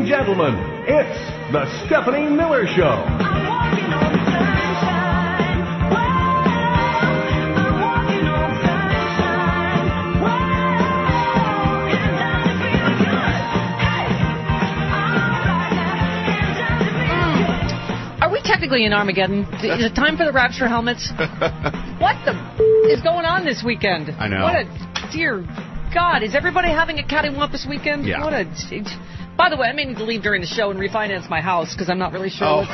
and gentlemen, it's the Stephanie Miller Show. Are we technically in Armageddon? Is it time for the Rapture helmets? What the is going on this weekend? I know. What a dear God! Is everybody having a cattywampus weekend? Yeah. What a. By the way, I may need to leave during the show and refinance my house because I'm not really sure. Oh.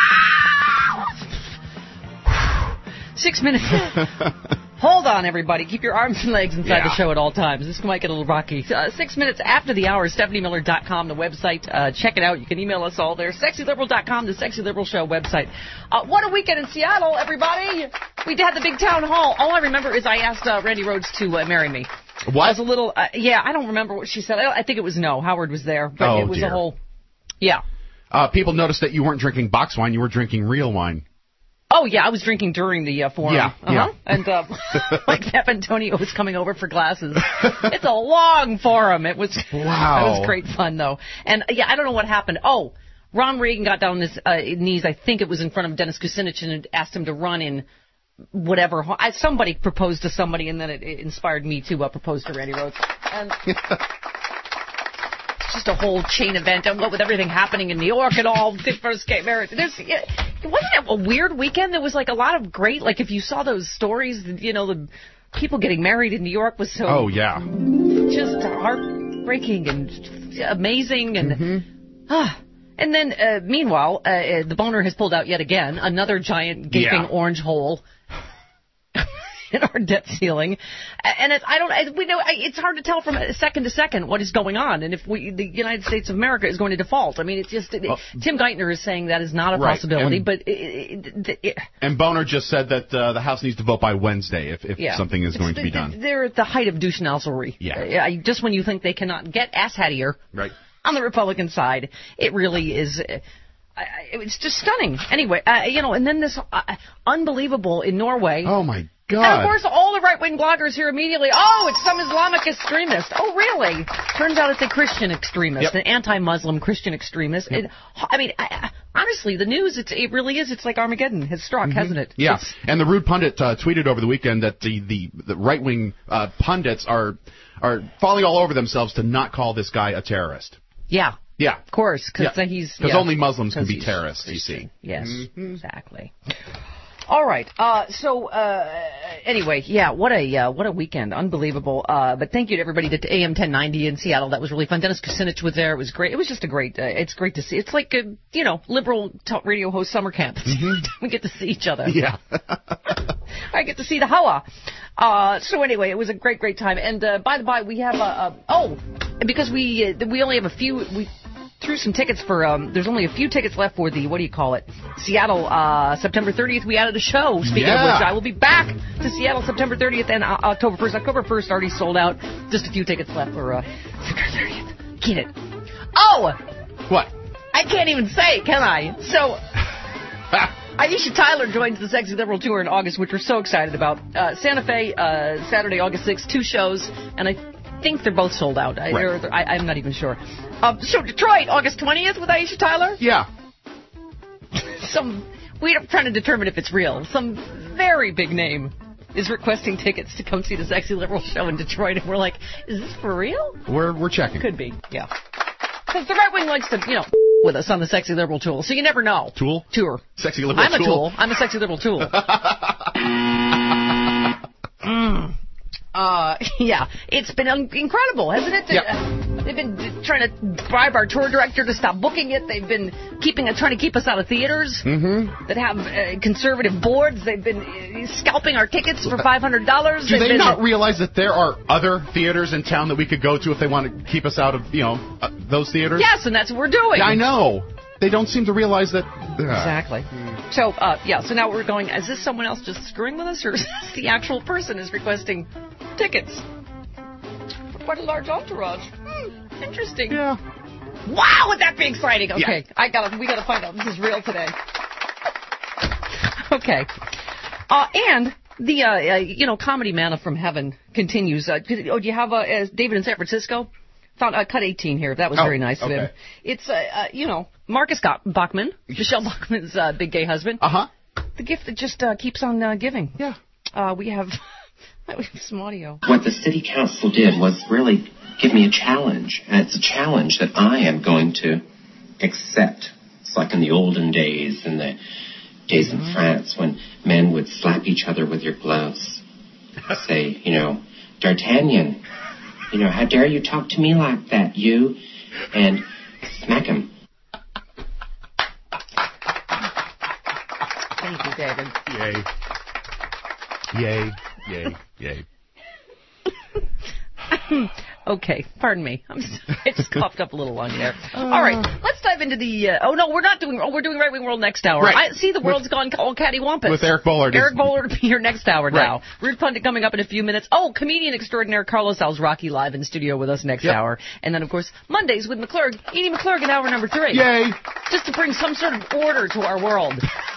6 minutes. Hold on, everybody. Keep your arms and legs inside the show at all times. This might get a little rocky. 6 minutes after the hour, StephanieMiller.com, the website. Check it out. You can email us all there. SexyLiberal.com, the Sexy Liberal Show website. What a weekend in Seattle, everybody. We had the big town hall. All I remember is I asked Randy Rhoads to marry me. What? I was a little, I don't remember what she said. I think it was no. Howard was there. But it was a whole, people noticed that you weren't drinking box wine. You were drinking real wine. Oh, yeah, I was drinking during the forum. Yeah. And like Jeff Antonio was coming over for glasses. It's a long forum. It was It was great fun, though. And, I don't know what happened. Oh, Ron Reagan got down on his knees. I think it was in front of Dennis Kucinich and asked him to run in whatever. Somebody proposed to somebody, and then it inspired me to propose to Randy Rhoads. And it's just a whole chain event, what with everything happening in New York and all, first gay marriage. Wasn't it a weird weekend? There was like a lot of great, like if you saw those stories, the people getting married in New York was so just heartbreaking and amazing. And and then meanwhile, the boner has pulled out yet again, another giant gaping orange hole in our debt ceiling, and it's hard to tell from second to second what is going on, and if the United States of America is going to default. I mean, it's just Tim Geithner is saying that is not a possibility, but and Boner just said that the House needs to vote by Wednesday if something is going to be done. They're at the height of douche nozzlery. Just when you think they cannot get asshattier on the Republican side, it really is. It's just stunning. Anyway, and then this unbelievable in Norway. Oh my God. And of course, all the right-wing bloggers here immediately, it's some Islamic extremist. Oh, really? Turns out it's a Christian extremist, an anti-Muslim Christian extremist. Honestly, the news, it really is. It's like Armageddon has struck, hasn't it? Yeah. And the Rude Pundit tweeted over the weekend that the right-wing pundits are falling all over themselves to not call this guy a terrorist. Yeah. Yeah. Of course, because Because only Muslims can be terrorists, you see. Yes, exactly. All right. Anyway, what a weekend. Unbelievable. But thank you to everybody at AM 1090 in Seattle. That was really fun. Dennis Kucinich was there. It was great. It was just it's great to see. It's like liberal talk radio host summer camp. We get to see each other. Yeah. I get to see the Hawa. So anyway, it was a great time. And by the by, we have because we only have a few. We threw some tickets for, there's only a few tickets left for the, Seattle, September 30th. We added a show, speaking of which I will be back to Seattle September 30th and October 1st. October 1st already sold out. Just a few tickets left for September 30th. Get it. Oh! What? I can't even say it, can I? So, Aisha Tyler joins the Sexy Liberal Tour in August, which we're so excited about. Santa Fe, Saturday, August 6th, 2 shows, and I think they're both sold out. I'm not even sure. So Detroit, August 20th with Aisha Tyler? Yeah. We're trying to determine if it's real. Some very big name is requesting tickets to come see the Sexy Liberal show in Detroit, and we're like, is this for real? We're checking. Could be, yeah. Because the right wing likes to, with us on the Sexy Liberal Tour, so you never know. Tour. Sexy Liberal I'm a tool. I'm a Sexy Liberal tool. It's been incredible, hasn't it? They've been trying to bribe our tour director to stop booking it. They've been trying to keep us out of theaters that have conservative boards. They've been scalping our tickets for $500. Do they not realize that there are other theaters in town that we could go to if they want to keep us out of, those theaters? Yes, and that's what we're doing. Yeah, I know. They don't seem to realize that. Exactly. So, so now we're going, is this someone else just screwing with us, or is this the actual person is requesting tickets? For quite a large entourage. Interesting. Yeah. Wow, would that be exciting? Okay, yeah. We gotta find out if this is real today. Okay. And the, Comedy Manna from Heaven continues. Do you have David in San Francisco? Found cut 18 here. That was very nice of him. Okay. It's, Marcus Bachman, Michelle Bachman's big gay husband. Uh-huh. The gift that just keeps on giving. Yeah. We have some audio. What the city council did was really give me a challenge, and it's a challenge that I am going to accept. It's like in the olden days, in the days in France, when men would slap each other with your gloves. Say, D'Artagnan, how dare you talk to me like that, you? And smack him. Thank you, David. Yay. Yay. Yay. Okay, pardon me. I just coughed up a little on there. All right, let's dive into the... we're doing Right Wing World next hour. Right. I see the world's gone all cattywampus. With Eric Bollard. Eric Bollard will be here next hour now. Right. Rude Pundit coming up in a few minutes. Oh, comedian extraordinaire Carlos Alzraki live in studio with us next hour. And then, of course, Mondays with McClurg. Edie McClurg in hour number 3. Yay. Just to bring some sort of order to our world.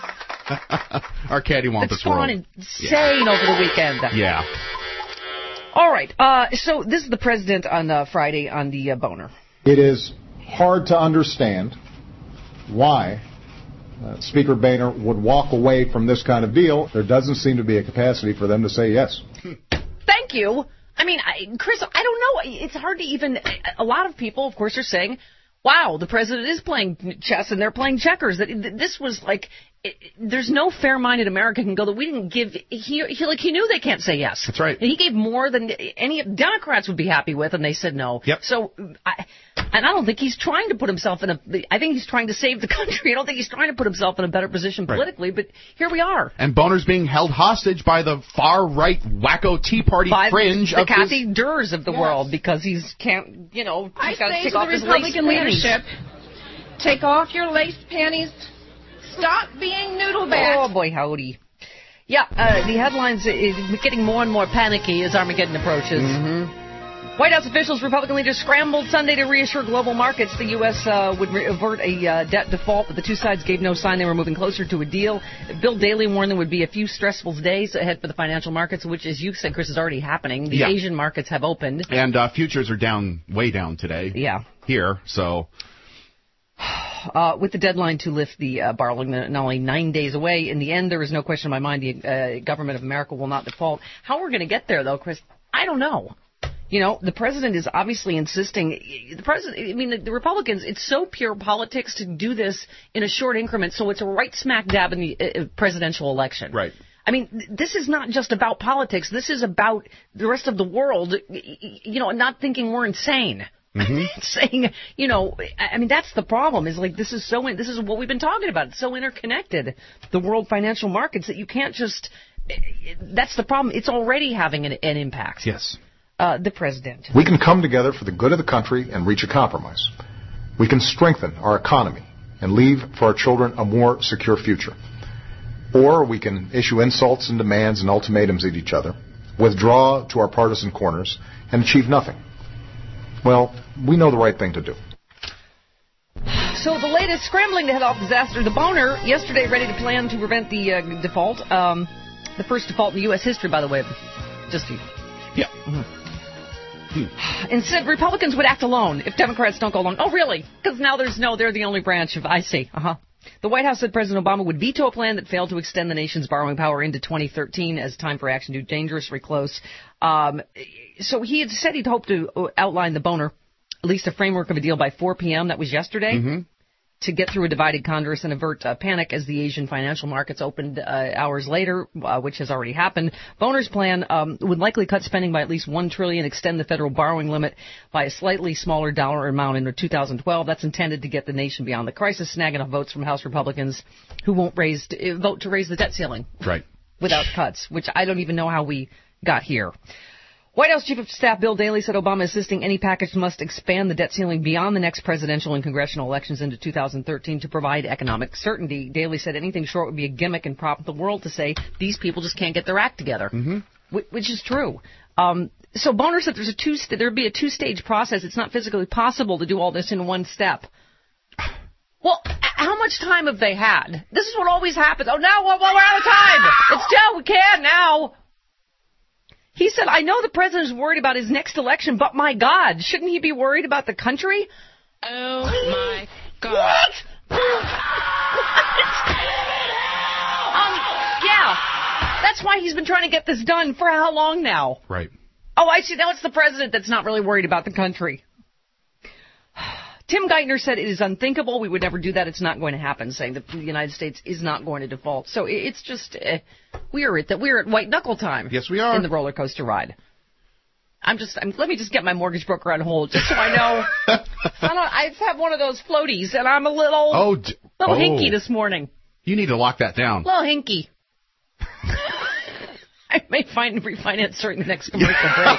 Our cattywampus It's world. gone insane over the weekend. Yeah. All right, so this is the president on Friday on the boner. It is hard to understand why Speaker Boehner would walk away from this kind of deal. There doesn't seem to be a capacity for them to say yes. Thank you. I mean, Chris, I don't know. It's hard to even... A lot of people, of course, are saying, wow, the president is playing chess and they're playing checkers. This was like... There's no fair-minded American can go that we didn't give. He knew they can't say yes. That's right. He gave more than any Democrats would be happy with, and they said no. Yep. So, I don't think he's trying to put himself in I think he's trying to save the country. I don't think he's trying to put himself in a better position politically. But here we are. And Boehner's being held hostage by the far-right wacko Tea Party fringe the of Kathy Durs of the world because he's can't. He's got to take off his Republican lace leadership, take off your lace panties. Stop being noodleback. Oh, boy, howdy. Yeah, the headlines is getting more and more panicky as Armageddon approaches. Mm-hmm. White House officials, Republican leaders scrambled Sunday to reassure global markets the U.S. would avert a debt default, but the two sides gave no sign they were moving closer to a deal. Bill Daley warned there would be a few stressful days ahead for the financial markets, which, as you said, Chris, is already happening. The Asian markets have opened. And futures are down, way down today. Yeah. Here, so... With the deadline to lift the borrowing not only 9 days away, in the end, there is no question in my mind the government of America will not default. How we're going to get there, though, Chris, I don't know. The president is obviously insisting. The Republicans, it's so pure politics to do this in a short increment, so it's a right smack dab in the presidential election. Right. I mean, this is not just about politics. This is about the rest of the world, not thinking we're insane. Mm-hmm. Saying, that's the problem. Is like this is what we've been talking about. It's so interconnected, the world financial markets, that you can't just. That's the problem. It's already having an impact. Yes. The president. We can come together for the good of the country and reach a compromise. We can strengthen our economy and leave for our children a more secure future. Or we can issue insults and demands and ultimatums at each other, withdraw to our partisan corners, and achieve nothing. Well, we know the right thing to do. So the latest scrambling to head off disaster, the boner, yesterday ready to plan to prevent the default. The first default in the U.S. history, by the way. Just to... Yeah. Mm-hmm. And said Republicans would act alone if Democrats don't go along. Oh, really? Because now they're the only branch of... I see. Uh-huh. The White House said President Obama would veto a plan that failed to extend the nation's borrowing power into 2013 as time for action grew dangerously close. So he had said he'd hoped to outline the boner, at least a framework of a deal by 4 p.m. That was yesterday, to get through a divided Congress and avert panic as the Asian financial markets opened hours later, which has already happened. Boehner's plan would likely cut spending by at least $1 trillion, extend the federal borrowing limit by a slightly smaller dollar amount in 2012. That's intended to get the nation beyond the crisis, snagging up votes from House Republicans who won't vote to raise the debt ceiling. Right. Without cuts, which I don't even know how we got here. White House Chief of Staff Bill Daley said Obama assisting any package must expand the debt ceiling beyond the next presidential and congressional elections into 2013 to provide economic certainty. Daley said anything short would be a gimmick and prompt the world to say these people just can't get their act together, which is true. So Boehner said there'd be a two-stage process. It's not physically possible to do all this in one step. Well, how much time have they had? This is what always happens. Oh, now we're out of time. We can now. He said, I know the president's worried about his next election, but my God, shouldn't he be worried about the country? Oh, my God. What? Yeah. That's why he's been trying to get this done for how long now? Right. Oh, I see. Now it's the president that's not really worried about the country. Tim Geithner said it is unthinkable. We would never do that. It's not going to happen, saying that the United States is not going to default. So it's just we're at white knuckle time. Yes, we are. In the roller coaster ride. Let me just get my mortgage broker on hold, just so I know. I have one of those floaties, and I'm a little hinky this morning. You need to lock that down. Little hinky. I may refinance during the next commercial break.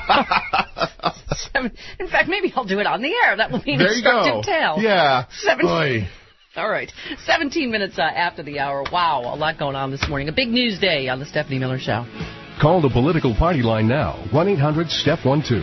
In fact, maybe I'll do it on the air. That will be an instructive tale. Yeah. All right. 17 minutes after the hour. Wow, a lot going on this morning. A big news day on the Stephanie Miller Show. Call the political party line now. 1-800-STEP-12.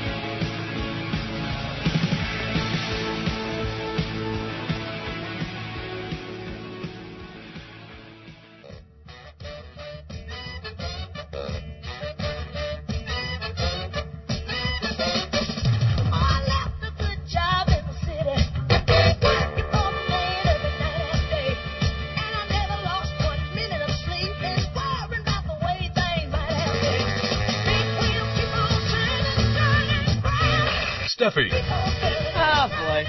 Steffi. Oh, boy.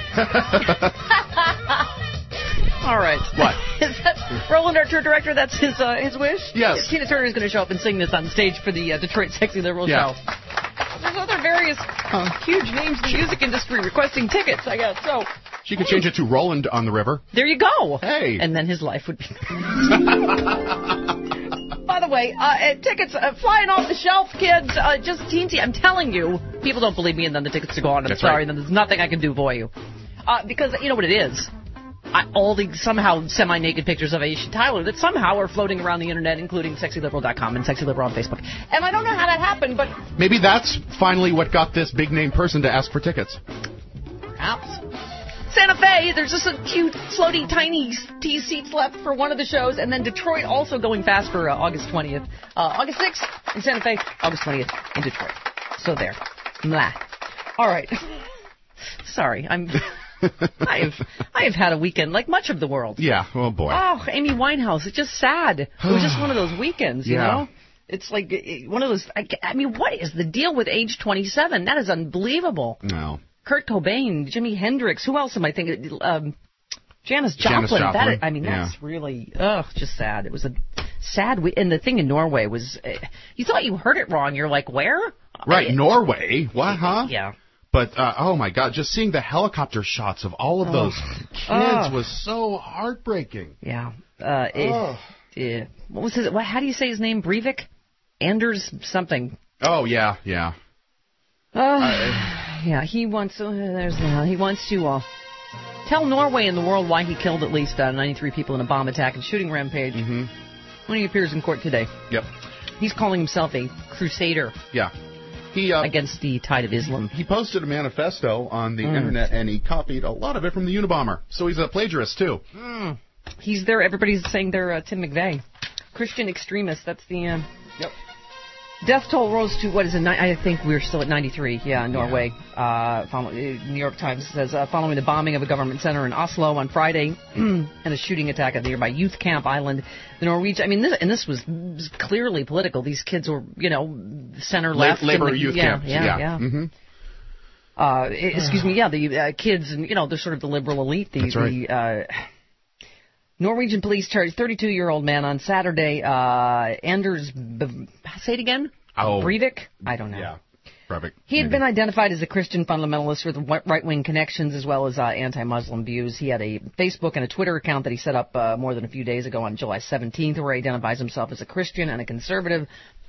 All right. What? Is that Roland, our tour director, that's his wish? Yes. Tina Turner is going to show up and sing this on stage for the Detroit Sexy Liberal Show. There's other various huge names in the music industry requesting tickets, I guess. So She could change it to Roland on the River. There you go. Hey. And then his life would be... By the way, tickets flying off the shelf, kids. Just teensy. I'm telling you, people don't believe me, and then the tickets are gone. I'm sorry. Right. Then there's nothing I can do for you. Because you know what it is. All the somehow semi-naked pictures of Aisha Tyler that somehow are floating around the internet, including sexyliberal.com and sexyliberal on Facebook. And I don't know how that happened, but... Maybe that's finally what got this big-name person to ask for tickets. Perhaps. Santa Fe, there's just a cute, floaty, tiny seats left for one of the shows. And then Detroit also going fast for August 20th. August 6th in Santa Fe, August 20th in Detroit. So there. Blah. All right. Sorry, I have had a weekend like much of the world. Yeah, oh boy. Oh, Amy Winehouse. It's just sad. It was just one of those weekends, you know? It's like one of those... I mean, what is the deal with age 27? That is unbelievable. No. Kurt Cobain, Jimi Hendrix. Who else am I thinking? Janis Joplin. That's really... just sad. It was a sad... And the thing in Norway was... you thought you heard it wrong. You're like, where? Right, Norway? What, huh? Yeah. But, oh my God, just seeing the helicopter shots of all of those kids was so heartbreaking. Yeah. What was his, how do you say his name? Breivik? Anders something. Oh, yeah. Yeah, he wants to tell Norway and the world why he killed at least 93 people in a bomb attack and shooting rampage. Mm-hmm. When he appears in court today. Yep. He's calling himself a crusader. Yeah. He, against the tide of Islam. He posted a manifesto on the internet, and he copied a lot of it from the Unabomber. So he's a plagiarist, too. He's there. Everybody's saying they're Tim McVeigh. Christian extremist. That's the... Yep. Death toll rose to, what is it? I think we're still at 93. Yeah, in Norway. New York Times says, following the bombing of a government center in Oslo on Friday and a shooting attack at the nearby youth camp island, the Norwegian... I mean, this was clearly political. These kids were, center left. Labor youth camp. Yeah. Mm-hmm. The kids and, they're sort of the liberal elite. That's right. Norwegian police charged 32-year-old man on Saturday, Anders... say it again? Breivik? I don't know. Yeah, Breivik. He had been identified as a Christian fundamentalist with right-wing connections as well as anti-Muslim views. He had a Facebook and a Twitter account that he set up more than a few days ago on July 17th where he identifies himself as a Christian and a conservative.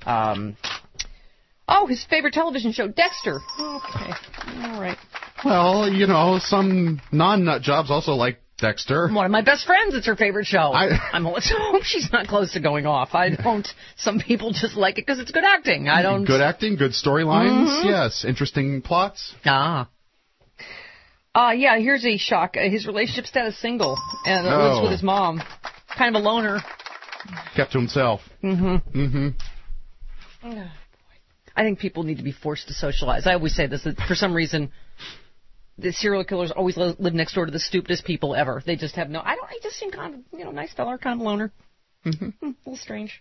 His favorite television show, Dexter. Okay, all right. Well, some non-nut jobs also like Dexter. One of my best friends, it's her favorite show. I hope she's not close to going off. I don't. Some people just like it because it's good acting. I don't. Good acting, good storylines. Mm-hmm. Yes, interesting plots. Here's a shock. His relationship status single and lives with his mom. Kind of a loner. Kept to himself. Mm-hmm. Mm-hmm. I think people need to be forced to socialize. I always say this, that for some reason, the serial killers always live next door to the stupidest people ever. They just have I just seem kind of, nice fella, kind of loner. Mm-hmm. A little strange.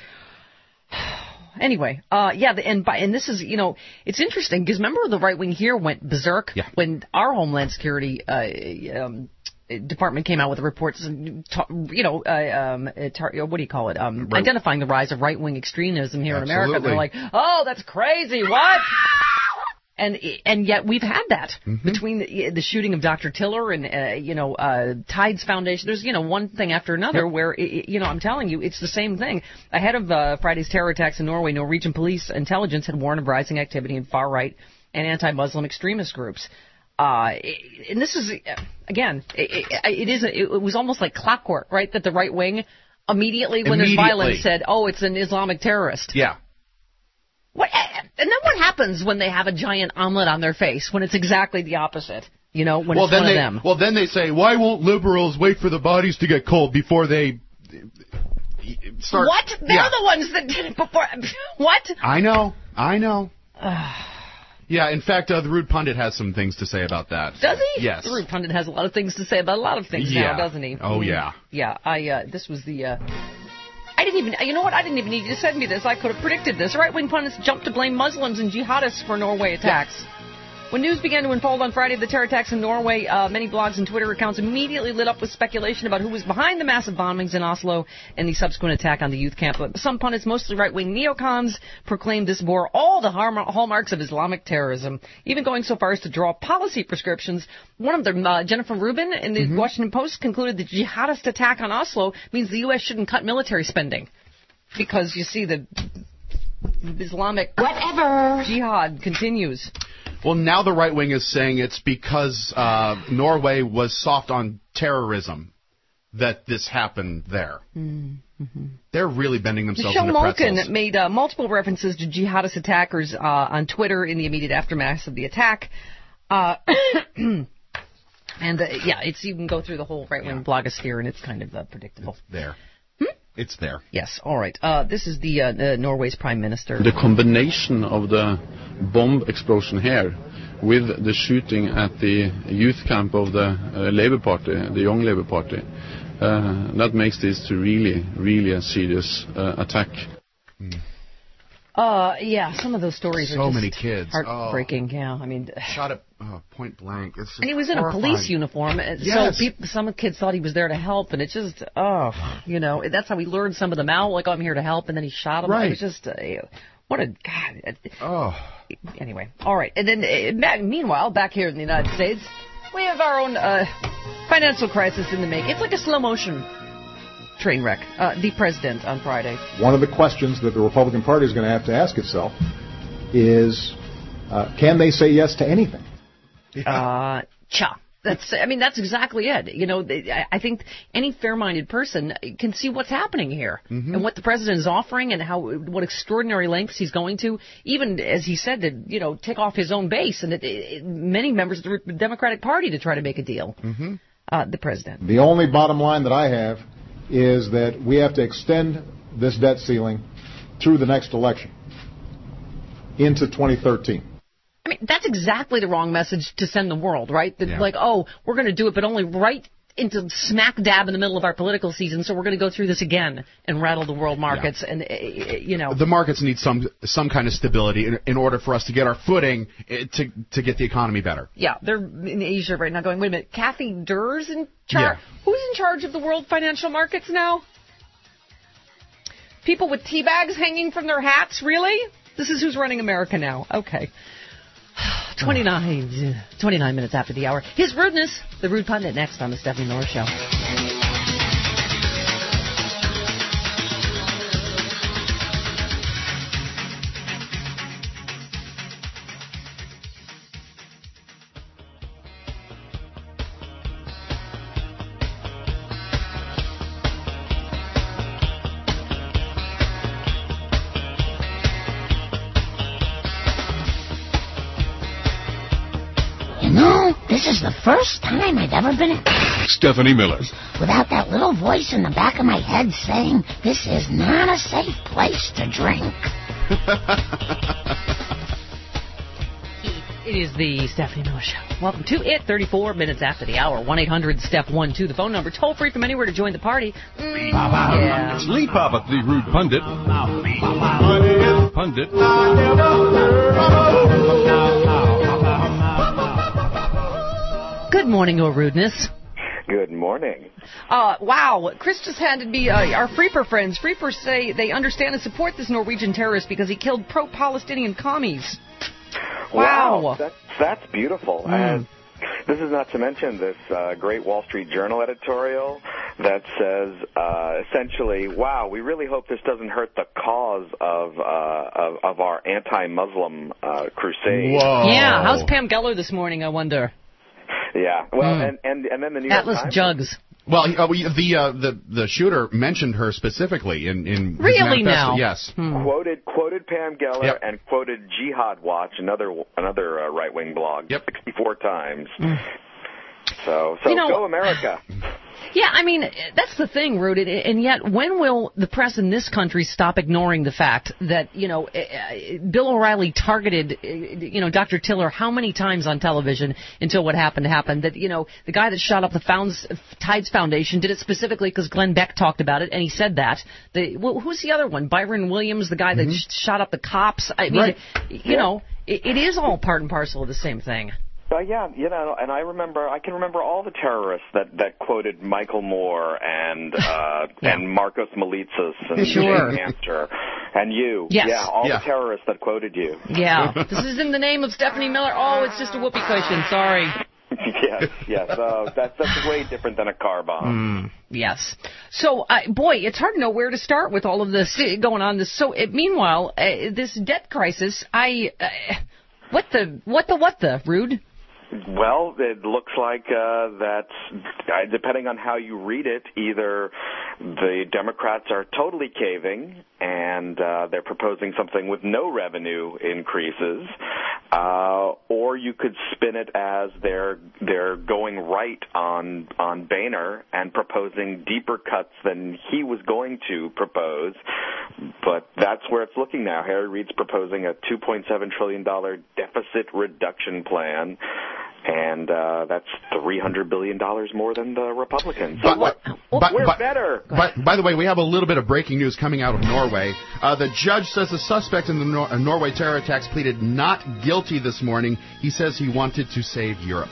Anyway, and this is, it's interesting because remember the right wing here went berserk when our Homeland Security department came out with reports, what do you call it? Identifying the rise of right wing extremism here in America. They're like, oh, that's crazy. What? And yet we've had that between the shooting of Dr. Tiller and Tides Foundation. There's one thing after another where I'm telling you it's the same thing. Ahead of Friday's terror attacks in Norway, Norwegian police intelligence had warned of rising activity in far right and anti-Muslim extremist groups. And this is again, it was almost like clockwork, right? That the right wing immediately when there's violence said, "Oh, it's an Islamic terrorist." Yeah. And then what happens when they have a giant omelet on their face, when it's exactly the opposite, when it's one of them? Well, then they say, why won't liberals wait for the bodies to get cold before they start... What? They're the ones that did it before... What? I know. Yeah, in fact, the Rude Pundit has some things to say about that. Does he? Yes. The Rude Pundit has a lot of things to say about a lot of things now, doesn't he? Oh, yeah. Yeah, this was the... I didn't even need you to send me this. I could have predicted this. Right-wing pundits jumped to blame Muslims and jihadists for Norway attacks. When news began to unfold on Friday of the terror attacks in Norway, many blogs and Twitter accounts immediately lit up with speculation about who was behind the massive bombings in Oslo and the subsequent attack on the youth camp. But some pundits, mostly right-wing neocons, proclaimed this bore all the hallmarks of Islamic terrorism, even going so far as to draw policy prescriptions. One of them, Jennifer Rubin, in the Washington Post, concluded the jihadist attack on Oslo means the U.S. shouldn't cut military spending because, you see, the Islamic jihad continues. Well, now the right wing is saying it's because Norway was soft on terrorism that this happened there. Mm-hmm. They're really bending themselves into pretzels. Michelle Malkin made multiple references to jihadist attackers on Twitter in the immediate aftermath of the attack. And, it's you can go through the whole right-wing blogosphere, and it's kind of predictable. It's there. It's there. Yes. All right. This is the Norway's prime minister. The combination of the bomb explosion here with the shooting at the youth camp of the Labour Party, the Young Labour Party, that makes this really, really a serious attack. Some of those stories are just many kids. Heartbreaking. Yeah, I mean, shot at point blank. And he was in a police uniform, so some kids thought he was there to help, and it's just, that's how he lured some of them out. Like, I'm here to help, and then he shot them. Right. It was just, what a God. Anyway, all right. And then, meanwhile, back here in the United States, we have our own financial crisis in the making. It's like a slow motion train wreck. The president on Friday. One of the questions that the Republican Party is going to have to ask itself is, can they say yes to anything? That's exactly it. I think any fair-minded person can see what's happening here and what the president is offering and what extraordinary lengths he's going to, even as he said to take off his own base and many members of the Democratic Party to try to make a deal. The president. The only bottom line that I have is that we have to extend this debt ceiling through the next election into 2013. I mean, that's exactly the wrong message to send the world, right? Like, we're going to do it, but only right into smack dab in the middle of our political season, so we're going to go through this again and rattle the world markets. And, the markets need some kind of stability in order for us to get our footing to get the economy better. Yeah, they're in Asia right now going, wait a minute, Kathy Durr's in charge? Yeah. Who's in charge of the world financial markets now? People with tea bags hanging from their hats? Really? This is who's running America now. Okay. 29 minutes after the hour. His rudeness, the Rude Pundit, next on the Stephanie Miller Show. This is the first time I've ever been Stephanie Miller. without that little voice in the back of my head saying, this is not a safe place to drink. It is the Stephanie Miller Show. Welcome to it. 34 minutes after the hour. 1-800-STEP-1-2. The phone number. Toll free from anywhere to join the party. Yeah. It's Lee Papa, the rude pundit. Pundit. Good morning, your rudeness. Good morning. Wow. Chris just handed me our Freeper friends. Freepers say they understand and support this Norwegian terrorist because he killed pro-Palestinian commies. Wow. That's beautiful. And this is not to mention this great Wall Street Journal editorial that says essentially, wow, we really hope this doesn't hurt the cause of our anti-Muslim crusade. Whoa. Yeah. How's Pam Geller this morning, I wonder? Yeah. Well, and then the New York Atlas Times. Jugs. Well, the shooter mentioned her specifically in really his now. Yes. Quoted Pam Geller Yep. and quoted Jihad Watch, another right wing blog, 64 times. So go America. Yeah, I mean, that's the thing, Rude. And yet, when will the press in this country stop ignoring the fact that, Bill O'Reilly targeted, Dr. Tiller how many times on television until what happened? That, the guy that shot up the Tides Foundation did it specifically because Glenn Beck talked about it, and he said that. Who's the other one? Byron Williams, the guy that shot up the cops? I mean, it is all part and parcel of the same thing. Yeah, and I can remember all the terrorists that quoted Michael Moore and Marcos Militsas and Jane Hamster and you. Yes. Yeah, all the terrorists that quoted you. Yeah. This is in the name of Stephanie Miller. Oh, it's just a whoopee cushion. Sorry. Yes. That's way different than a car bomb. Yes. So, boy, it's hard to know where to start with all of this going on. So, meanwhile, this debt crisis, what the, Rude? Well, it looks like that's, depending on how you read it, either the Democrats are totally caving and they're proposing something with no revenue increases, or you could spin it as they're going right on Boehner and proposing deeper cuts than he was going to propose. But that's where it's looking now. Harry Reid's proposing a $2.7 trillion deficit reduction plan. And that's $300 billion more than the Republicans. We're better. By the way, we have a little bit of breaking news coming out of Norway. The judge says the suspect in the Norway terror attacks pleaded not guilty this morning. He says he wanted to save Europe.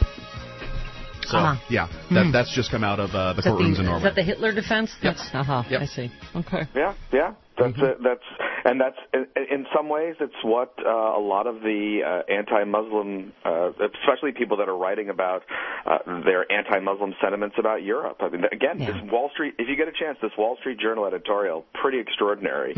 So, that's just come out of the courtrooms in Norway. Is that the Hitler defense? Yep. Yep. I see. Okay. Yeah. That's in some ways it's what a lot of the anti-Muslim, especially people that are writing about their anti-Muslim sentiments about Europe. I mean, again, this Wall Street. If you get a chance, this Wall Street Journal editorial, pretty extraordinary.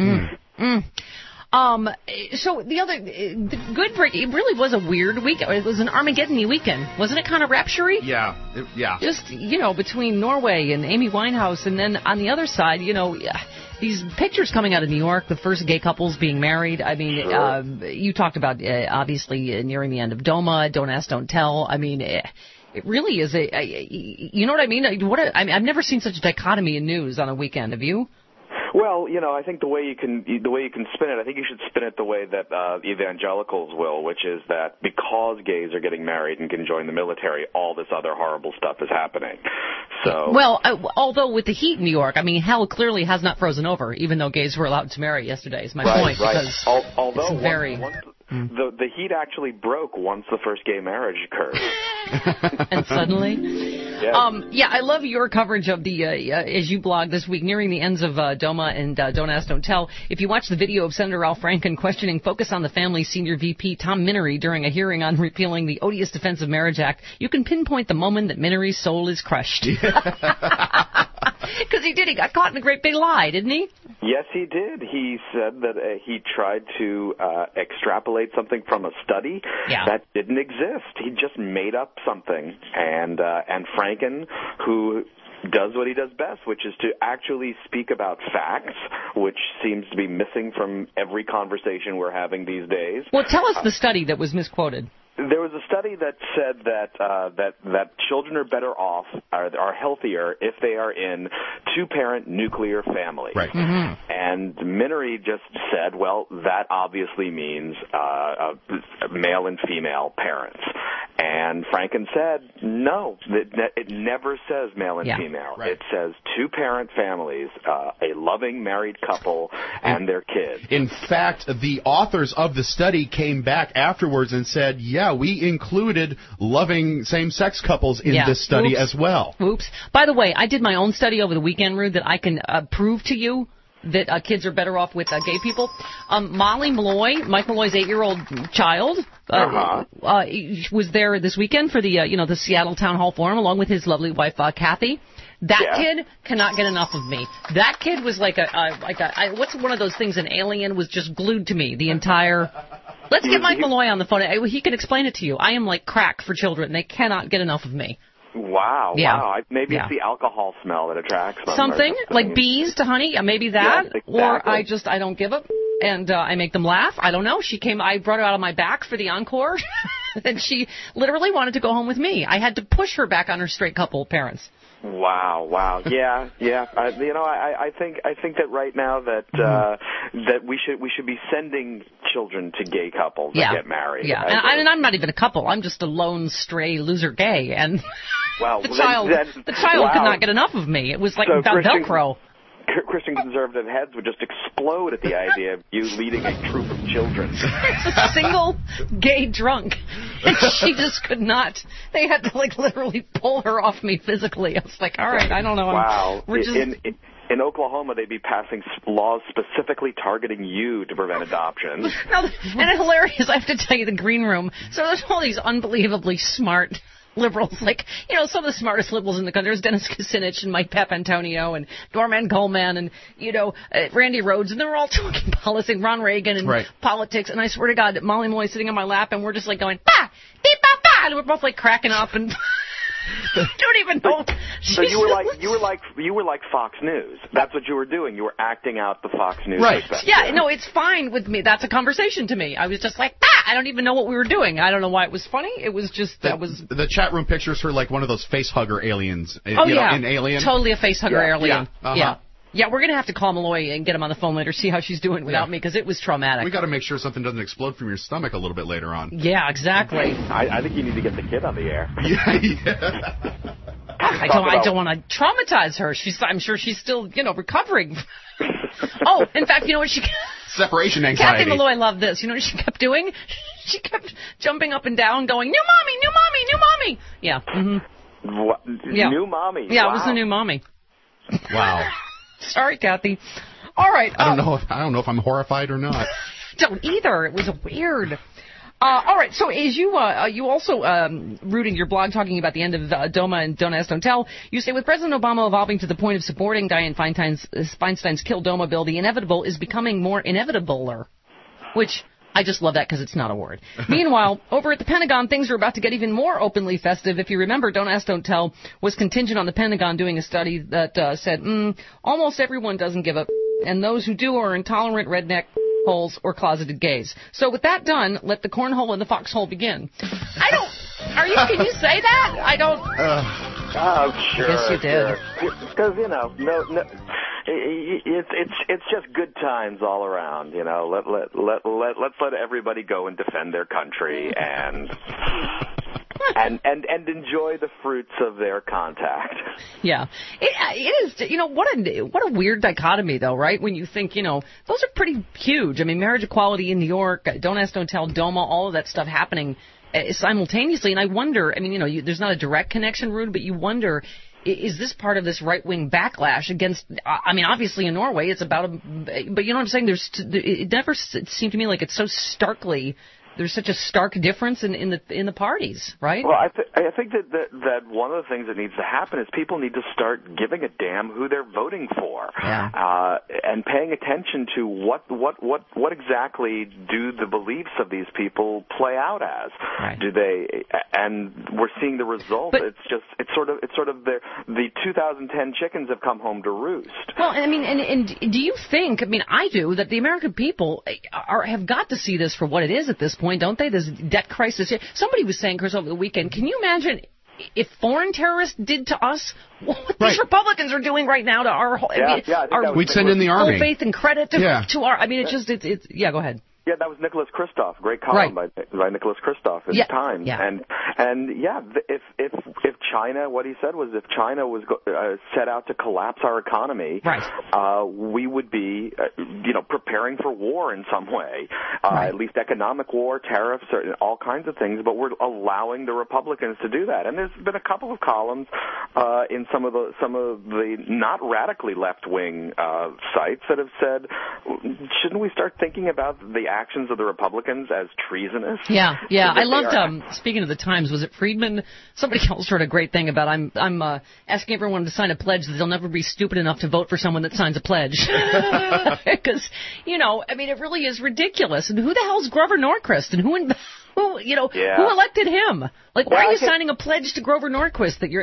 So the good break, it really was a weird weekend. It was an Armageddon-y weekend. Wasn't it kind of rapture-y? Yeah. Just, between Norway and Amy Winehouse, and then on the other side, these pictures coming out of New York, the first gay couples being married. I mean, you talked about, obviously, nearing the end of DOMA, Don't Ask, Don't Tell. I mean, it really is you know what I mean? I've never seen such a dichotomy in news on a weekend. Have you? Well, I think the way you can spin it, I think you should spin it the way that evangelicals will, which is that because gays are getting married and can join the military, all this other horrible stuff is happening. So, well, although with the heat in New York, I mean, hell clearly has not frozen over, even though gays were allowed to marry yesterday. Is my point. Right. Because although it's very. The heat actually broke once the first gay marriage occurred. And suddenly? Yeah. I love your coverage of the, as you blog this week, nearing the ends of DOMA and Don't Ask, Don't Tell. If you watch the video of Senator Al Franken questioning Focus on the Family senior VP Tom Minnery during a hearing on repealing the odious Defense of Marriage Act, you can pinpoint the moment that Minnery's soul is crushed. Because he got caught in a great big lie, didn't he? Yes, he did. He said that he tried to extrapolate something from a study that didn't exist. He just made up something. And Franken, who does what he does best, which is to actually speak about facts, which seems to be missing from every conversation we're having these days. Well, tell us the study that was misquoted. There was a study that said that children are better off, are healthier if they are in two-parent nuclear families. Right. Mm-hmm. And Minery just said, well, that obviously means male and female parents. And Franken said, no, it never says male and female. Right. It says two-parent families, a loving married couple and their kids. In fact, the authors of the study came back afterwards and said, yeah, we included loving same-sex couples in this study as well. Oops. By the way, I did my own study over the weekend, Rude, that I can prove to you that kids are better off with gay people. Molly Malloy, Mike Malloy's 8-year-old child, was there this weekend for the Seattle Town Hall Forum along with his lovely wife, Kathy. That kid cannot get enough of me. That kid was like what's one of those things, an alien, was just glued to me the entire... Let's get Mike Malloy on the phone. He can explain it to you. I am like crack for children. They cannot get enough of me. Wow. Maybe it's the alcohol smell that attracts them. Something like bees to honey, maybe that. Yes, exactly. Or I don't give up, and I make them laugh. I don't know. I brought her out on my back for the encore, and she literally wanted to go home with me. I had to push her back on her straight couple parents. Wow. Yeah. I think that right now that we should be sending children to gay couples that get married. Yeah, and I'm not even a couple. I'm just a lone stray loser gay, and the child could not get enough of me. It was like about Velcro. Christian conservative heads would just explode at the idea of you leading a troop of children. A single gay drunk. And she just could not. They had to literally pull her off me physically. I was like, all right, I don't know. Wow. In Oklahoma, they'd be passing laws specifically targeting you to prevent adoption. And it's hilarious. I have to tell you, the green room. So there's all these unbelievably smart liberals, some of the smartest liberals in the country. There's Dennis Kucinich and Mike Papantonio and Norman Coleman and, Randy Rhodes, and they're all talking policy, Ron Reagan and politics, and I swear to God, Molly Malloy sitting on my lap, and we're just going, bah, beep, bah, bah, and we're both cracking up and... don't even know. So you were like Fox News. That's what you were doing. You were acting out the Fox News perspective. Yeah, no, it's fine with me. That's a conversation to me. I was just like, I don't even know what we were doing. I don't know why it was funny. It was just the chat room pictures her like one of those face hugger aliens. In Alien. Totally a face hugger alien. Yeah. Uh-huh. Yeah, we're going to have to call Malloy and get him on the phone later, see how she's doing without me, because it was traumatic. We got to make sure something doesn't explode from your stomach a little bit later on. Yeah, exactly. I think you need to get the kid on the air. I don't want to traumatize her. I'm sure she's still, recovering. Oh, in fact, you know what she... Separation anxiety. Kathy Malloy loved this. You know what she kept doing? She kept jumping up and down going, new mommy, new mommy, new mommy. Yeah. Mm-hmm. What? Yeah. New mommy? Yeah, wow. It was the new mommy. Wow. Sorry, Kathy. All right. I don't know if I'm horrified or not. Don't either. It was weird. All right. So, as you also rooting your blog talking about the end of DOMA and Don't Ask, Don't Tell, you say with President Obama evolving to the point of supporting Dianne Feinstein's Kill DOMA bill, the inevitable is becoming more inevitabler, which I just love that because it's not a word. Meanwhile, over at the Pentagon, things are about to get even more openly festive. If you remember, Don't Ask, Don't Tell was contingent on the Pentagon doing a study that said almost everyone doesn't give up, and those who do are intolerant redneck holes or closeted gays. So with that done, let the cornhole and the foxhole begin. Can you say that? I don't. Oh, sure. Yes, you did. Because no. It's just good times all around. Let's let everybody go and defend their country and enjoy the fruits of their contact. Yeah, it is. What a weird dichotomy, though, right? When you think, those are pretty huge. I mean, marriage equality in New York, Don't Ask, Don't Tell, DOMA, all of that stuff happening simultaneously. And I wonder. I mean, there's not a direct connection, Rude, but you wonder. Is this part of this right-wing backlash against? I mean, obviously in Norway, it's about but you know what I'm saying? It never seemed to me like it's so starkly. There's such a stark difference in the parties, right? Well, I think that one of the things that needs to happen is people need to start giving a damn who they're voting for, and paying attention to what exactly do the beliefs of these people play out as? Right. Do they? And we're seeing the result. It's sort of the 2010 chickens have come home to roost. Well, I mean, and do you think? I mean, I do that the American people have got to see this for what it is at this point. point, don't they? This debt crisis. Somebody was saying, Chris, over the weekend, can you imagine if foreign terrorists did to us what these Republicans are doing right now to our whole... we'd send in the army. Full faith and credit to our... I mean, it's yeah, go ahead. Yeah, that was Nicholas Kristof. Great column by Nicholas Kristof in Times. Yeah. And if China, what he said was, if China was set out to collapse our economy, we would be, preparing for war in some way. At least economic war, tariffs, all kinds of things. But we're allowing the Republicans to do that. And there's been a couple of columns in some of the not radically left-wing sites that have said, shouldn't we start thinking about the actions of the Republicans as treasonous? Yeah. I loved, speaking of the Times, was it Friedman? Somebody else wrote a great thing about, I'm asking everyone to sign a pledge that they'll never be stupid enough to vote for someone that signs a pledge. Because, it really is ridiculous. And who the hell's Grover Norquist? And who elected him? Like, why are you signing a pledge to Grover Norquist that you're,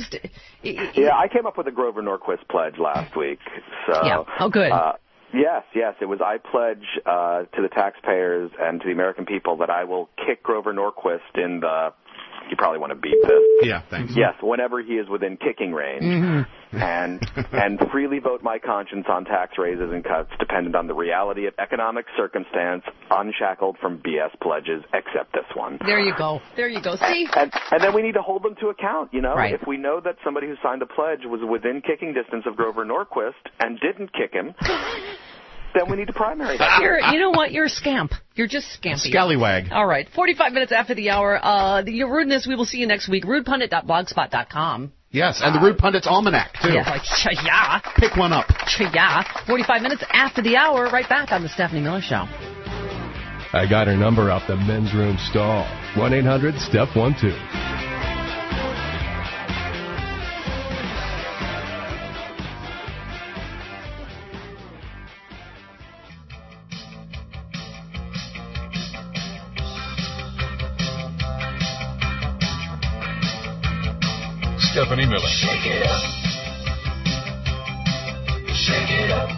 I came up with a Grover Norquist pledge last week. So, yeah. Oh, good. Yes. It was, I pledge to the taxpayers and to the American people that I will kick Grover Norquist in the... You probably want to beat this. Yeah, thanks. Yes, whenever he is within kicking range. And freely vote my conscience on tax raises and cuts dependent on the reality of economic circumstance, unshackled from BS pledges, except this one. There you go. See? And then we need to hold them to account, If we know that somebody who signed a pledge was within kicking distance of Grover Norquist and didn't kick him... then we need to primary that. You know what? You're a scamp. You're just scampy. Scallywag. All right. 45 minutes after the hour. Your rudeness, we will see you next week. Rudepundit.blogspot.com. Yes, and the Rude Pundit's Almanac, too. Yeah. Pick one up. Yeah. 45 minutes after the hour, right back on the Stephanie Miller Show. I got her number off the men's room stall. 1-800-STEP-12. Stephanie Miller. Shake it up. Shake it up.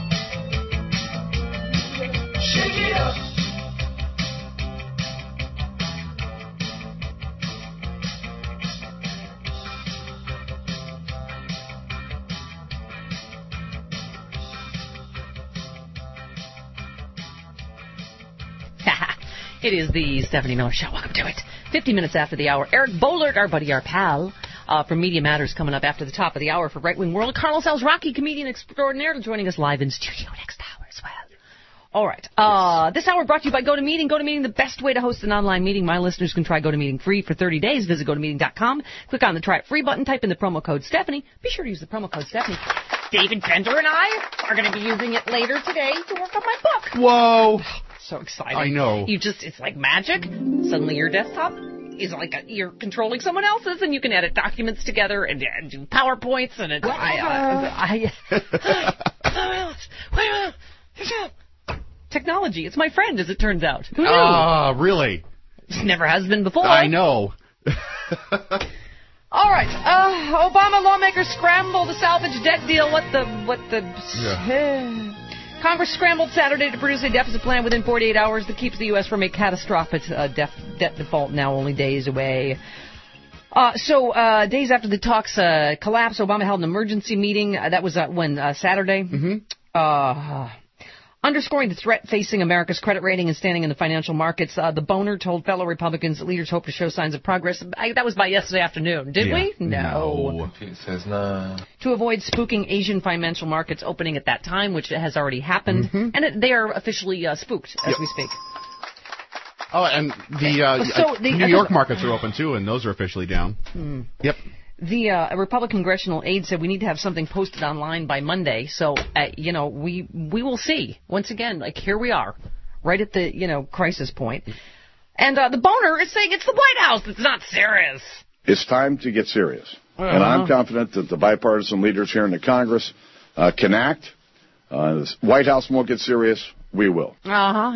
Shake it up. It is the Stephanie Miller Show. Welcome to it. 50 minutes after the hour. Eric Bollert, our buddy, our pal, from Media Matters, coming up after the top of the hour for Right Wing World. Carlos Alzraki, comedian extraordinaire, joining us live in studio next hour as well. All right. This hour brought to you by GoToMeeting. GoToMeeting, the best way to host an online meeting. My listeners can try GoToMeeting free for 30 days. Visit GoToMeeting.com. Click on the Try It Free button. Type in the promo code Stephanie. Be sure to use the promo code Stephanie. David Bender and I are going to be using it later today to work on my book. Whoa. So exciting. I know. It's like magic. Suddenly your desktop is like you're controlling someone else's, and you can edit documents together and do PowerPoints, and it's technology. It's my friend, as it turns out. Who knew? Really? It never has been before. I know. All right. Obama lawmakers scramble to salvage debt deal. Congress scrambled Saturday to produce a deficit plan within 48 hours that keeps the U.S. from a catastrophic debt default, now only days away. Days after the talks collapsed, Obama held an emergency meeting. That was Saturday. Mm-hmm. Underscoring the threat facing America's credit rating and standing in the financial markets, the Boner told fellow Republicans that leaders hope to show signs of progress. That was by yesterday afternoon, did we? No. He says no. To avoid spooking Asian financial markets opening at that time, which has already happened. Mm-hmm. And they are officially spooked as we speak. Oh, and the New York markets are open, too, and those are officially down. Hmm. Yep. The Republican congressional aide said we need to have something posted online by Monday. So, we will see. Once again, here we are, right at the, crisis point. And the Boner is saying it's the White House that's not serious. It's time to get serious. And I'm confident that the bipartisan leaders here in the Congress can act. The White House won't get serious. We will.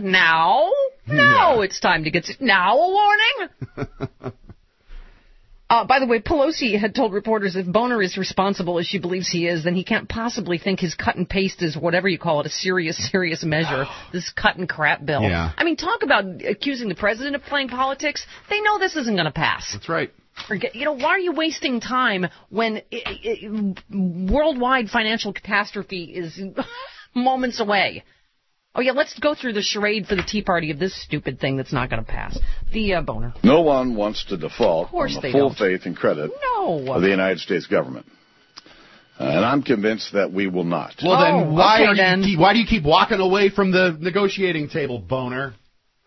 Now? No, it's time to get now. A warning. By the way, Pelosi had told reporters if Boner is responsible as she believes he is, then he can't possibly think his cut and paste is whatever you call it, a serious measure, this cut and crap bill. Yeah. I mean, talk about accusing the president of playing politics. They know this isn't going to pass. That's right. Why are you wasting time when worldwide financial catastrophe is moments away? Oh, yeah, let's go through the charade for the Tea Party of this stupid thing that's not going to pass. The Boner. No one wants to default on the full faith and credit of the United States government. And I'm convinced that we will not. Well, then why do you keep walking away from the negotiating table, Boner?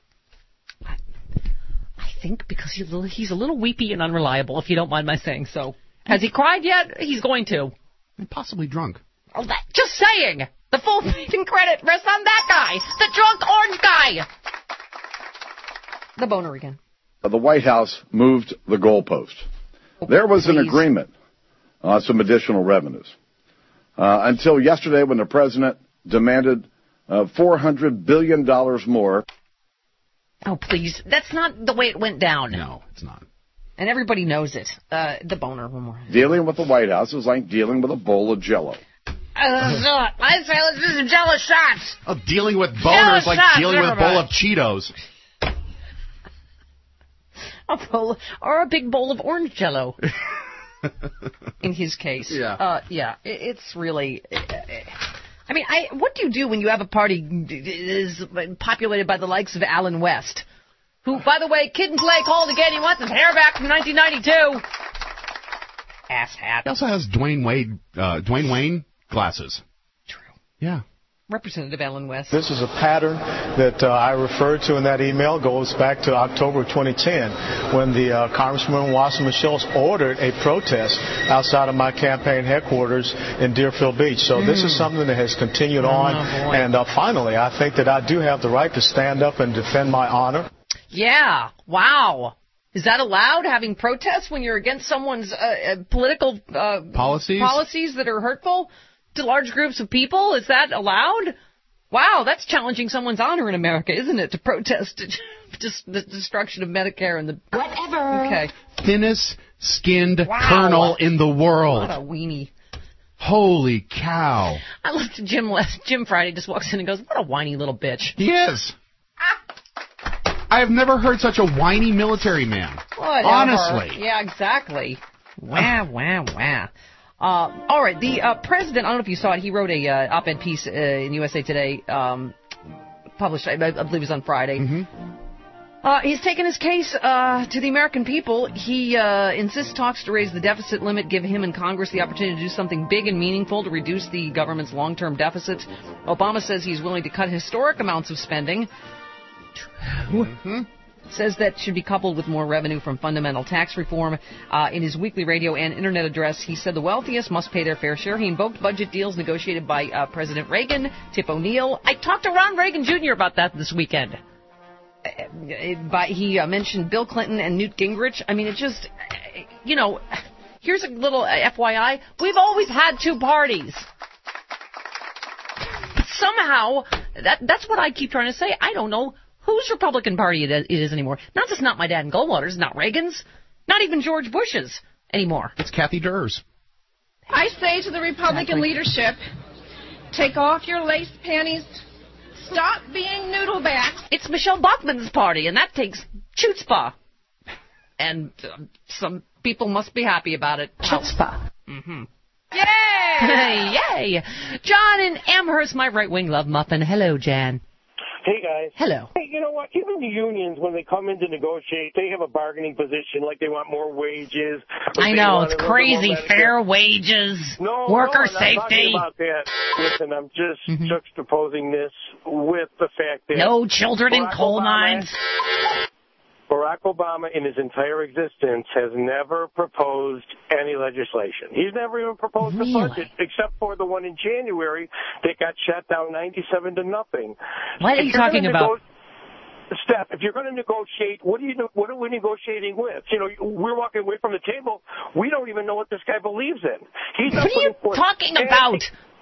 I think because he's a little weepy and unreliable, if you don't mind my saying so. Has he cried yet? He's going to. And possibly drunk. Oh, just saying. The full faith and credit rests on that guy, the drunk orange guy. The Boner again. The White House moved the goalpost. There was an agreement on some additional revenues. Until yesterday when the president demanded $400 billion more. Oh, please. That's not the way it went down. No, it's not. And everybody knows it. The Boner, one more. Dealing with the White House is like dealing with a bowl of Jell-O. I say let's do some Jell-O shots. Oh, dealing with Boner is like dealing with a bowl of Cheetos. Or a big bowl of orange Jell-O. In his case. Yeah. It's really... I mean, what do you do when you have a party that is populated by the likes of Alan West? Who, by the way, Kid and Play called again. He wants his hair back from 1992. Asshat. He also has Dwayne Wayne glasses. True. Yeah. Representative Alan West. This is a pattern that I referred to in that email. Goes back to October 2010 when the Congressman Wasserman Schultz ordered a protest outside of my campaign headquarters in Deerfield Beach. So this is something that has continued on. And finally, I think that I do have the right to stand up and defend my honor. Yeah. Wow. Is that allowed, having protests when you're against someone's political policies that are hurtful to large groups of people? Is that allowed? Wow, that's challenging someone's honor in America, isn't it, to protest just the destruction of Medicare and the... Whatever. Okay. Thinnest skinned colonel in the world. What a weenie. Holy cow. I looked at Jim Friday, just walks in and goes, what a whiny little bitch. He is. I have never heard such a whiny military man. Whatever. Honestly. Yeah, exactly. Wah. All right, the president, I don't know if you saw it, he wrote a op-ed piece in USA Today, published, I believe it was on Friday. Mm-hmm. He's taken his case to the American people. He insists talks to raise the deficit limit give him and Congress the opportunity to do something big and meaningful to reduce the government's long-term deficits. Obama says he's willing to cut historic amounts of spending. Mm-hmm. Says that should be coupled with more revenue from fundamental tax reform. In his weekly radio and internet address, he said the wealthiest must pay their fair share. He invoked budget deals negotiated by President Reagan, Tip O'Neill. I talked to Ron Reagan Jr. about that this weekend. He mentioned Bill Clinton and Newt Gingrich. I mean, it just, here's a little FYI. We've always had two parties. But somehow, that's what I keep trying to say. I don't know whose Republican Party it is anymore. Not just not my dad and Goldwater's, not Reagan's, not even George Bush's anymore. It's Kathy Durr's. I say to the Republican leadership, take off your lace panties, stop being noodlebacks. It's Michelle Bachmann's party, and that takes chutzpah. And some people must be happy about it. Chutzpah. Mm-hmm. Yay! Yay! John in Amherst, my right-wing love muffin. Hello, Jan. Hey, guys. Hello. Hey, you know what? Even the unions, when they come in to negotiate, they have a bargaining position, like they want more wages. I know, it's crazy. Fair wages, worker safety. I'm not talking about that. Listen, I'm just juxtaposing this with the fact that... No children in coal mines. Barack Obama, in his entire existence, has never proposed any legislation. He's never even proposed a budget, except for the one in January that got shut down 97-0. What are you talking about? Steph, if you're going to negotiate, what are we negotiating with? We're walking away from the table. We don't even know what this guy believes in. He's not what are you talking about?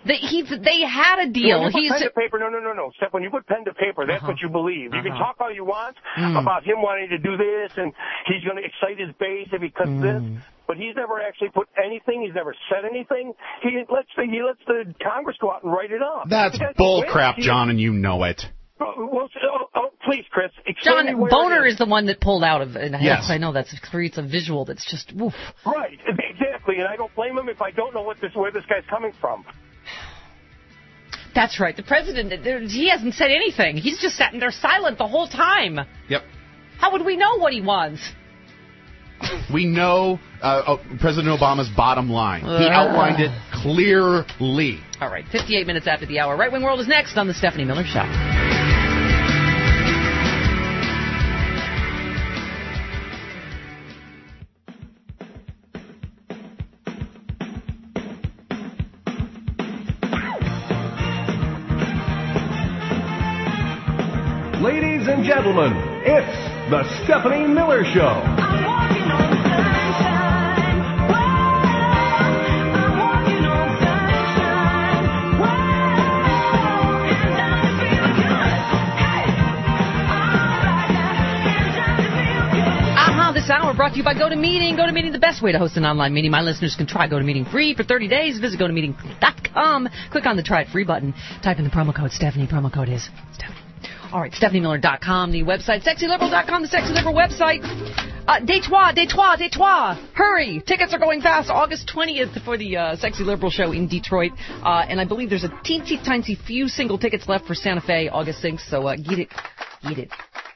They had a deal. When you put pen to paper, no. Steph, when you put pen to paper, that's what you believe. You can talk all you want about him wanting to do this, and he's going to excite his base if he cuts this. But he's never actually put anything. He's never said anything. He lets the Congress go out and write it up. That's bull crap, John, and you know it. Well, please, Chris. John, Boner is the one that pulled out of it. And yes. I know that creates a visual that's just woof. Right, exactly. And I don't blame him if I don't know where this guy's coming from. That's right. The president, he hasn't said anything. He's just sat there silent the whole time. Yep. How would we know what he wants? We know President Obama's bottom line. He outlined it clearly. All right, 58 minutes after the hour. Right Wing World is next on the Stephanie Miller Show. Ladies and gentlemen, it's the Stephanie Miller Show. This hour brought to you by GoToMeeting. GoToMeeting, the best way to host an online meeting. My listeners can try GoToMeeting free for 30 days. Visit GoToMeeting.com. Click on the Try It Free button. Type in the promo code Stephanie. Promo code is Stephanie. All right, StephanieMiller.com, the website. SexyLiberal.com, the Sexy Liberal website. Detroit. Hurry. Tickets are going fast. August 20th for the Sexy Liberal show in Detroit. And I believe there's a teensy-tiny few single tickets left for Santa Fe August 6th. So get it.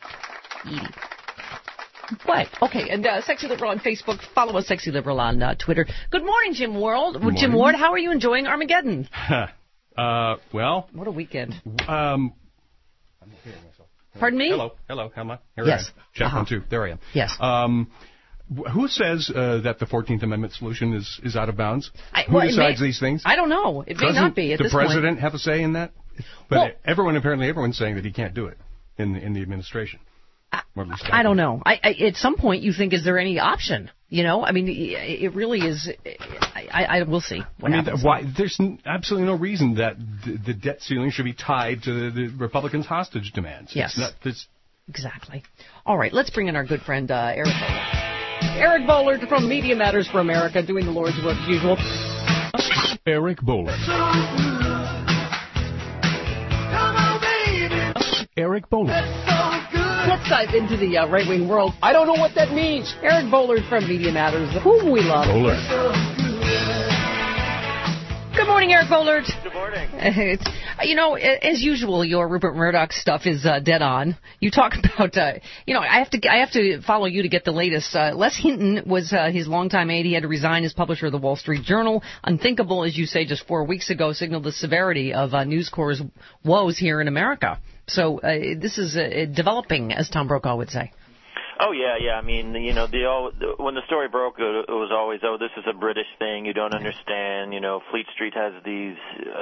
What? Okay, and Sexy Liberal on Facebook. Follow us, Sexy Liberal, on Twitter. Good morning, Jim Ward. Good morning. Jim Ward, how are you enjoying Armageddon? Well... What a weekend. I'm hearing myself. Pardon me? Hello, am I? Here yes. I am. Check 1, 2. There I am. Yes. Who says that the 14th Amendment solution is out of bounds? Who decides these things? I don't know. It may not be at this point. Doesn't the president have a say in that? But everyone's saying that he can't do it in the administration. I don't know. At some point, you think, is there any option? You know, I mean, it really is. I will see. There's absolutely no reason that the debt ceiling should be tied to the Republicans' hostage demands. Yes. Exactly. All right, let's bring in our good friend Eric Boehlert. Eric Boehlert from Media Matters for America, doing the Lord's work as usual. Eric Boehlert. Eric Boehlert. Let's dive into the right-wing world. I don't know what that means. Eric Boehlert from Media Matters, whom we love. Good morning, Eric Boehlert. Good morning. As usual, your Rupert Murdoch stuff is dead on. You talk about, I have to follow you to get the latest. Les Hinton was his longtime aide. He had to resign as publisher of the Wall Street Journal. Unthinkable, as you say, just 4 weeks ago, signaled the severity of News Corp's woes here in America. So this is developing, as Tom Brokaw would say. Oh, yeah. I mean, when the story broke, it was always, this is a British thing. You don't understand. Fleet Street has these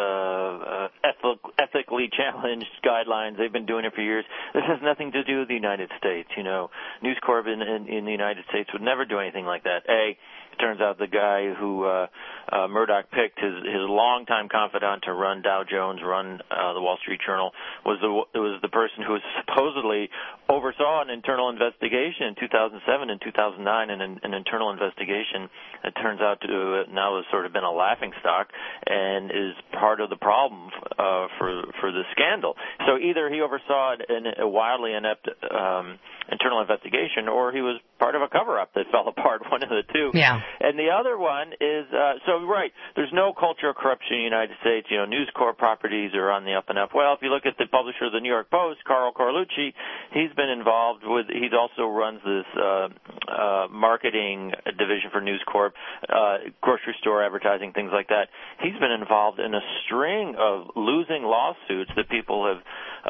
ethically challenged guidelines. They've been doing it for years. This has nothing to do with the United States. News Corp in the United States would never do anything like that. It turns out the guy who Murdoch picked, his longtime confidant to run Dow Jones, run the Wall Street Journal, was the person who supposedly oversaw an internal investigation in 2007 and 2009, and an internal investigation that turns out to now has sort of been a laughingstock and is part of the problem for the scandal. So either he oversaw a wildly inept internal investigation, or he was part of a cover-up that fell apart, one of the two. Yeah. And the other one is, there's no culture of corruption in the United States. News Corp properties are on the up and up. Well, if you look at the publisher of the New York Post, Carl Corlucci, he also runs this marketing division for News Corp, grocery store advertising, things like that. He's been involved in a string of losing lawsuits that people have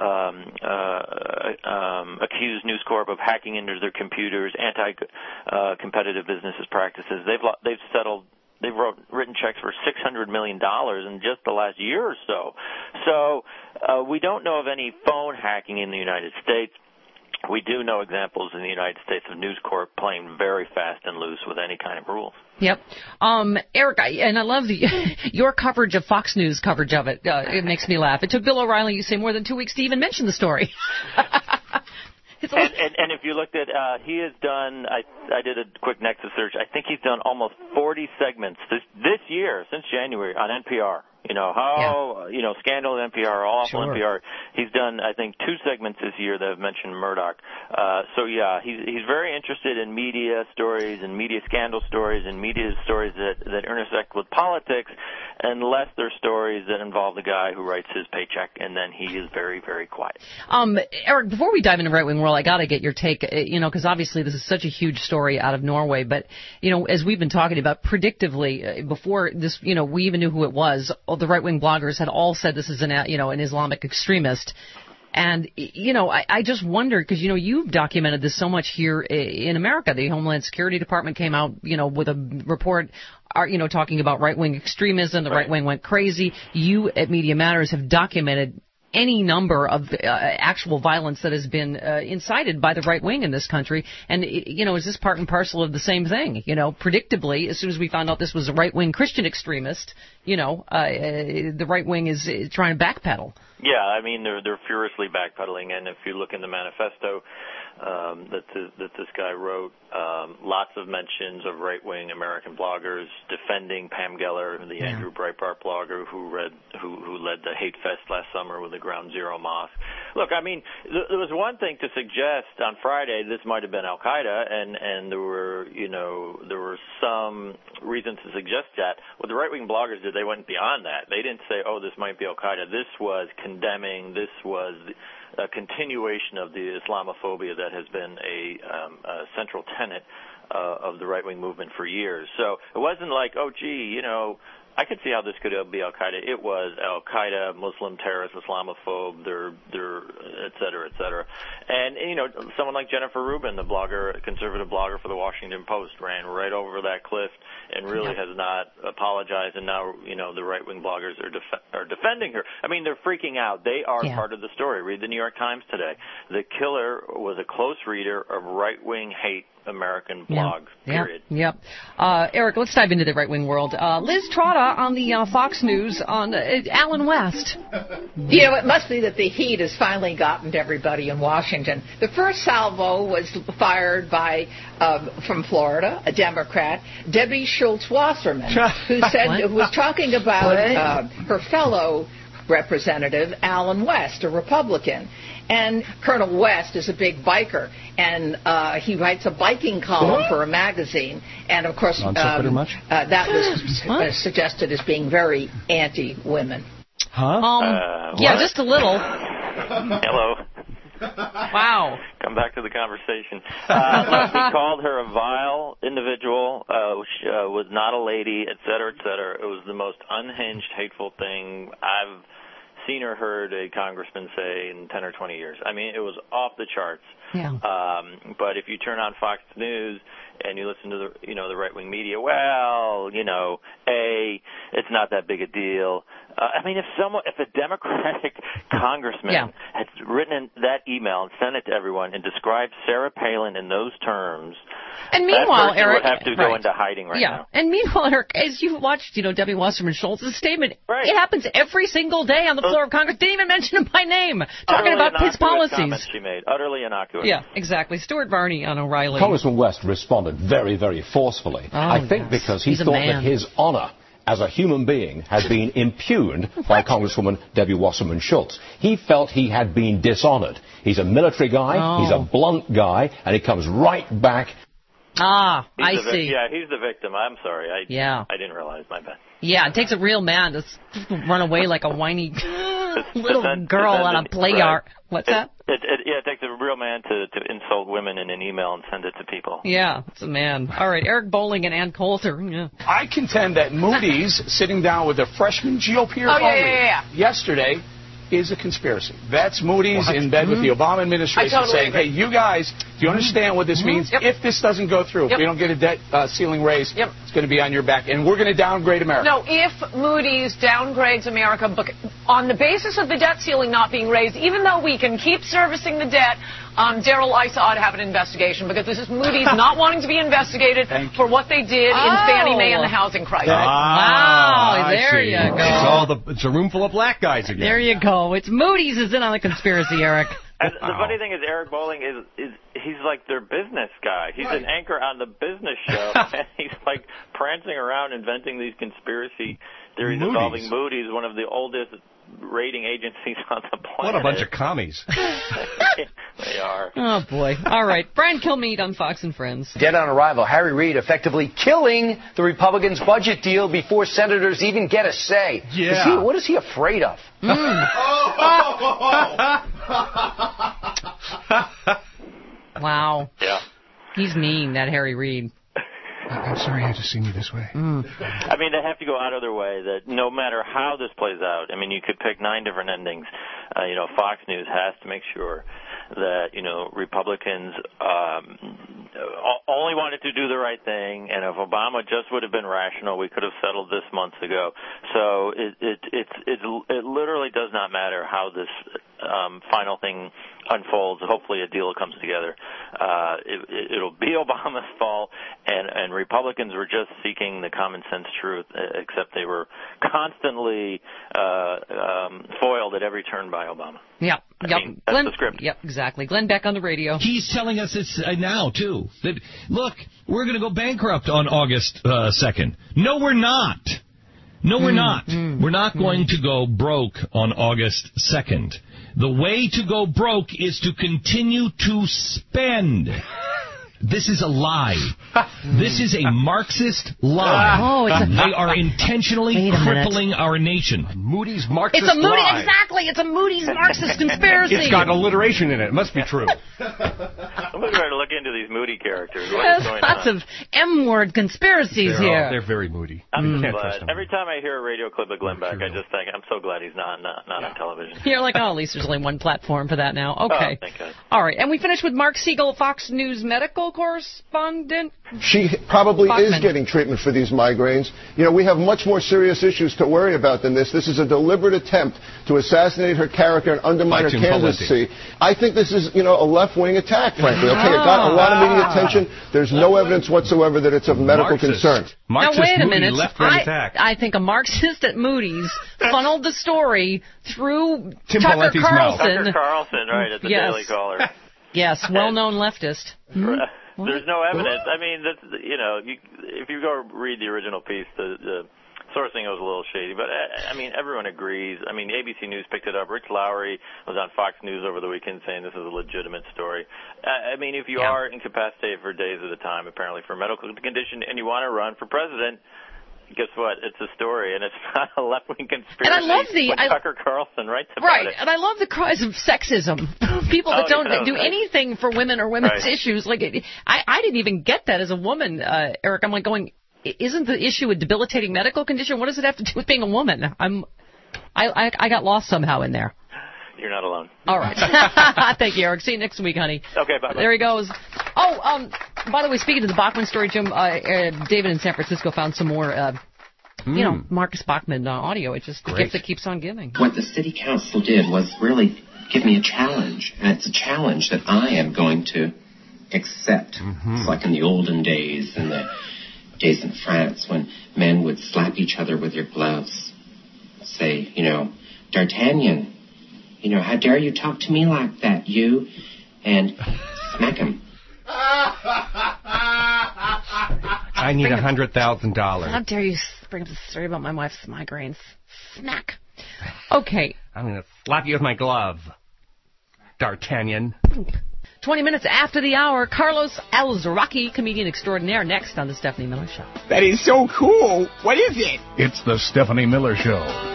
accused News Corp of hacking into their computers, anti-competitive businesses practices. They've written checks for $600 million in just the last year or so. So we don't know of any phone hacking in the United States. We do know examples in the United States of News Corp playing very fast and loose with any kind of rules. Yep. Eric, and I love your coverage of Fox News coverage of it. It makes me laugh. It took Bill O'Reilly, you say, more than 2 weeks to even mention the story. And if you looked at, he has done, I did a quick Nexus search, I think he's done almost 40 segments this year, since January, on NPR. You know, Scandal at NPR, Awful NPR. He's done, I think, 2 segments this year that have mentioned Murdoch. He's very interested in media stories and media scandal stories and media stories that intersect with politics, unless they're stories that involve the guy who writes his paycheck, and then he is very, very quiet. Eric, before we dive into right-wing world, I got to get your take, because obviously this is such a huge story out of Norway, but, as we've been talking about, predictively, before this, we even knew who it was, the right-wing bloggers had all said this is an Islamic extremist. And, I just wondered, because, you've documented this so much here in America. The Homeland Security Department came out, with a report, talking about right-wing extremism. The right wing went crazy. You at Media Matters have documented any number of actual violence that has been incited by the right wing in this country. And, is this part and parcel of the same thing? Predictably, as soon as we found out this was a right-wing Christian extremist, the right wing is trying to backpedal. Yeah, I mean, they're furiously backpedaling, and if you look in the manifesto that this guy wrote, lots of mentions of right-wing American bloggers defending Pam Geller, the Andrew Breitbart blogger who led the hate fest last summer with the Ground Zero mosque. Look, I mean, there was one thing to suggest on Friday this might have been Al Qaeda, and there were some reasons to suggest that. What the right-wing bloggers did, they went beyond that. They didn't say, oh, this might be Al Qaeda. This was condemning. This was a continuation of the Islamophobia that has been a central tenet of the right-wing movement for years. So it wasn't like, oh, gee, I could see how this could be Al Qaeda. It was Al Qaeda, Muslim terrorists, Islamophobe, they're et cetera, et cetera. And someone like Jennifer Rubin, the conservative blogger for the Washington Post, ran right over that cliff and really has not apologized. And now the right-wing bloggers are defending her. I mean, they're freaking out. They are part of the story. Read the New York Times today. The killer was a close reader of right-wing hate American blogs, period. Yep. Eric, let's dive into the right-wing world. Liz Trotta on the Fox News on Alan West. It must be that the heat has finally gotten to everybody in Washington. The first salvo was fired by, from Florida, a Democrat, Debbie Schultz Wasserman, who was talking about her fellow representative, Alan West, a Republican. And Colonel West is a big biker, and he writes a biking column for a magazine. And, of course, that was suggested as being very anti-women. Yeah, just a little. Hello. Wow. Come back to the conversation. He called her a vile individual, was not a lady, et cetera, et cetera. It was the most unhinged, hateful thing I've seen or heard a congressman say in 10 or 20 years. I mean, it was off the charts. Yeah. But if you turn on Fox News and you listen to the right-wing media, well, it's not that big a deal. I mean, if a Democratic congressman had written that email and sent it to everyone and described Sarah Palin in those terms, and meanwhile, that Eric would have to go into hiding right now. And meanwhile, Eric, as you watched, Debbie Wasserman Schultz's statement, it happens every single day on the floor of Congress. Didn't even mention him by name, talking about his policies. Comments she made, utterly innocuous. Yeah, exactly. Stuart Varney on O'Reilly. Congressman West responded very, very forcefully. I think because he thought that his honor as a human being had been impugned by Congresswoman Debbie Wasserman Schultz. He felt he had been dishonored. He's a military guy, he's a blunt guy, and he comes right back. I see. Yeah, he's the victim. I'm sorry. I didn't realize. My bad. Yeah, it takes a real man to run away like a whiny little girl on a play yard. What's that? It takes a real man to insult women in an email and send it to people. Yeah, it's a man. All right, Eric Bolling and Ann Coulter. Yeah. I contend that Moody's sitting down with their freshman GOPer yesterday is a conspiracy. That's Moody's in bed with the Obama administration saying, hey, you guys, do you understand what this means? If this doesn't go through, if we don't get a debt ceiling raise, it's going to be on your back, and we're going to downgrade America. No, if Moody's downgrades America on the basis of the debt ceiling not being raised, even though we can keep servicing the debt Darrell Issa ought to have an investigation because this is Moody's not wanting to be investigated for what they did in Fannie Mae and the housing crisis. Wow, there you go. It's a room full of black guys again. There you go. It's Moody's is in on the conspiracy, Eric. And the funny thing is, Eric Bolling he's like their business guy. He's an anchor on the business show, and he's like prancing around inventing these conspiracy theories involving Moody's, one of the oldest rating agencies on the planet. What a bunch of commies. They are. Oh, boy. All right. Brian Kilmeade on Fox and Friends. Dead on arrival, Harry Reid effectively killing the Republicans' budget deal before senators even get a say. Yeah. What is he afraid of? Wow. Yeah. He's mean, that Harry Reid. I'm sorry you had to see me this way. I mean, they have to go out of their way that no matter how this plays out, I mean, you could pick 9 different endings. Fox News has to make sure that, Republicans only wanted to do the right thing, and if Obama just would have been rational, we could have settled this months ago. So it literally does not matter how this final thing unfolds. Hopefully a deal comes together. It'll be Obama's fault, and Republicans were just seeking the common sense truth, except they were constantly foiled at every turn by Obama. Yep. I mean, that's the script. Yep, exactly. Glenn Beck on the radio. He's telling us this now, too. That, look, we're going to go bankrupt on August 2nd. No, we're not. No, we're not. We're not going to go broke on August 2nd. The way to go broke is to continue to spend. This is a lie. This is a Marxist lie. They are intentionally crippling our nation. Moody's Marxist It's a Moody, lie. exactly. It's a Moody's Marxist conspiracy. It's got alliteration in it. It must be true. I'm going to try to look into these Moody characters. There's lots of M-word conspiracies here. They're very moody. I'm just glad. Every time I hear a radio clip of Glenn Beck, I just think, I'm so glad he's not on television. You're like, at least there's only one platform for that now. Okay. Oh, thank God. All right. And we finished with Mark Siegel, Fox News medical correspondent. She probably Bachman. is getting treatment for these migraines. We have much more serious issues to worry about than this. This is a deliberate attempt to assassinate her character and undermine her candidacy. I think this is, a left-wing attack, frankly. Okay, it got a lot of media attention. There's no evidence whatsoever that it's of medical concern. Now, wait a minute. I think a Marxist at Moody's funneled the story through Tucker Carlson. Tucker Carlson, right, at the Daily Caller. Yes, well-known leftist. There's no evidence. I mean, if you go read the original piece, the sourcing was a little shady, but I mean, everyone agrees. I mean, ABC News picked it up. Rich Lowry was on Fox News over the weekend saying this is a legitimate story. I mean, if you are incapacitated for days at a time, apparently for a medical condition, and you want to run for president, guess what? It's a story, and it's not a left-wing conspiracy. And I love Tucker Carlson writes about it. And I love the cries of sexism. People that don't do anything for women or women's issues. Like, I didn't even get that as a woman, Eric. I'm like going, isn't the issue a debilitating medical condition? What does it have to do with being a woman? I got lost somehow in there. You're not alone. All right. Thank you, Eric. See you next week, honey. Okay, bye-bye. There he goes. Oh, by the way, speaking of the Bachman story, Jim, David in San Francisco found some more, Marcus Bachman audio. It's just the gift that keeps on giving. What the city council did was really give me a challenge, and it's a challenge that I am going to accept. It's like in the olden days, in the days in France, when men would slap each other with their gloves. Say, D'Artagnan, how dare you talk to me like that, you? And smack him. I need $100,000. How dare you bring up the story about my wife's migraines? Smack. Okay. I'm going to slap you with my glove, D'Artagnan. 20 minutes after the hour, Carlos Alazraqui, comedian extraordinaire, next on The Stephanie Miller Show. That is so cool. What is it? It's The Stephanie Miller Show.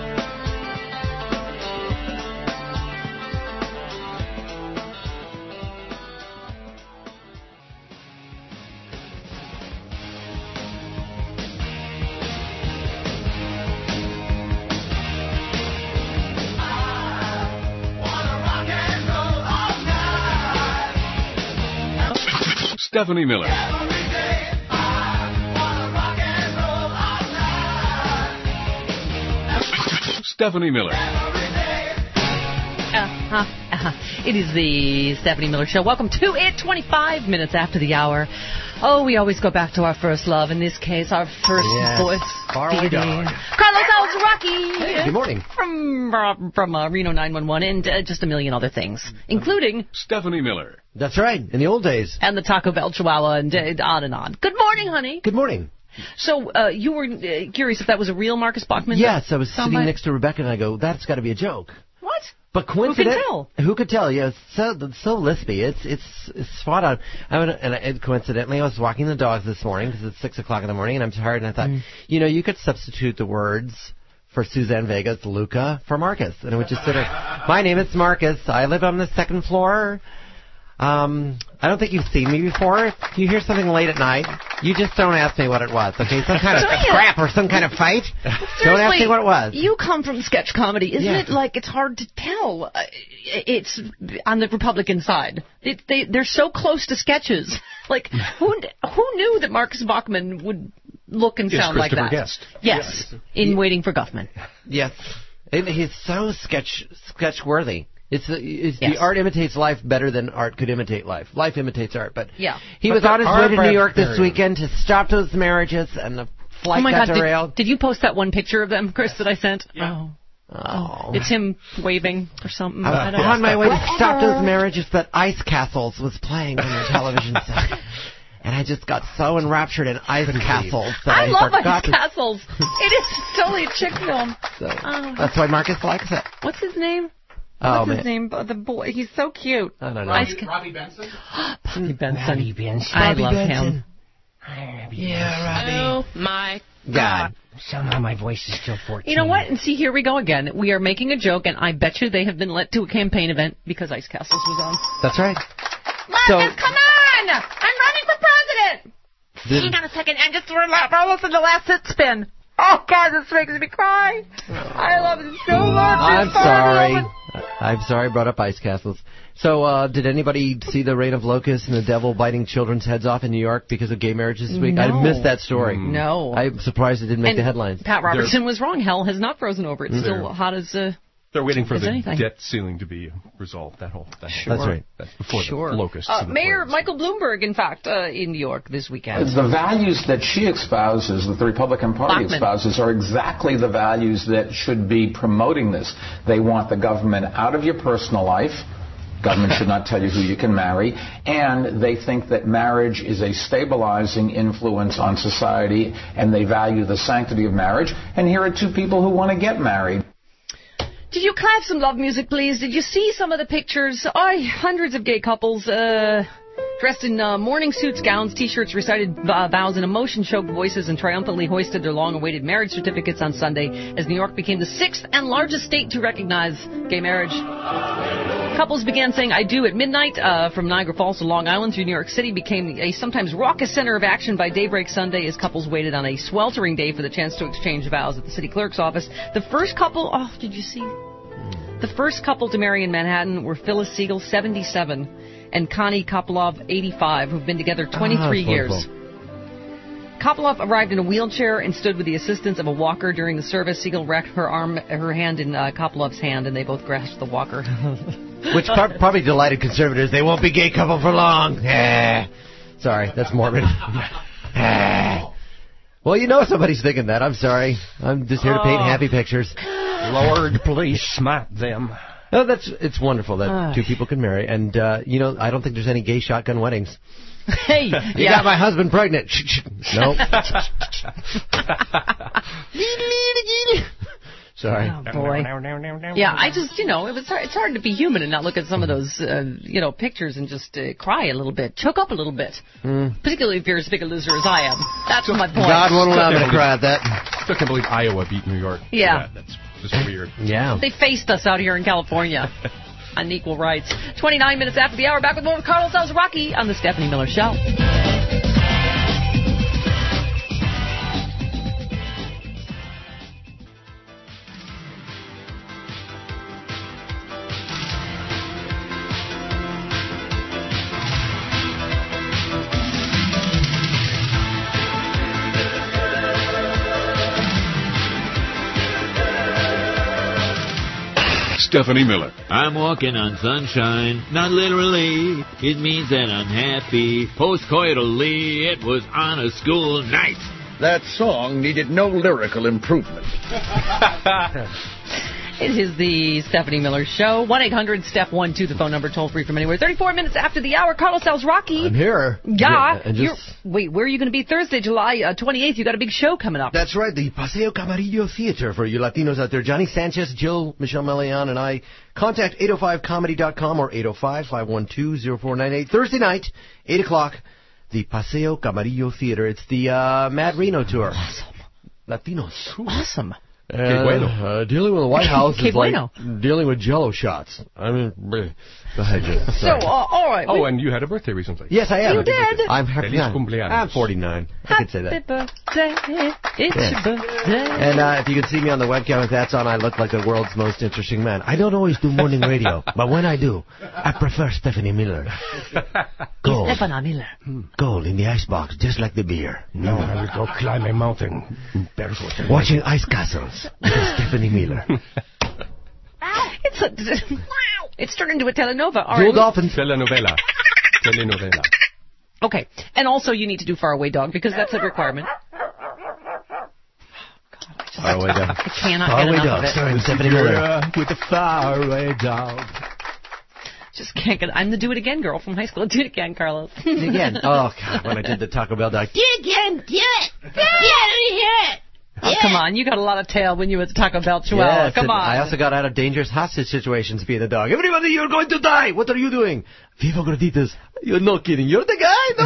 Stephanie Miller. Stephanie Miller. It is the Stephanie Miller Show. Welcome to it, 25 minutes after the hour. Oh, we always go back to our first love. In this case, our first voice. Carlos Alzaraki. Hey, good morning. From Reno 911 and just a million other things, including Stephanie Miller. That's right, in the old days. And the Taco Bell Chihuahua and on and on. Good morning, honey. Good morning. So you were curious if that was a real Marcus Bachman? Yes, I was sitting next to Rebecca and I go, that's got to be a joke. What? But coincidentally, Who could tell? Yeah, it's so lispy. It's spot on. Coincidentally, I was walking the dogs this morning because it's 6 o'clock in the morning and I'm tired. And I thought, you could substitute the words for Suzanne Vega's Luca for Marcus, and it would just sit there. My name is Marcus. I live on the second floor. I don't think you've seen me before. If you hear something late at night, you just don't ask me what it was, okay? Some kind of crap or some kind of fight. Don't ask me what it was. You come from sketch comedy. Isn't it like it's hard to tell? It's on the Republican side. They're so close to sketches. Like, who knew that Marcus Bachman would look and sound like that? Guest. Yes, in Waiting for Guffman. Yes. He's so sketch-worthy. The art imitates life better than art could imitate life. Life imitates art, but he was on his way to New York this weekend to stop those marriages, and the flight got derailed. Did you post that one picture of them, Chris, that I sent? Yeah. Oh. It's him waving or something. I was on my way to stop those marriages, but Ice Castles was playing on the television set. And I just got so enraptured in Ice Castles that I love forgot Ice Castles. It is totally a chick film. So, that's why Marcus likes it. What's his name? What's his name? The boy. He's so cute. I don't know. Robbie Benson? Robbie Benson. Robbie Benson. I love him. Yeah, Robbie. Oh, my God. Somehow my voice is still 14. You know what? And see, here we go again. We are making a joke, and I bet you they have been let to a campaign event because Ice Castles was on. That's right. Marcus, come on! I'm running for president! Hang on a second, and just roll us in the last sit spin. Oh, God, this makes me cry. I love it so much. I'm sorry I brought up Ice Castles. So, did anybody see the rain of locusts and the devil biting children's heads off in New York because of gay marriages this week? No. I missed that story. No. I'm surprised it didn't make the headlines. Pat Robertson was wrong. Hell has not frozen over. It's still hot as... They're waiting for the debt ceiling to be resolved. That whole Sure. That's right. That's before the locusts. Mayor Michael Bloomberg, in fact, in New York this weekend. The values that she espouses, that the Republican Party espouses, are exactly the values that should be promoting this. They want the government out of your personal life. Government should not tell you who you can marry. And they think that marriage is a stabilizing influence on society, and they value the sanctity of marriage. And here are two people who want to get married. Did you clap some love music, please? Did you see some of the pictures? Hundreds of gay couples dressed in morning suits, gowns, T-shirts, recited vows in emotion-choked voices, and triumphantly hoisted their long-awaited marriage certificates on Sunday as New York became the 6th and largest state to recognize gay marriage. Couples began saying "I do" at midnight from Niagara Falls to Long Island through New York City, became a sometimes raucous center of action by daybreak Sunday as couples waited on a sweltering day for the chance to exchange vows at the city clerk's office. The first couple, did you see? The first couple to marry in Manhattan were Phyllis Siegel, 77, and Connie Kopolov, 85, who've been together 23 years. Kopolov arrived in a wheelchair and stood with the assistance of a walker during the service. Siegel wrapped her hand in Kopolov's hand, and they both grasped the walker. Which probably delighted conservatives. They won't be gay couple for long. Sorry, that's morbid. Well, somebody's thinking that. I'm sorry. I'm just here to paint happy pictures. Lord, please smack them. No, it's wonderful that two people can marry. And, I don't think there's any gay shotgun weddings. Hey, you got my husband pregnant. No. Sorry. Oh, boy. Yeah, I just, it's hard to be human and not look at some of those, pictures and just cry a little bit, choke up a little bit. Particularly if you're as big a loser as I am. That's my point. God won't allow me to cry at that. Still can't believe Iowa beat New York. Yeah. That's just weird. Yeah. They faced us out here in California on equal rights. 29 minutes after the hour, back with more of Carlos Alzaraki on the Stephanie Miller Show. Stephanie Miller. I'm walking on sunshine, not literally. It means that I'm happy. Postcoitally, it was on a school night. That song needed no lyrical improvement. It is the Stephanie Miller Show. 1-800-STEP-12, the phone number, toll free from anywhere. 34 minutes after the hour, Carlos Alzraqui. I'm here. Yeah. Wait, where are you going to be Thursday, July 28th? You got a big show coming up. That's right, the Paseo Camarillo Theater for you Latinos out there. Johnny Sanchez, Jill, Michelle Melian, and I. Contact 805comedy.com or 805-512-0498. Thursday night, 8 o'clock, the Paseo Camarillo Theater. It's the Mad Reno tour. Awesome. Latinos. Awesome. Dealing with the White House is like dealing with Jell-O shots. I mean, go ahead, Jim. All right. Oh, and you had a birthday recently. Yes, I am. You did. I'm happy. I'm 49. I can say that. Happy birthday. It's your birthday. And if you can see me on the webcam with that on, I look like the world's most interesting man. I don't always do morning radio, but when I do, I prefer Stephanie Miller. Gold. Stephanie Miller. Gold in the icebox, just like the beer. No, I will go climb a mountain barefoot. Watching ice castles. Stephanie Miller. It's turned into a telenovela. Jewel Dolphins. Telenovela. Okay. And also you need to do Faraway Dog because that's a requirement. Faraway Dog. I cannot get enough of it. Starring Stephanie Miller. With the Faraway Dog. Just can't get. I'm the Do It Again girl from high school. Do it again, Carlos. Again. Oh, God. When I did the Taco Bell dog. Do it again. Do it. Let me hear it. Oh, come on. You got a lot of tail when you were at the Taco Bell Chihuahua. Yes, come on. I also got out of dangerous hostage situations being the dog. Everybody, you're going to die. What are you doing? Viva Gorditas. You're not kidding. You're the guy?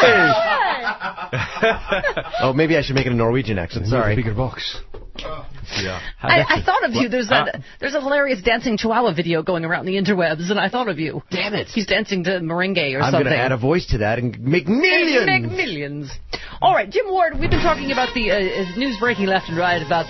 No way. Oh, maybe I should make it a Norwegian accent. Sorry. Bigger box. Yeah. I thought of you. There's a hilarious dancing Chihuahua video going around the interwebs, and I thought of you. Damn it. He's dancing to merengue or I'm something. I'm going to add a voice to that and make millions. Make millions. All right, Jim Ward, we've been talking about the news breaking left and right about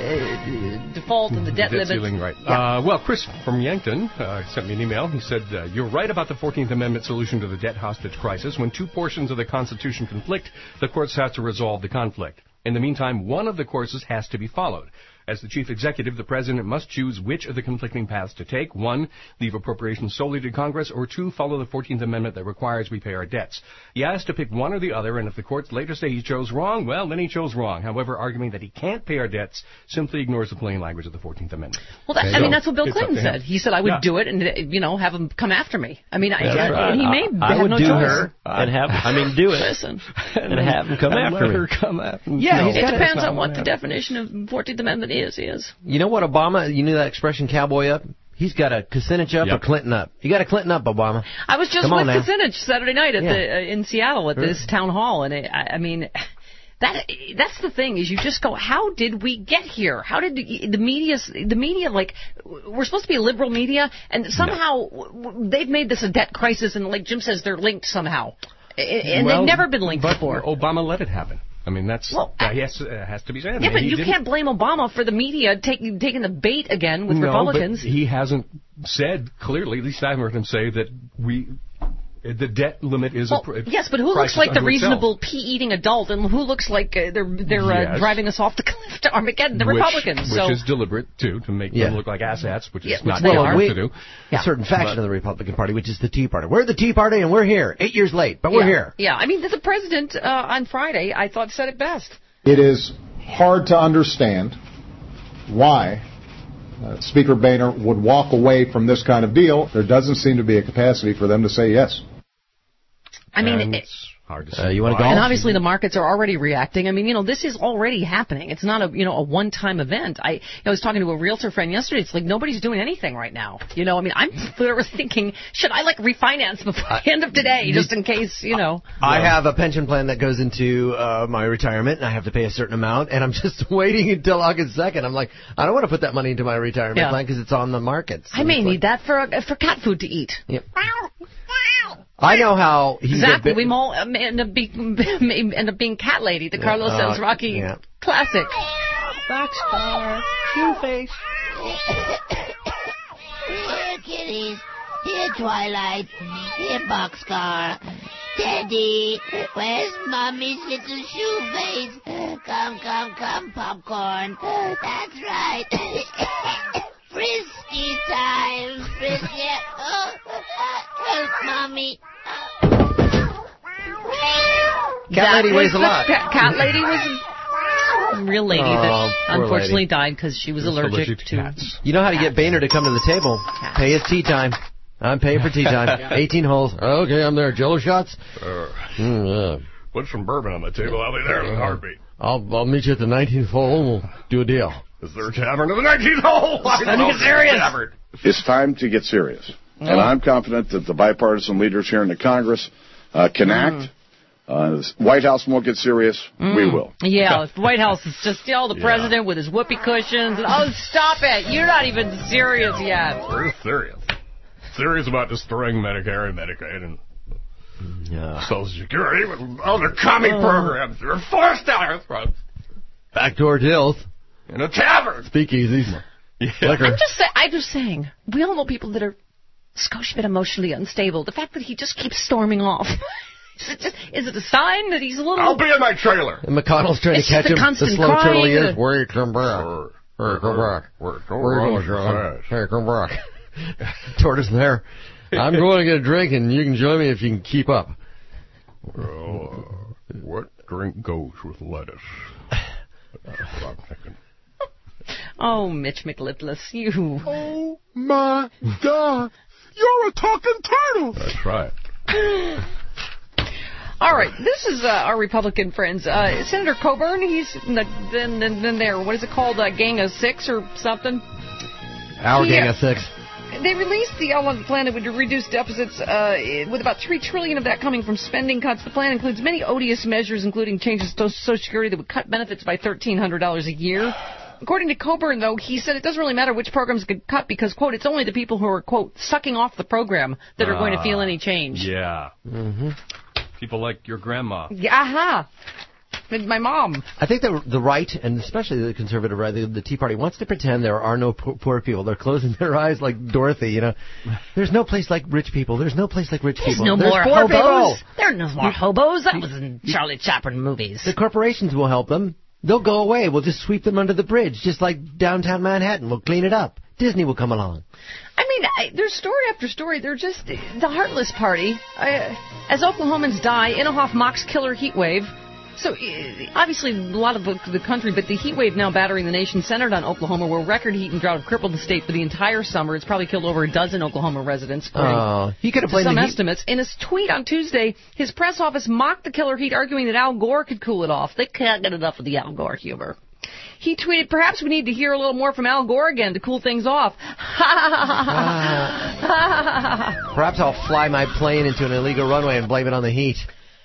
the default and the debt limit. Ceiling, right. Yeah. Well, Chris from Yankton sent me an email. He said, you're right about the 14th Amendment solution to the debt hostage crisis. When two portions of the Constitution conflict, the courts have to resolve the conflict. In the meantime, one of the courses has to be followed. As the chief executive, the president must choose which of the conflicting paths to take. 1, leave appropriations solely to Congress, or 2, follow the 14th Amendment that requires we pay our debts. He has to pick one or the other, and if the courts later say he chose wrong, well, then he chose wrong. However, arguing that he can't pay our debts simply ignores the plain language of the 14th Amendment. Well, that's what Bill Clinton said. He said I would do it and, have him come after me. I mean, he may have no choice. I would do it. Listen. And have him come after me. Yeah, it depends on what the definition of 14th Amendment is. You know what, Obama, you knew that expression, cowboy up? He's got a Kucinich up or Clinton up. You got a Clinton up, Obama. I was just with Kucinich Saturday night in Seattle at this town hall, and I mean, that's the thing, is you just go, how did we get here? How did the media, like, we're supposed to be a liberal media, and somehow they've made this a debt crisis, and like Jim says, they're linked somehow. And they've never been linked before. Obama let it happen. I mean, that has to be said. Yeah, but you can't blame Obama for the media taking the bait again with Republicans. But he hasn't said clearly, at least I haven't heard him say, that the debt limit is yes, but who looks like the reasonable pea-eating adult, and who looks like they're driving us off the cliff to Armageddon? The Republicans. Which is deliberate, too, to make them look like asshats, which is not hard to do. A certain faction of the Republican Party, which is the Tea Party. We're the Tea Party, and we're here. 8 years late, but we're here. Yeah, I mean, the president on Friday, I thought, said it best. It is hard to understand why Speaker Boehner would walk away from this kind of deal. There doesn't seem to be a capacity for them to say yes. I mean, it's hard to say. You want to golf? And obviously the markets are already reacting. I mean, this is already happening. It's not a one-time event. I was talking to a realtor friend yesterday. It's like nobody's doing anything right now. I mean, I'm literally thinking, should I refinance before the end of today, just in case, I have a pension plan that goes into my retirement, and I have to pay a certain amount, and I'm just waiting until August 2nd. I'm like, I don't want to put that money into my retirement plan because it's on the markets. I may need that for cat food to eat. Yep. I know how he exactly. We all end up being cat lady. The Carlos Alzraqui classic. Boxcar, shoe face. Here, kitties. Here, Twilight. Here, Boxcar. Teddy, where's Mommy's little shoe face? Come, popcorn. That's right. Frisky time. Mommy. Cat lady weighs a lot. Cat lady was a real lady that unfortunately died because she was allergic to cats. You know how to get Boehner to come to the table. Pay his tea time. I'm paying for tea time. 18 holes. Okay, I'm there. Jello shots? Put some bourbon on the table. I'll be there in a heartbeat. I'll meet you at the 19th hole and we'll do a deal. Is there a tavern to the 19th hole? I think it's serious. It's time to get serious. And I'm confident that the bipartisan leaders here in the Congress can act. The White House won't get serious. We will. Yeah, the White House is just the president with his whoopee cushions. Oh, stop it. You're not even serious yet. We're serious. Serious about destroying Medicare and Medicaid and Social Security with other commie programs that are forced down our throats. Backdoor deals. In a tavern. Speakeasies. Liquor. I'm just saying, we all know people that are a skosh bit emotionally unstable. The fact that he just keeps storming off. Is it a sign that he's a little... I'll be in my trailer. And McConnell's trying to catch him. The slow turtle he is. Where you come back? Where you come back? Where you going, Hey, come back. Tortoise there. I'm going to get a drink, and you can join me if you can keep up. What drink goes with lettuce? That's what I'm thinking. Oh, Mitch McLipless, you. Oh, my God. You're a talking turtle. That's right. All right, this is our Republican friends. Senator Coburn, he's in there. What is it called? Gang of Six or something? Our Gang of Six. They released the outline plan that would reduce deficits with about $3 trillion of that coming from spending cuts. The plan includes many odious measures, including changes to Social Security that would cut benefits by $1,300 a year. According to Coburn, though, he said it doesn't really matter which programs get cut because, quote, it's only the people who are, quote, sucking off the program that are going to feel any change. Yeah. Mm-hmm. People like your grandma. Yeah, aha. My mom. I think the right, and especially the conservative right, the Tea Party, wants to pretend there are no poor people. They're closing their eyes like Dorothy, you know. There's no place like rich people. There's no place like rich people. There's no more hobos. There are no more hobos. That was in Charlie Chaplin movies. The corporations will help them. They'll go away. We'll just sweep them under the bridge, just like downtown Manhattan. We'll clean it up. Disney will come along. I mean, there's story after story. They're just the Heartless Party. As Oklahomans die, Inhofe mocks killer heat wave. So, obviously, a lot of the country, but the heat wave now battering the nation centered on Oklahoma, where record heat and drought have crippled the state for the entire summer. It's probably killed over a dozen Oklahoma residents. He could have blamed some estimates. In his tweet on Tuesday, his press office mocked the killer heat, arguing that Al Gore could cool it off. They can't get enough of the Al Gore humor. He tweeted, perhaps we need to hear a little more from Al Gore again to cool things off. Perhaps I'll fly my plane into an illegal runway and blame it on the heat.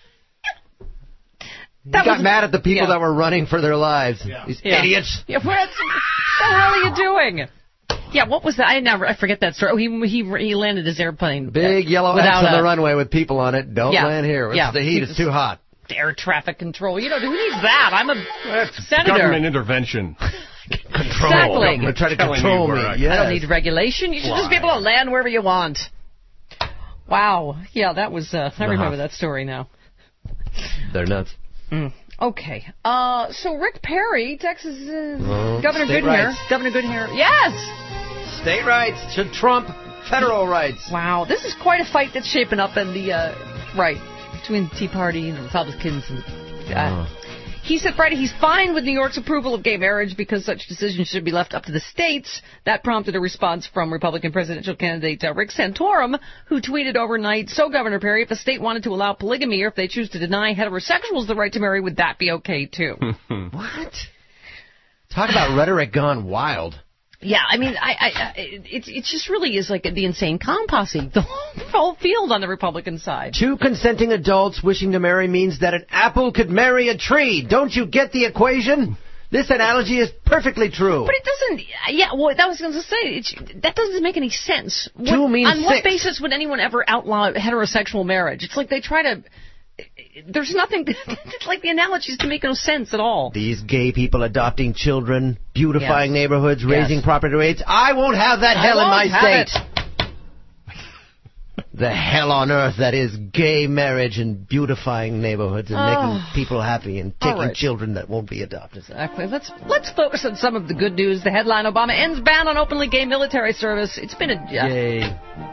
He got mad at the people that were running for their lives. These idiots. Yeah, what the hell are you doing? Yeah, what was that? I forget that story. Oh, he landed his airplane. Big yellow X on the runway with people on it. Don't land here. It's the heat. It's too hot. Air traffic control. You know, who needs that? I'm a senator. Government intervention. Control. Exactly. They're trying to control me. Yes. I don't need regulation. You should just be able to land wherever you want. Wow. Yeah, that was... I remember that story now. They're nuts. Okay. So Rick Perry, Texas Governor Goodhair. Governor Goodhair. Yes! State rights should trump federal rights. Wow. This is quite a fight that's shaping up in the... between the Tea Party and the Republicans. He said Friday he's fine with New York's approval of gay marriage because such decisions should be left up to the states. That prompted a response from Republican presidential candidate Rick Santorum, who tweeted overnight, so Governor Perry, if a state wanted to allow polygamy or if they choose to deny heterosexuals the right to marry, would that be okay too? What? Talk about rhetoric gone wild. Yeah, I mean, it just really is like the insane clown posse, the whole field on the Republican side. Two consenting adults wishing to marry means that an apple could marry a tree. Don't you get the equation? This analogy is perfectly true. But it doesn't. Yeah, well, that was going to say that doesn't make any sense. Two means on what basis would anyone ever outlaw heterosexual marriage? It's like they try to. There's nothing. It's like the analogies to make no sense at all. These gay people adopting children, beautifying neighborhoods, raising property rates. I won't have that hell in my state. The hell on earth that is gay marriage and beautifying neighborhoods and making people happy and taking children that won't be adopted. Exactly. Let's focus on some of the good news. The headline: Obama ends ban on openly gay military service. It's been a yay.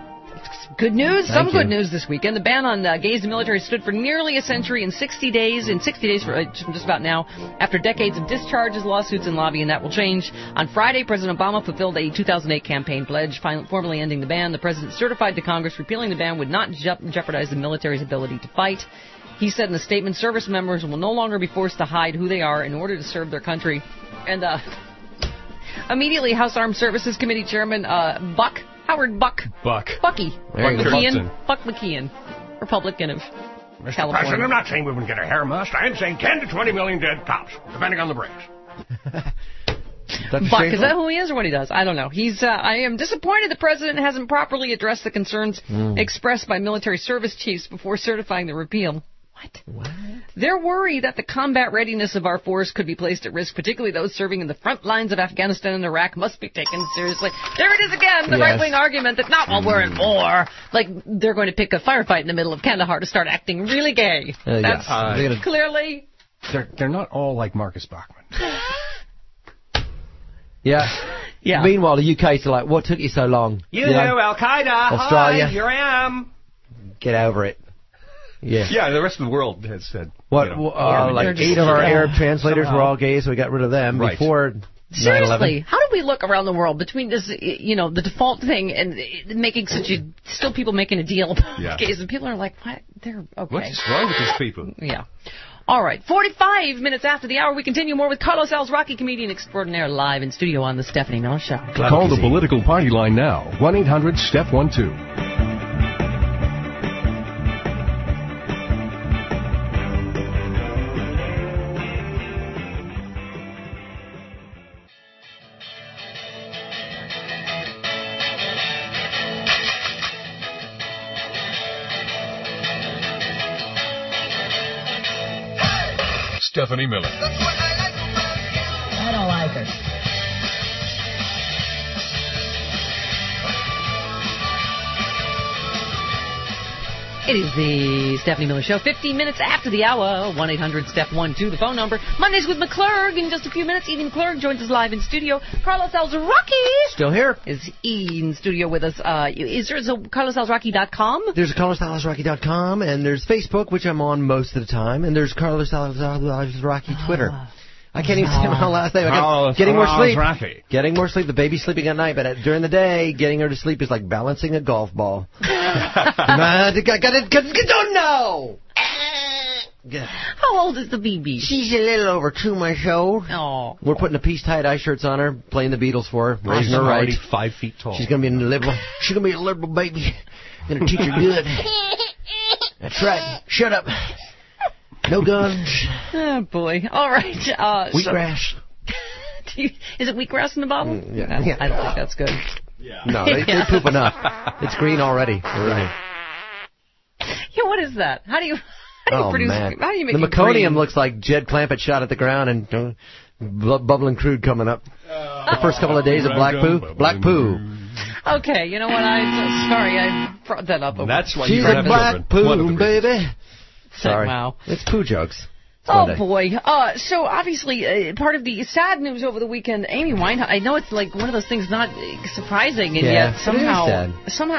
Good news, Thank good you. news this weekend. The ban on gays in the military stood for nearly a century in 60 days for just about now. After decades of discharges, lawsuits, and lobbying, that will change. On Friday, President Obama fulfilled a 2008 campaign pledge, formally ending the ban. The president certified to Congress repealing the ban would not jeopardize the military's ability to fight. He said in the statement, service members will no longer be forced to hide who they are in order to serve their country. And immediately, House Armed Services Committee Chairman Howard Bucky McKeon, Republican of Mr. California. President, I'm not saying we wouldn't get a hair musk. I'm saying 10 to 20 million dead cops, depending on the breaks. Buck, is that who he is or what he does? I don't know. I am disappointed the president hasn't properly addressed the concerns expressed by military service chiefs before certifying the repeal. What? They're worried that the combat readiness of our force could be placed at risk, particularly those serving in the front lines of Afghanistan and Iraq must be taken seriously. There it is again, the right-wing argument that not while we're in war. Like, they're going to pick a firefight in the middle of Kandahar to start acting really gay. That's clearly... They're not all like Marcus Bachmann. Yeah. Meanwhile, the UK's like, what took you so long? Al-Qaeda. Australia. Hi, here I am. Get over it. Yeah, the rest of the world has said... like 8 of our Arab translators were all gay, so we got rid of them before 9/11. Seriously, how do we look around the world between this, the default thing and making still people making a deal about gays, and people are like, what? They're okay. What's wrong with these people? Yeah. All right, 45 minutes after the hour, we continue more with Carlos Alzraqui, comedian extraordinaire, live in studio on The Stephanie Miller Show. Call the political party line now, 1-800-STEP-12. Stephanie Miller. I don't like her. It is the Stephanie Miller Show, 15 minutes after the hour, 1-800-STEP-12, the phone number. Mondays with McClurg. In just a few minutes, Edie McClurg joins us live in studio. Carlos Alzraqui. Still here. Is in studio with us. Is there a CarlosAlzraqui.com? There's CarlosAlzraqui.com, and there's Facebook, which I'm on most of the time, and there's Carlos Alzraqui Twitter. I can't even say my last name. Getting more sleep. Getting more sleep. The baby's sleeping at night, but during the day, getting her to sleep is like balancing a golf ball. Don't know. How old is the baby? She's a little over 2 months old. Oh. We're putting the peace tie-dye shirts on her, playing the Beatles for her, raising her right. Already 5 feet tall. She's gonna be a liberal. She's gonna be a liberal baby. Gonna teach her good. That's right. Shut up. No guns. Oh, boy. All right. Wheatgrass. Is it wheatgrass in the bottle? Yeah. I don't think that's good. Yeah. No, they poop enough. It's green already. Right. Yeah, what is that? How do you produce? Man. How do you make the it meconium green? looks like Jed Clampett shot at the ground and bubbling crude coming up. The first couple of days of black poo. Black poo. Okay, you know what? I'm sorry I brought that up. That's why she's you a black poo, baby. Sorry. Wow. It's poo jokes. Oh, boy. So, obviously, part of the sad news over the weekend, Amy Winehouse, I know it's like one of those things not surprising, and yet somehow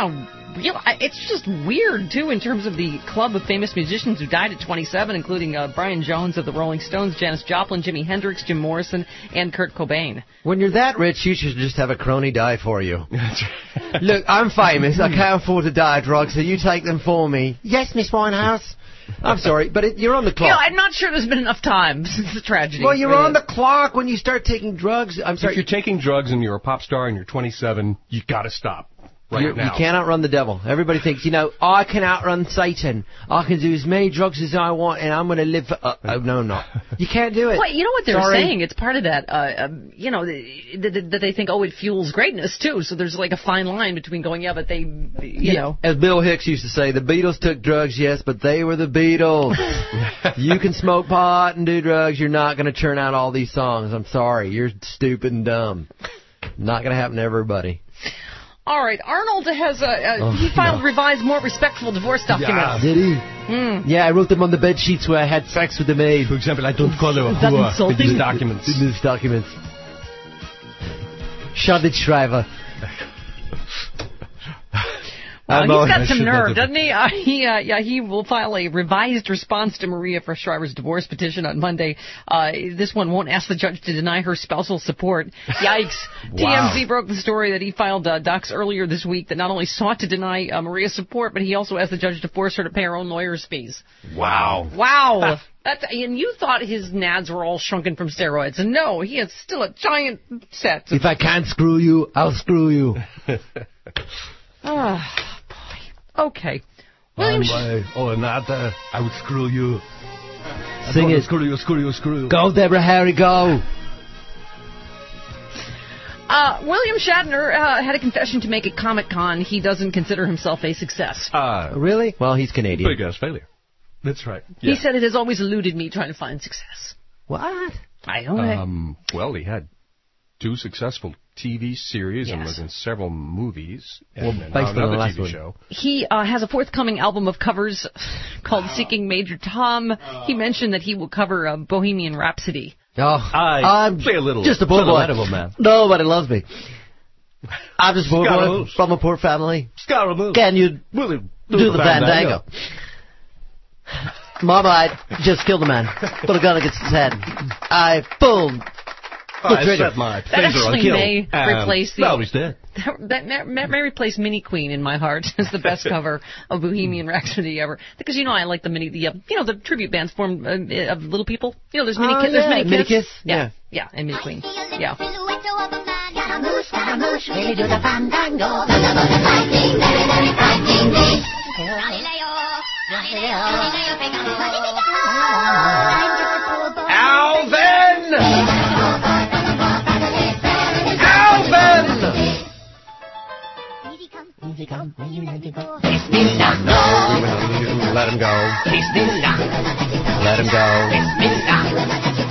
it's just weird, too, in terms of the club of famous musicians who died at 27, including Brian Jones of the Rolling Stones, Janis Joplin, Jimi Hendrix, Jim Morrison, and Kurt Cobain. When you're that rich, you should just have a crony die for you. Look, I'm famous. I can't afford to die of drugs, so you take them for me. Yes, Miss Winehouse. I'm sorry, but you're on the clock. I'm not sure there's been enough time since the tragedy. Well, you're on the clock when you start taking drugs. I'm sorry. If you're taking drugs and you're a pop star and you're 27, you got to stop now. You can't outrun the devil. Everybody thinks, I can outrun Satan. I can do as many drugs as I want, and I'm going to live for... no, I'm not. You can't do it. Well, you know what they're saying? It's part of that, that they think, it fuels greatness, too. So there's like a fine line between going, but they, know. As Bill Hicks used to say, the Beatles took drugs, yes, but they were the Beatles. You can smoke pot and do drugs. You're not going to churn out all these songs. I'm sorry. You're stupid and dumb. Not going to happen to everybody. All right, Arnold has he filed revised, more respectful divorce documents. Did he? Yeah, I wrote them on the bed sheets where I had sex with the maid. For example, I don't call her a whore in these documents. In these documents. Schade Schreiber. He's got some nerve, doesn't he? He will file a revised response to Maria Shriver's divorce petition on Monday. This one won't ask the judge to deny her spousal support. Yikes. Wow. TMZ broke the story that he filed docs earlier this week that not only sought to deny Maria's support, but he also asked the judge to force her to pay her own lawyer's fees. Wow. Wow. And you thought his nads were all shrunken from steroids. And no, he is still a giant set. If I can't screw you, I'll screw you. Oh, boy. Okay. William Anata, I would screw you. Sing it. Screw you. Go, Deborah Harry, go. William Shatner had a confession to make at Comic-Con. He doesn't consider himself a success. Really? Well, he's Canadian. Big ass failure. That's right. He said it has always eluded me trying to find success. What? I don't know. Well, he had 2 successful TV series and was in several movies and another TV show. He has a forthcoming album of covers called Seeking Major Tom. He mentioned that he will cover Bohemian Rhapsody. I'm play a little. Just a poor boy. Man. Nobody loves me. I'm just a poor boy from a poor family. Can you do the Fandango? Mama, I just killed a man. Put a gun against his head. I pulled the trigger. That actually may replace the... No, he's dead. That may replace Mini Queen in my heart as the best cover of Bohemian Rhapsody ever. Because I like the tribute bands formed of little people. There's Mini Kiss. Yeah, and Mini Queen. Yeah. Really do the Fandango. Alvin! Let him go. Let him go.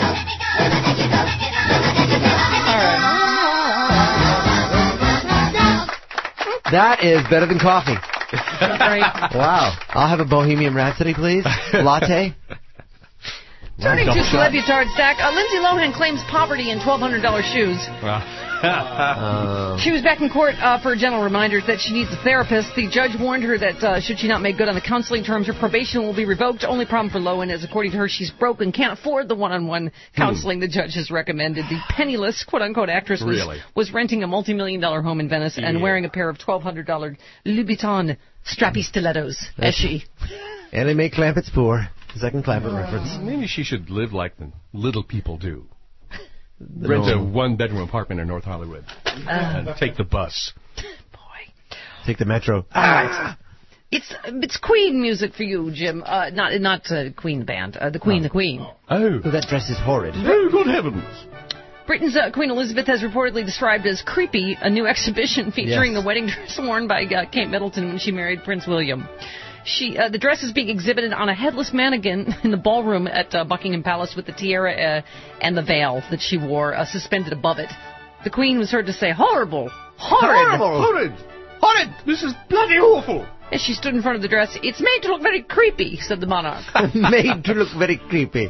That is better than coffee. Wow. I'll have a Bohemian Rhapsody, please. Latte. Turning to Celebutard Stack, Lindsay Lohan claims poverty in $1,200 shoes. She was back in court for a gentle reminder that she needs a therapist. The judge warned her that should she not make good on the counseling terms, her probation will be revoked. Only problem for Lohan is, according to her, she's broke and can't afford the one-on-one counseling the judge has recommended. The penniless, quote-unquote, actress was renting a multi-million-dollar home in Venice and wearing a pair of $1,200 Louboutin strappy stilettos, as she... And they make Clampett's poor. Second Clampett reference. Maybe she should live like the little people do. Rent a one-bedroom apartment in North Hollywood and take the bus. Take the metro. It's Queen music for you, Jim. Not Queen the band. The Queen. Oh, that dress is horrid. Oh, good heavens. Britain's Queen Elizabeth has reportedly described as creepy a new exhibition featuring the wedding dress worn by Kate Middleton when she married Prince William. The dress is being exhibited on a headless mannequin in the ballroom at Buckingham Palace with the tiara and the veil that she wore suspended above it. The Queen was heard to say, horrible, horrid. This is bloody awful. As she stood in front of the dress, it's made to look very creepy, said the monarch. Made to look very creepy.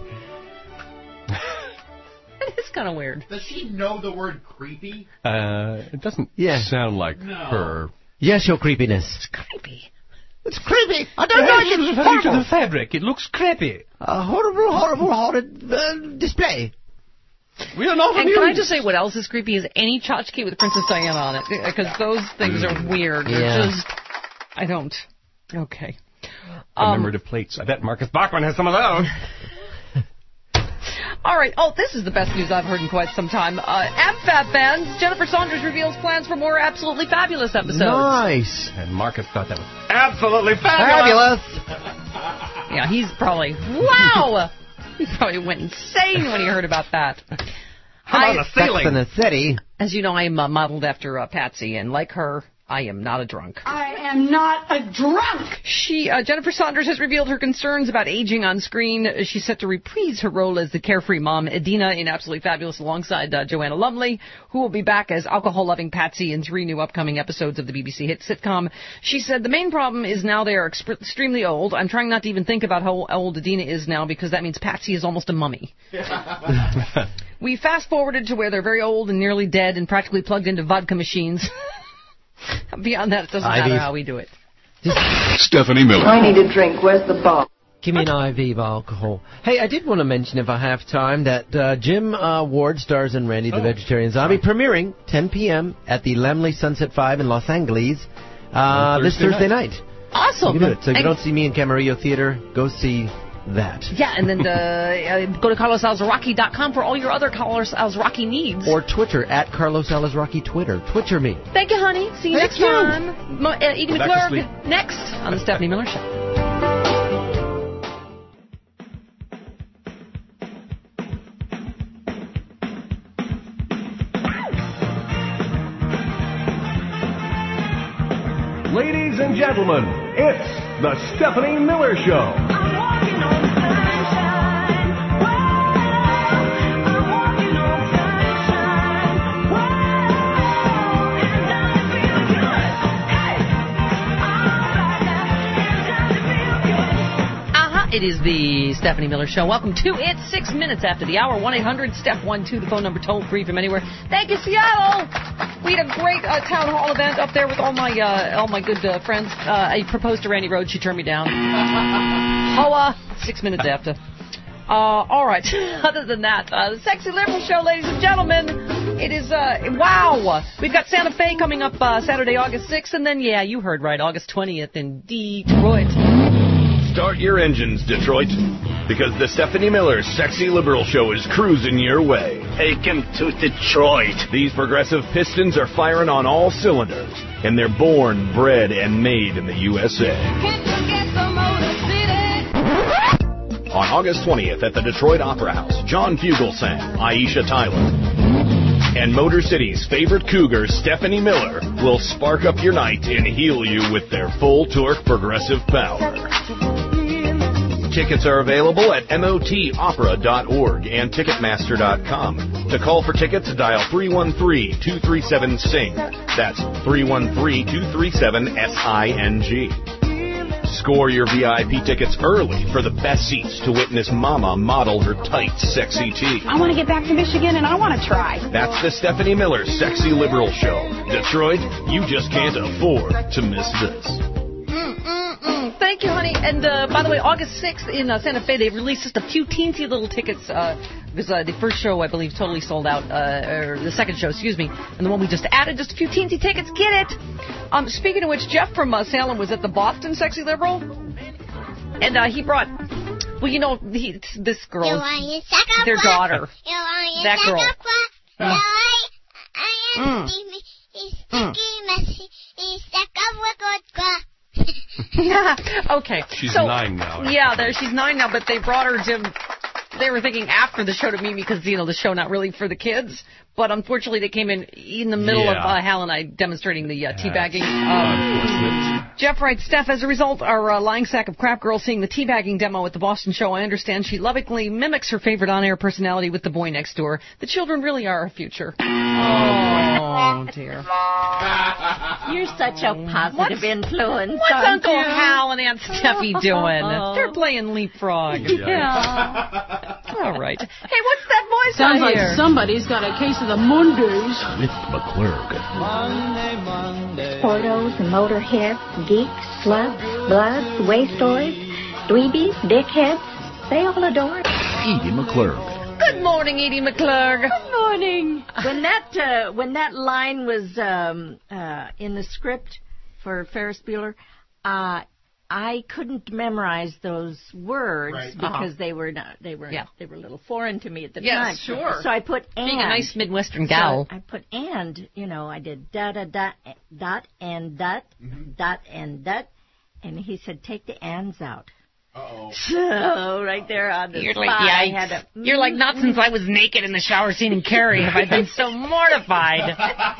It's kind of weird. Does she know the word creepy? It doesn't sound like her. Yes, your creepiness. It's creepy. It's creepy. I don't like it. It's horrible. To the fabric. It looks creepy. A horrid display. We are not amused. And can I just say what else is creepy is any tchotchke with Princess Diana on it. Because those things are weird. Yeah. I don't. Okay. Commemorative plates. I bet Marcus Bachmann has some of those. All right. Oh, this is the best news I've heard in quite some time. AbFab fans, Jennifer Saunders reveals plans for more Absolutely Fabulous episodes. Nice. And Marcus thought that was absolutely fabulous. Yeah, he's probably, wow. He probably went insane when he heard about that. On the ceiling. Sex and the City. As you know, I am modeled after Patsy, and like her, I am not a drunk. I am not a drunk! Jennifer Saunders has revealed her concerns about aging on screen. She's set to reprise her role as the carefree mom, Edina, in Absolutely Fabulous alongside Joanna Lumley, who will be back as alcohol-loving Patsy in 3 new upcoming episodes of the BBC hit sitcom. She said, the main problem is now they are extremely old. I'm trying not to even think about how old Edina is now because that means Patsy is almost a mummy. We fast-forwarded to where they're very old and nearly dead and practically plugged into vodka machines. Beyond that, it doesn't matter how we do it. Stephanie Miller. I need a drink. Where's the bar? Give me an IV of alcohol. Hey, I did want to mention, if I have time, that Jim Ward stars in Randy the Vegetarian Zombie, premiering 10 p.m. at the Laemmle Sunset 5 in Los Angeles this Thursday night. Awesome. You can do it. So if you don't see me in Camarillo Theater, go see that. Yeah, and then go to CarlosAlzaraki.com for all your other Carlos Alzaraki needs. Or Twitter, at Carlos Alzaraki Twitter. Twitcher me. Thank you, honey. See you next time. Edie McClurg next on The Stephanie Miller Show. Ladies and gentlemen, it's The Stephanie Miller Show. It is the Stephanie Miller Show. Welcome to it. 6 minutes after the hour. 1-800-STEP-12, the phone number, toll free from anywhere. Thank you, Seattle. We had a great town hall event up there with all my good friends. I proposed to Randy Rhoads. She turned me down. Hoa. 6 minutes after. All right. Other than that, the Sexy Liberal Show, ladies and gentlemen. It is, wow. We've got Santa Fe coming up Saturday, August 6th. And then, yeah, you heard right, August 20th in Detroit. Start your engines, Detroit, because the Stephanie Miller Sexy Liberal Show is cruising your way. Take him to Detroit. These progressive pistons are firing on all cylinders, and they're born, bred, and made in the USA. On August 20th at the Detroit Opera House, John Fugelsang, Aisha Tyler, and Motor City's favorite cougar, Stephanie Miller, will spark up your night and heal you with their full torque progressive power. Tickets are available at motopera.org and Ticketmaster.com. To call for tickets, dial 313-237-SING. That's 313-237-SING. Score your VIP tickets early for the best seats to witness Mama model her tight, sexy tee. I want to get back to Michigan, and I want to try. That's the Stephanie Miller Sexy Liberal Show. Detroit, you just can't afford to miss this. Thank you, honey. And by the way, August 6th in Santa Fe, they released just a few teensy little tickets because the first show, I believe, totally sold out, or the second show, excuse me, and the one we just added, just a few teensy tickets. Get it! Speaking of which, Jeff from Salem was at the Boston Sexy Liberal, and he brought, well, you know, this girl, their daughter, that girl. Okay. She's 9 now. Yeah, she's 9 now, but they brought her to. They were thinking after the show to meet me because, you know, the show not really for the kids. But unfortunately, they came in the middle of Hal and I demonstrating the teabagging. Jeff writes, Steph, as a result, our lying sack of crap girl seeing the teabagging demo at the Boston show, I understand she lovingly mimics her favorite on-air personality with the boy next door. The children really are our future. Oh, dear. You're such a positive influence. What's Uncle Hal and Aunt Steffi doing? They're playing leapfrog. Yeah. All right. Hey, what's that voice Sounds out like here? somebody's got a case of the Mondays. With McClurg. Portos and motorheads, geeks, slugs, bloods, waste stories, dweebies, dickheads, they all adore it. Edie McClurg. Good morning, Edie McClurg. Good morning. When that line was in the script for Ferris Bueller, I couldn't memorize those words because they were a little foreign to me at the time. Yes, sure. So I put and. Being a nice Midwestern gal. So I put and, I did dot and dot, dot and dot, and he said take the ands out. Uh-oh. So right there on the spot, I had to. You're like, not since I was naked in the shower scene in Carrie have I been so mortified.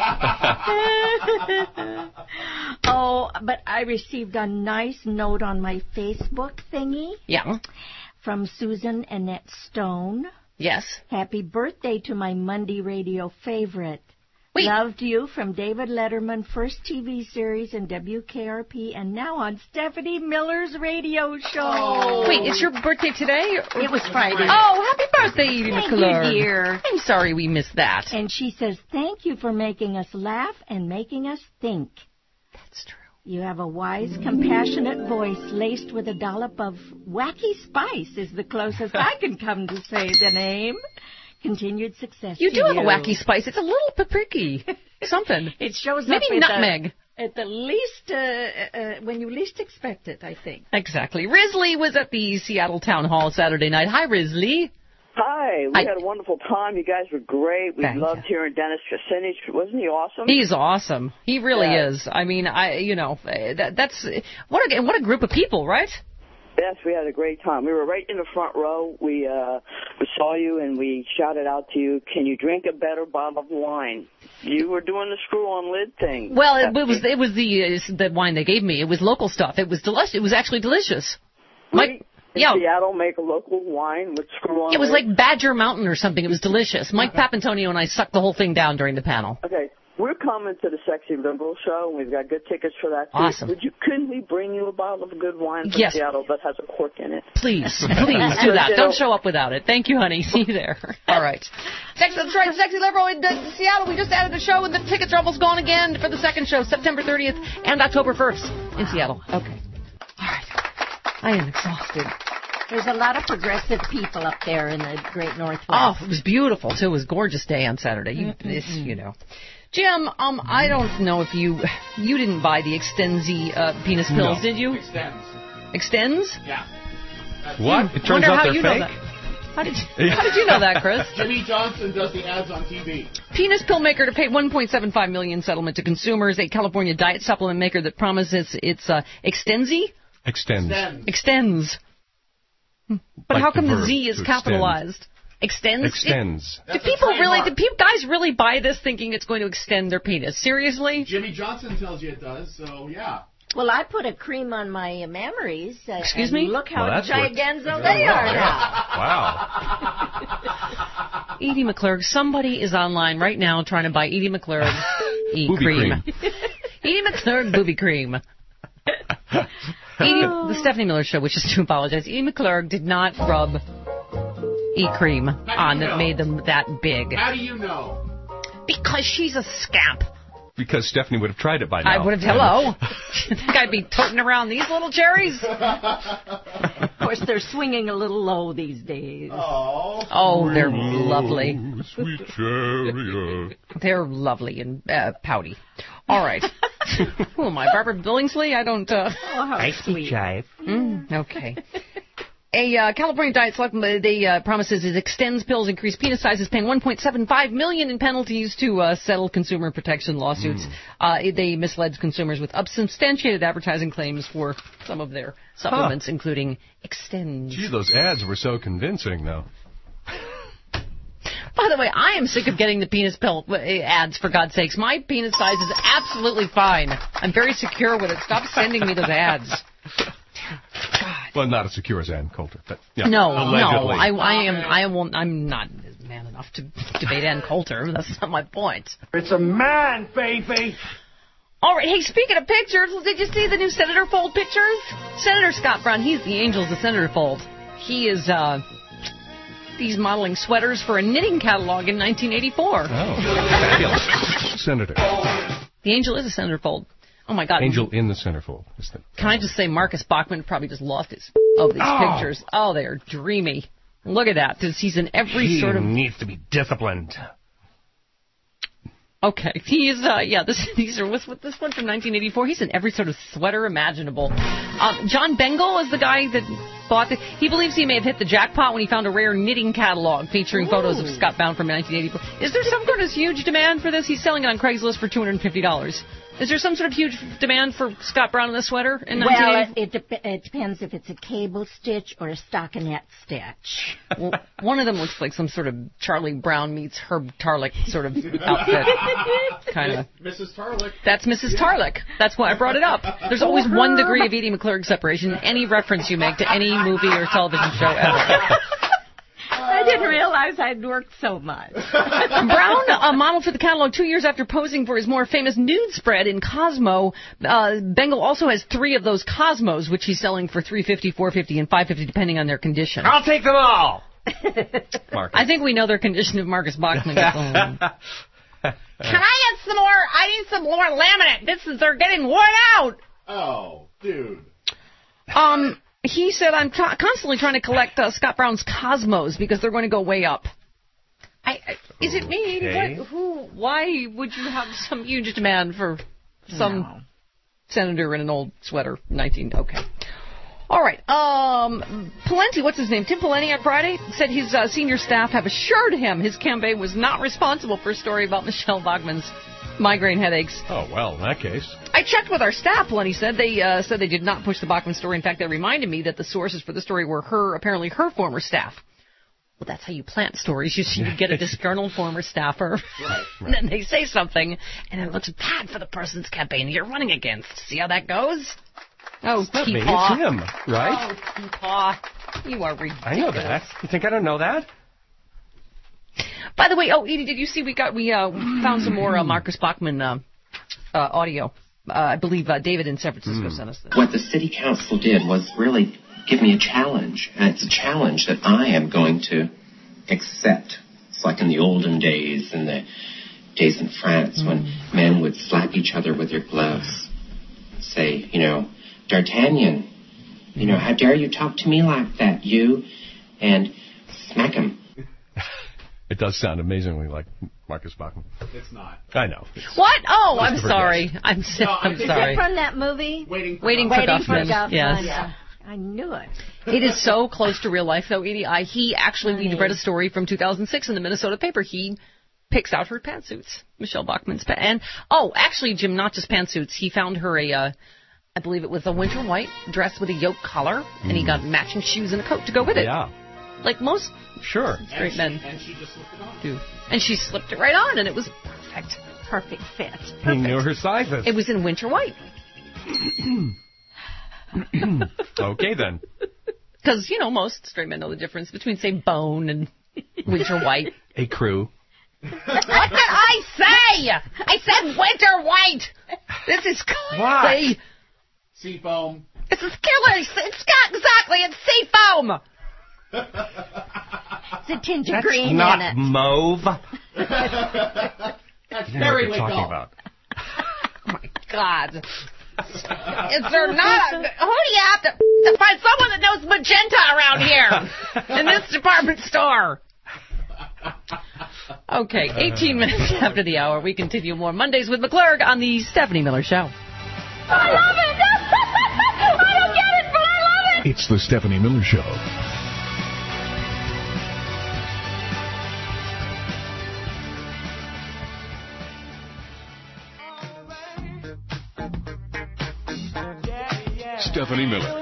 Oh, but I received a nice note on my Facebook thingy. Yeah. From Susan Annette Stone. Yes. Happy birthday to my Monday radio favorite. Wait. Loved you from David Letterman, first TV series in WKRP, and now on Stephanie Miller's radio show. Oh. Wait, it's your birthday today? It was Friday. Oh, happy birthday, Edie McClurg. Thank you, dear. I'm sorry we missed that. And she says, thank you for making us laugh and making us think. That's true. You have a wise, compassionate voice laced with a dollop of wacky spice is the closest I can come to say the name. Continued success. You do have a wacky spice. It's a little paprika. Something. It shows maybe up maybe nutmeg. At the least, when you least expect it, I think. Exactly. Risley was at the Seattle Town Hall Saturday night. Hi, Risley. Hi. We had a wonderful time. You guys were great. We loved hearing Dennis Kucinich. Wasn't he awesome? He's awesome. He really is. I mean, that's what a group of people, right? Yes, we had a great time. We were right in the front row. We saw you and we shouted out to you, "Can you drink a better bottle of wine?" You were doing the screw-on lid thing. Well, it was the wine they gave me. It was local stuff. It was delicious. It was actually delicious. Seattle make a local wine with screw-on It was lid? like Badger Mountain or something. It was delicious. Mike Papantonio and I sucked the whole thing down during the panel. Okay. We're coming to the Sexy Liberal Show, and we've got good tickets for that, too. Awesome. Couldn't we bring you a bottle of good wine from Seattle that has a cork in it? Please do that. Don't show up without it. Thank you, honey. See you there. All right. That's right, Sexy Liberal in Seattle. We just added a show, and the tickets are almost gone again for the second show, September 30th and October 1st in Seattle. Okay. All right. I am exhausted. There's a lot of progressive people up there in the Great Northwest. Oh, it was beautiful, too. It was a gorgeous day on Saturday. You know. Jim, I don't know if you didn't buy the Extenzi penis pills, did you? Extends? Yeah. What? It turns out they're fake? How did you know that, Chris? Jimmy Johnson does the ads on TV. Penis pill maker to pay $1.75 million settlement to consumers. A California diet supplement maker that promises it's Extenzi? Extends. But like how come the Z is capitalized? Extends? Do guys really buy this thinking it's going to extend their penis? Seriously? Jimmy Johnson tells you it does, so yeah. Well, I put a cream on my mammaries. Excuse me? Look how giganzo they are now. Wow. Edie McClurg. Somebody is online right now trying to buy Edie McClurg cream. Edie McClurg booby cream. The Stephanie Miller Show wishes to apologize. Edie McClurg did not rub E-cream on that made them that big. How do you know? Because she's a scamp. Because Stephanie would have tried it by now. I would have. Hello. You think I'd be toting around these little cherries? Of course, they're swinging a little low these days. Oh, they're lovely. Sweet chariot. They're lovely and pouty. All right. Who am I, Barbara Billingsley? I don't... how sweet. Jive. Okay. A California diet supplement promises it extends pills, increase penis sizes, paying $1.75 million in penalties to settle consumer protection lawsuits. They misled consumers with unsubstantiated advertising claims for some of their supplements, including Extends. Gee, those ads were so convincing, though. By the way, I am sick of getting the penis pill ads, for God's sakes. My penis size is absolutely fine. I'm very secure with it. Stop sending me those ads. God. Well, not as secure as Ann Coulter, but yeah, no, allegedly. I'm not man enough to debate Ann Coulter. That's not my point. It's a man, baby. All right. Hey, speaking of pictures, did you see the new Senator Fold pictures? Senator Scott Brown, he's the Angels of Senator Fold. He is he's modeling sweaters for a knitting catalog in 1984. Oh, fabulous. Senator. The Angel is a Centerfold. Oh, my God. Angel in the centerfold. Can I just say Marcus Bachman probably just lost his of these pictures. Oh, they are dreamy. Look at that. He's in every sort of... He needs to be disciplined. Okay. He is, these are, what's this one from 1984? He's in every sort of sweater imaginable. John Bengal is the guy that bought he believes he may have hit the jackpot when he found a rare knitting catalog featuring photos of Scott Brown from 1984. Is there some sort of huge demand for this? He's selling it on Craigslist for $250. Is there some sort of huge demand for Scott Brown in the sweater in 1984? Well, it depends if it's a cable stitch or a stockinette stitch. Well, one of them looks like some sort of Charlie Brown meets Herb Tarlick sort of outfit. Kind of. Mrs. Tarlick. That's Mrs. Tarlick. That's why I brought it up. There's always 1 degree of Edie McClurg separation in any reference you make to any movie or television show ever. I didn't realize I'd worked so much. Brown, a model for the catalog 2 years after posing for his more famous nude spread in Cosmo. Bengal also has 3 of those Cosmos, which he's selling for $350, $450, and $550, depending on their condition. I'll take them all. I think we know their condition if Marcus Bachman gets home. Can I get some more? I need some more laminate. They're getting worn out. Oh, dude. He said, I'm constantly trying to collect Scott Brown's Cosmos because they're going to go way up. Is it me? Okay. Why would you have some huge demand for some senator in an old sweater? Okay. All right. Pawlenty, what's his name? Tim Pawlenty on Friday said his senior staff have assured him his campaign was not responsible for a story about Michelle Bachmann's migraine headaches. Oh, well, in that case. I checked with our staff, Pawlenty said. They said they did not push the Bachmann story. In fact, they reminded me that the sources for the story were apparently her former staff. Well, that's how you plant stories. You get a disgruntled former staffer, and then they say something, and it looks bad for the person's campaign you're running against. See how that goes? Oh, it's not me, Peepaw. it's him, right? Oh, Peepaw. You are ridiculous. I know that. You think I don't know that? By the way, Edie, did you see we found some more Marcus Bachmann audio? I believe David in San Francisco sent us this. What the city council did was really give me a challenge, and it's a challenge that I am going to accept. It's like in the olden days, in the days in France, when men would slap each other with their gloves, say, D'Artagnan, how dare you talk to me like that, you, and smack him. It does sound amazingly like Marcus Bachmann. It's not. I know. What? Oh, I'm sorry. I'm sorry. Is it from that movie? Waiting for Guffman. Yes. Yeah. I knew it. It is so close to real life, though, Edie. We read a story from 2006 in the Minnesota paper. He picks out her pantsuits, Michelle Bachmann's and actually, Jim, not just pantsuits. He found her I believe it was a winter white dress with a yoke collar, and he got matching shoes and a coat to go with it. Yeah. Like most straight men do. And she slipped it right on, and it was perfect. Perfect fit. Perfect. He knew her sizes. It was in winter white. Okay, then. Because, most straight men know the difference between, say, bone and winter white. A crew. What did I say? I said winter white. This is crazy. Seafoam. This is killer. Exactly. It's seafoam. It's a tinge of green in it. That's not mauve. That's You know what very you're talking about. Oh, my God. Is there not who do you have to find someone that knows magenta around here in this department store? Okay, 18 minutes after the hour, we continue more Mondays with McClurg on the Stephanie Miller Show. I love it! I don't get it, but I love it! It's the Stephanie Miller Show. Stephanie Miller.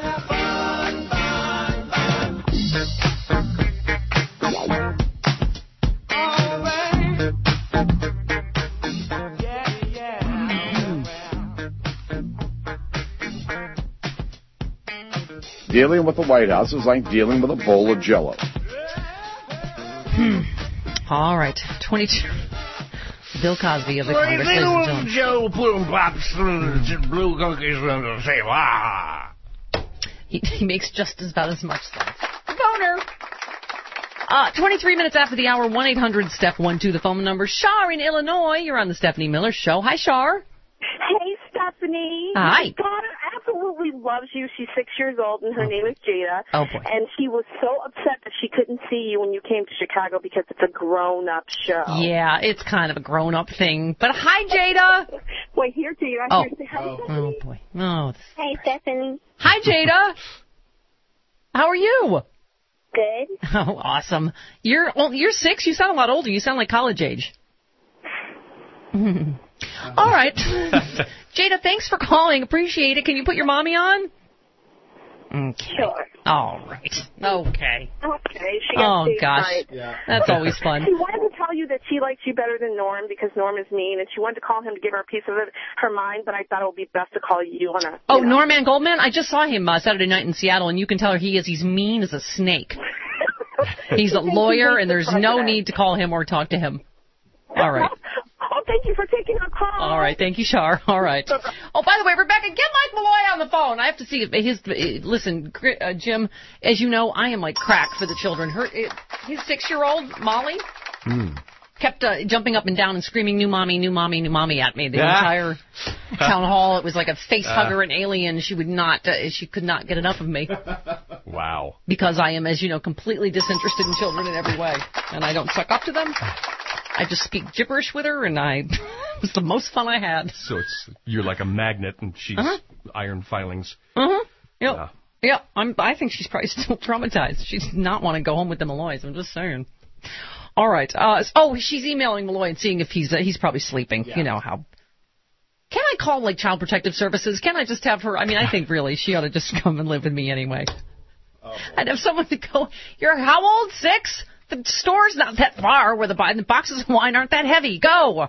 Dealing with the White House is like dealing with a bowl of Jell-O. All right, 22. Bill Cosby of the Congress, ladies and gentlemen. Joe Plume pops blue cookies and say, "Wah." He makes just about as much sense. Boner. 23 minutes after the hour, 1-800-STEP-12, the phone number. Shar in Illinois, you're on the Stephanie Miller Show. Hi, Shar. Hey, Stephanie. Hi. My daughter absolutely loves you. She's 6 years old, and her name is Jada. Oh, boy. And she was so upset that she couldn't see you when you came to Chicago because it's a grown-up show. Yeah, it's kind of a grown-up thing. But hi, Jada. Wait, here, Jada. Oh. Here, say hi, Oh, Stephanie. boy. Oh. Hey, Stephanie. Hi, Jada. How are you? Good. Oh, awesome. You're 6. You sound a lot older. You sound like college age. All right. Jada, thanks for calling. Appreciate it. Can you put your mommy on? Okay. Sure. All right. Okay. Okay. She got stage gosh. fright. Yeah. That's always fun. She wanted to tell you that she likes you better than Norm because Norm is mean, and she wanted to call him to give her a piece of her mind, but I thought it would be best to call you on a... Oh, Norman Goldman? I just saw him Saturday night in Seattle, and you can tell her he's mean as a snake. He's a lawyer, and there's no need to call him or talk to him. All right. Oh, thank you for taking our call. All right. Thank you, Shar. All right. Oh, by the way, Rebecca, get Mike Malloy on the phone. I have to see listen, Jim, as you know, I am like crack for the children. His 6-year-old, Molly, can kept jumping up and down and screaming, new mommy, new mommy, new mommy at me. The entire town hall. It was like a face hugger, an alien. She would not, she could not get enough of me. Wow. Because I am, as you know, completely disinterested in children in every way. And I don't suck up to them. I just speak gibberish with her, and it was the most fun I had. So you're like a magnet, and she's iron filings. Yep. Yeah, I think she's probably still traumatized. She does not want to go home with the Malloys. I'm just saying. All right. She's emailing Malloy and seeing if he's probably sleeping. Yeah. You know how. Can I call like Child Protective Services? Can I just have her? I mean, I think really she ought to just come and live with me anyway. I'd have someone to go. You're how old? 6? The store's not that far. Where the boxes of wine aren't that heavy. Go.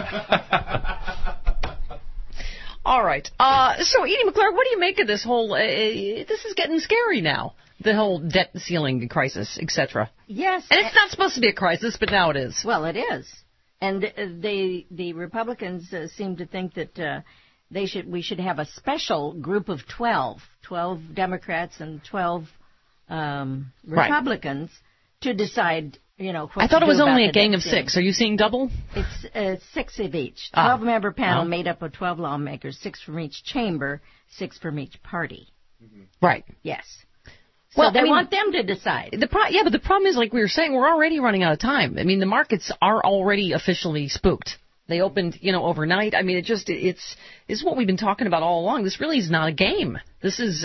All right. So, Edie McClure, what do you make of this whole? This is getting scary now. The whole debt ceiling crisis, etc. Yes. And it's not supposed to be a crisis, but now it is. Well, it is. And the Republicans seem to think that we should have a special group of 12 Democrats and 12 Republicans to decide, what I thought to it was do only about a gang the of debt 6. ceiling. Are you seeing double? It's 6 of each. 12-member panel made up of 12 lawmakers, 6 from each chamber, 6 from each party. Right. Yes. So they want them to decide. But the problem is, like we were saying, we're already running out of time. I mean, the markets are already officially spooked. They opened, overnight. I mean, it's what we've been talking about all along. This really is not a game. This is,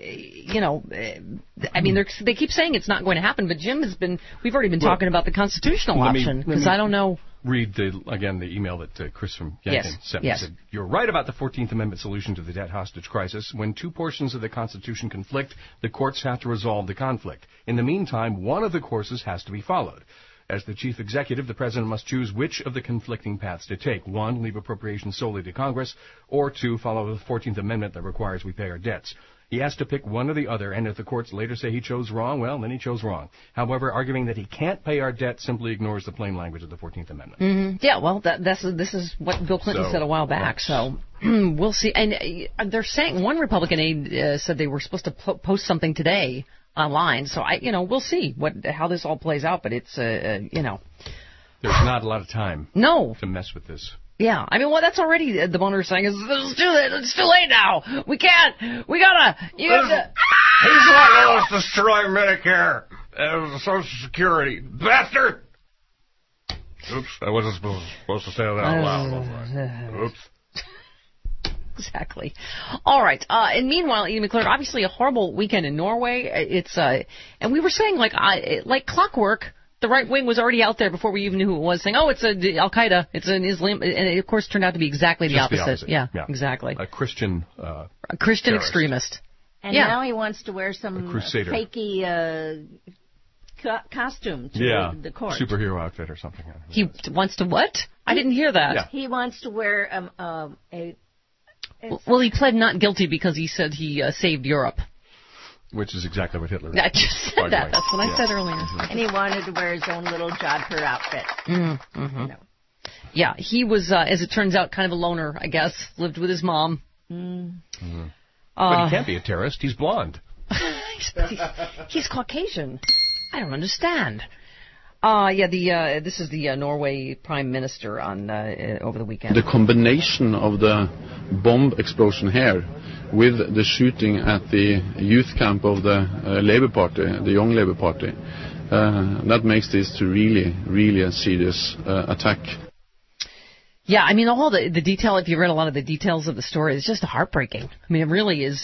I mean, they keep saying it's not going to happen, but we've already been talking about the constitutional option, because I don't know. Read the email that Chris from Yankton sent me. He said, you're right about the 14th Amendment solution to the debt hostage crisis. When two portions of the Constitution conflict, the courts have to resolve the conflict. In the meantime, one of the courses has to be followed. As the chief executive, the president must choose which of the conflicting paths to take. 1, leave appropriations solely to Congress, or 2, follow the 14th Amendment that requires we pay our debts. He has to pick one or the other, and if the courts later say he chose wrong, well, then he chose wrong. However, arguing that he can't pay our debt simply ignores the plain language of the 14th Amendment. Mm-hmm. Yeah, well, this is what Bill Clinton said a while back, so we'll see. And they're saying, one Republican aide said they were supposed to post something today online, so we'll see how this all plays out, but it's, There's not a lot of time to mess with this. Yeah, I mean, that's already the boner saying is it's too late now. We can't. We gotta. You have to. He's letting us destroy Medicare and Social Security, bastard. Oops, I wasn't supposed to say that out loud. Oops. Exactly. All right. And meanwhile, Edie McClure, obviously a horrible weekend in Norway. It's and we were saying like clockwork. The right wing was already out there before we even knew who it was, saying, it's Al Qaeda, it's an Islam, and it, of course, turned out to be exactly the opposite. Yeah, exactly. A Christian extremist. And now he wants to wear some fakey costume to the court. Superhero outfit or something. He wants to what? I didn't hear that. Yeah. He wants to wear Well, he pled not guilty because he said he saved Europe. Which is exactly what Hitler did. I just said that. That's what I said earlier. And he wanted to wear his own little Jodhpur outfit. Mm-hmm. Yeah, he was, as it turns out, kind of a loner, I guess. Lived with his mom. Mm-hmm. But he can't be a terrorist. He's blonde. He's Caucasian. I don't understand. This is the Norway Prime Minister on over the weekend. The combination of the bomb explosion here with the shooting at the youth camp of the Labour Party, the Young Labour Party, that makes this to really a serious attack. Yeah, I mean, all the detail, if you read a lot of the details of the story, it's just heartbreaking. I mean, it really is.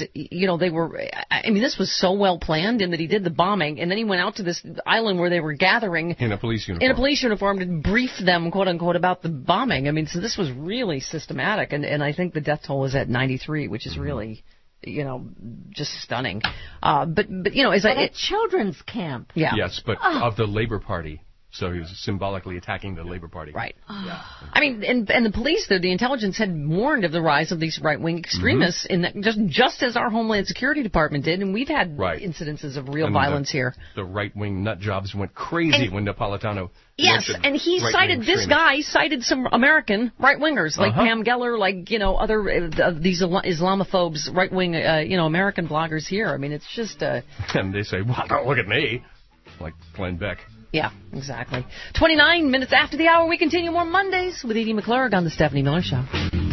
This was so well planned in that he did the bombing, and then he went out to this island where they were gathering. In a police uniform. To brief them, quote unquote, about the bombing. I mean, so this was really systematic, and I think the death toll was at 93, which is really, just stunning. But a children's camp. Yeah. Yes, but of the Labour Party. So he was symbolically attacking the Labour Party. Right. Yeah. I mean, and the police, the intelligence had warned of the rise of these right-wing extremists, in that just as our Homeland Security Department did, and we've had incidences of real violence here. The right-wing nut jobs went crazy when Napolitano. Yes, and he cited some American right-wingers, like Pam Geller, other these Islamophobes, right-wing, American bloggers here. I mean, it's just... And they say, well, don't look at me. Like Glenn Beck. Yeah, exactly. 29 minutes after the hour, we continue more Mondays with Edie McClurg on The Stephanie Miller Show.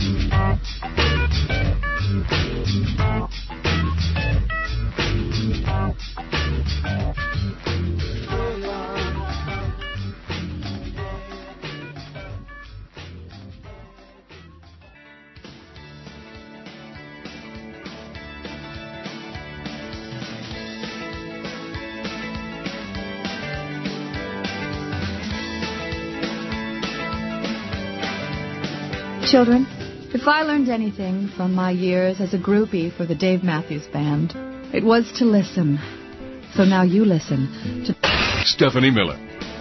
Children, if I learned anything from my years as a groupie for the Dave Matthews Band, it was to listen. So now you listen to Stephanie Miller.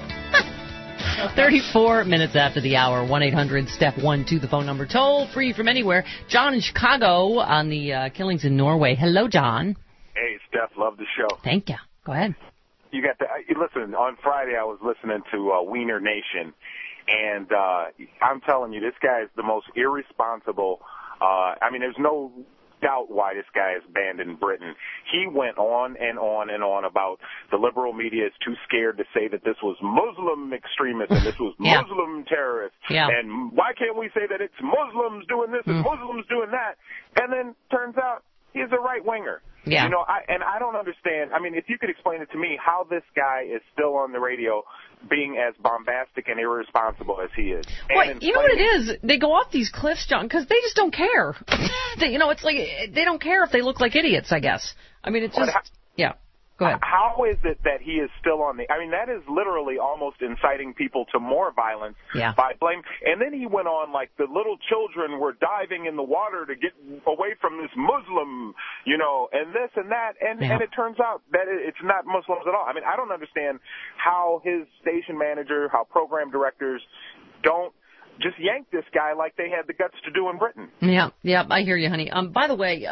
34 minutes after the hour, 1-800-STEP-1-2, the phone number, toll free from anywhere. John in Chicago on the killings in Norway. Hello, John. Hey, Steph, love the show. Thank you. Go ahead. You got listen, on Friday I was listening to Wiener Nation, and I'm telling you, this guy is the most irresponsible. There's no doubt why this guy is banned in Britain. He went on and on and on about the liberal media is too scared to say that this was Muslim extremists and this was Muslim terrorists. Yeah. And why can't we say that it's Muslims doing this and Muslims doing that? And then turns out he's a right-winger. Yeah. You know, I don't understand. I mean, if you could explain it to me, how this guy is still on the radio being as bombastic and irresponsible as he is. Well, you know what it is? They go off these cliffs, John, because they just don't care. It's like they don't care if they look like idiots, I guess. I mean, it's just, yeah. Go ahead. How is it that he is still on that is literally almost inciting people to more violence by blame. And then he went on like the little children were diving in the water to get away from this Muslim, and this and that. And it turns out that it's not Muslims at all. I mean, I don't understand how his station manager, how program directors don't just yank this guy like they had the guts to do in Britain. Yeah, I hear you, honey. By the way,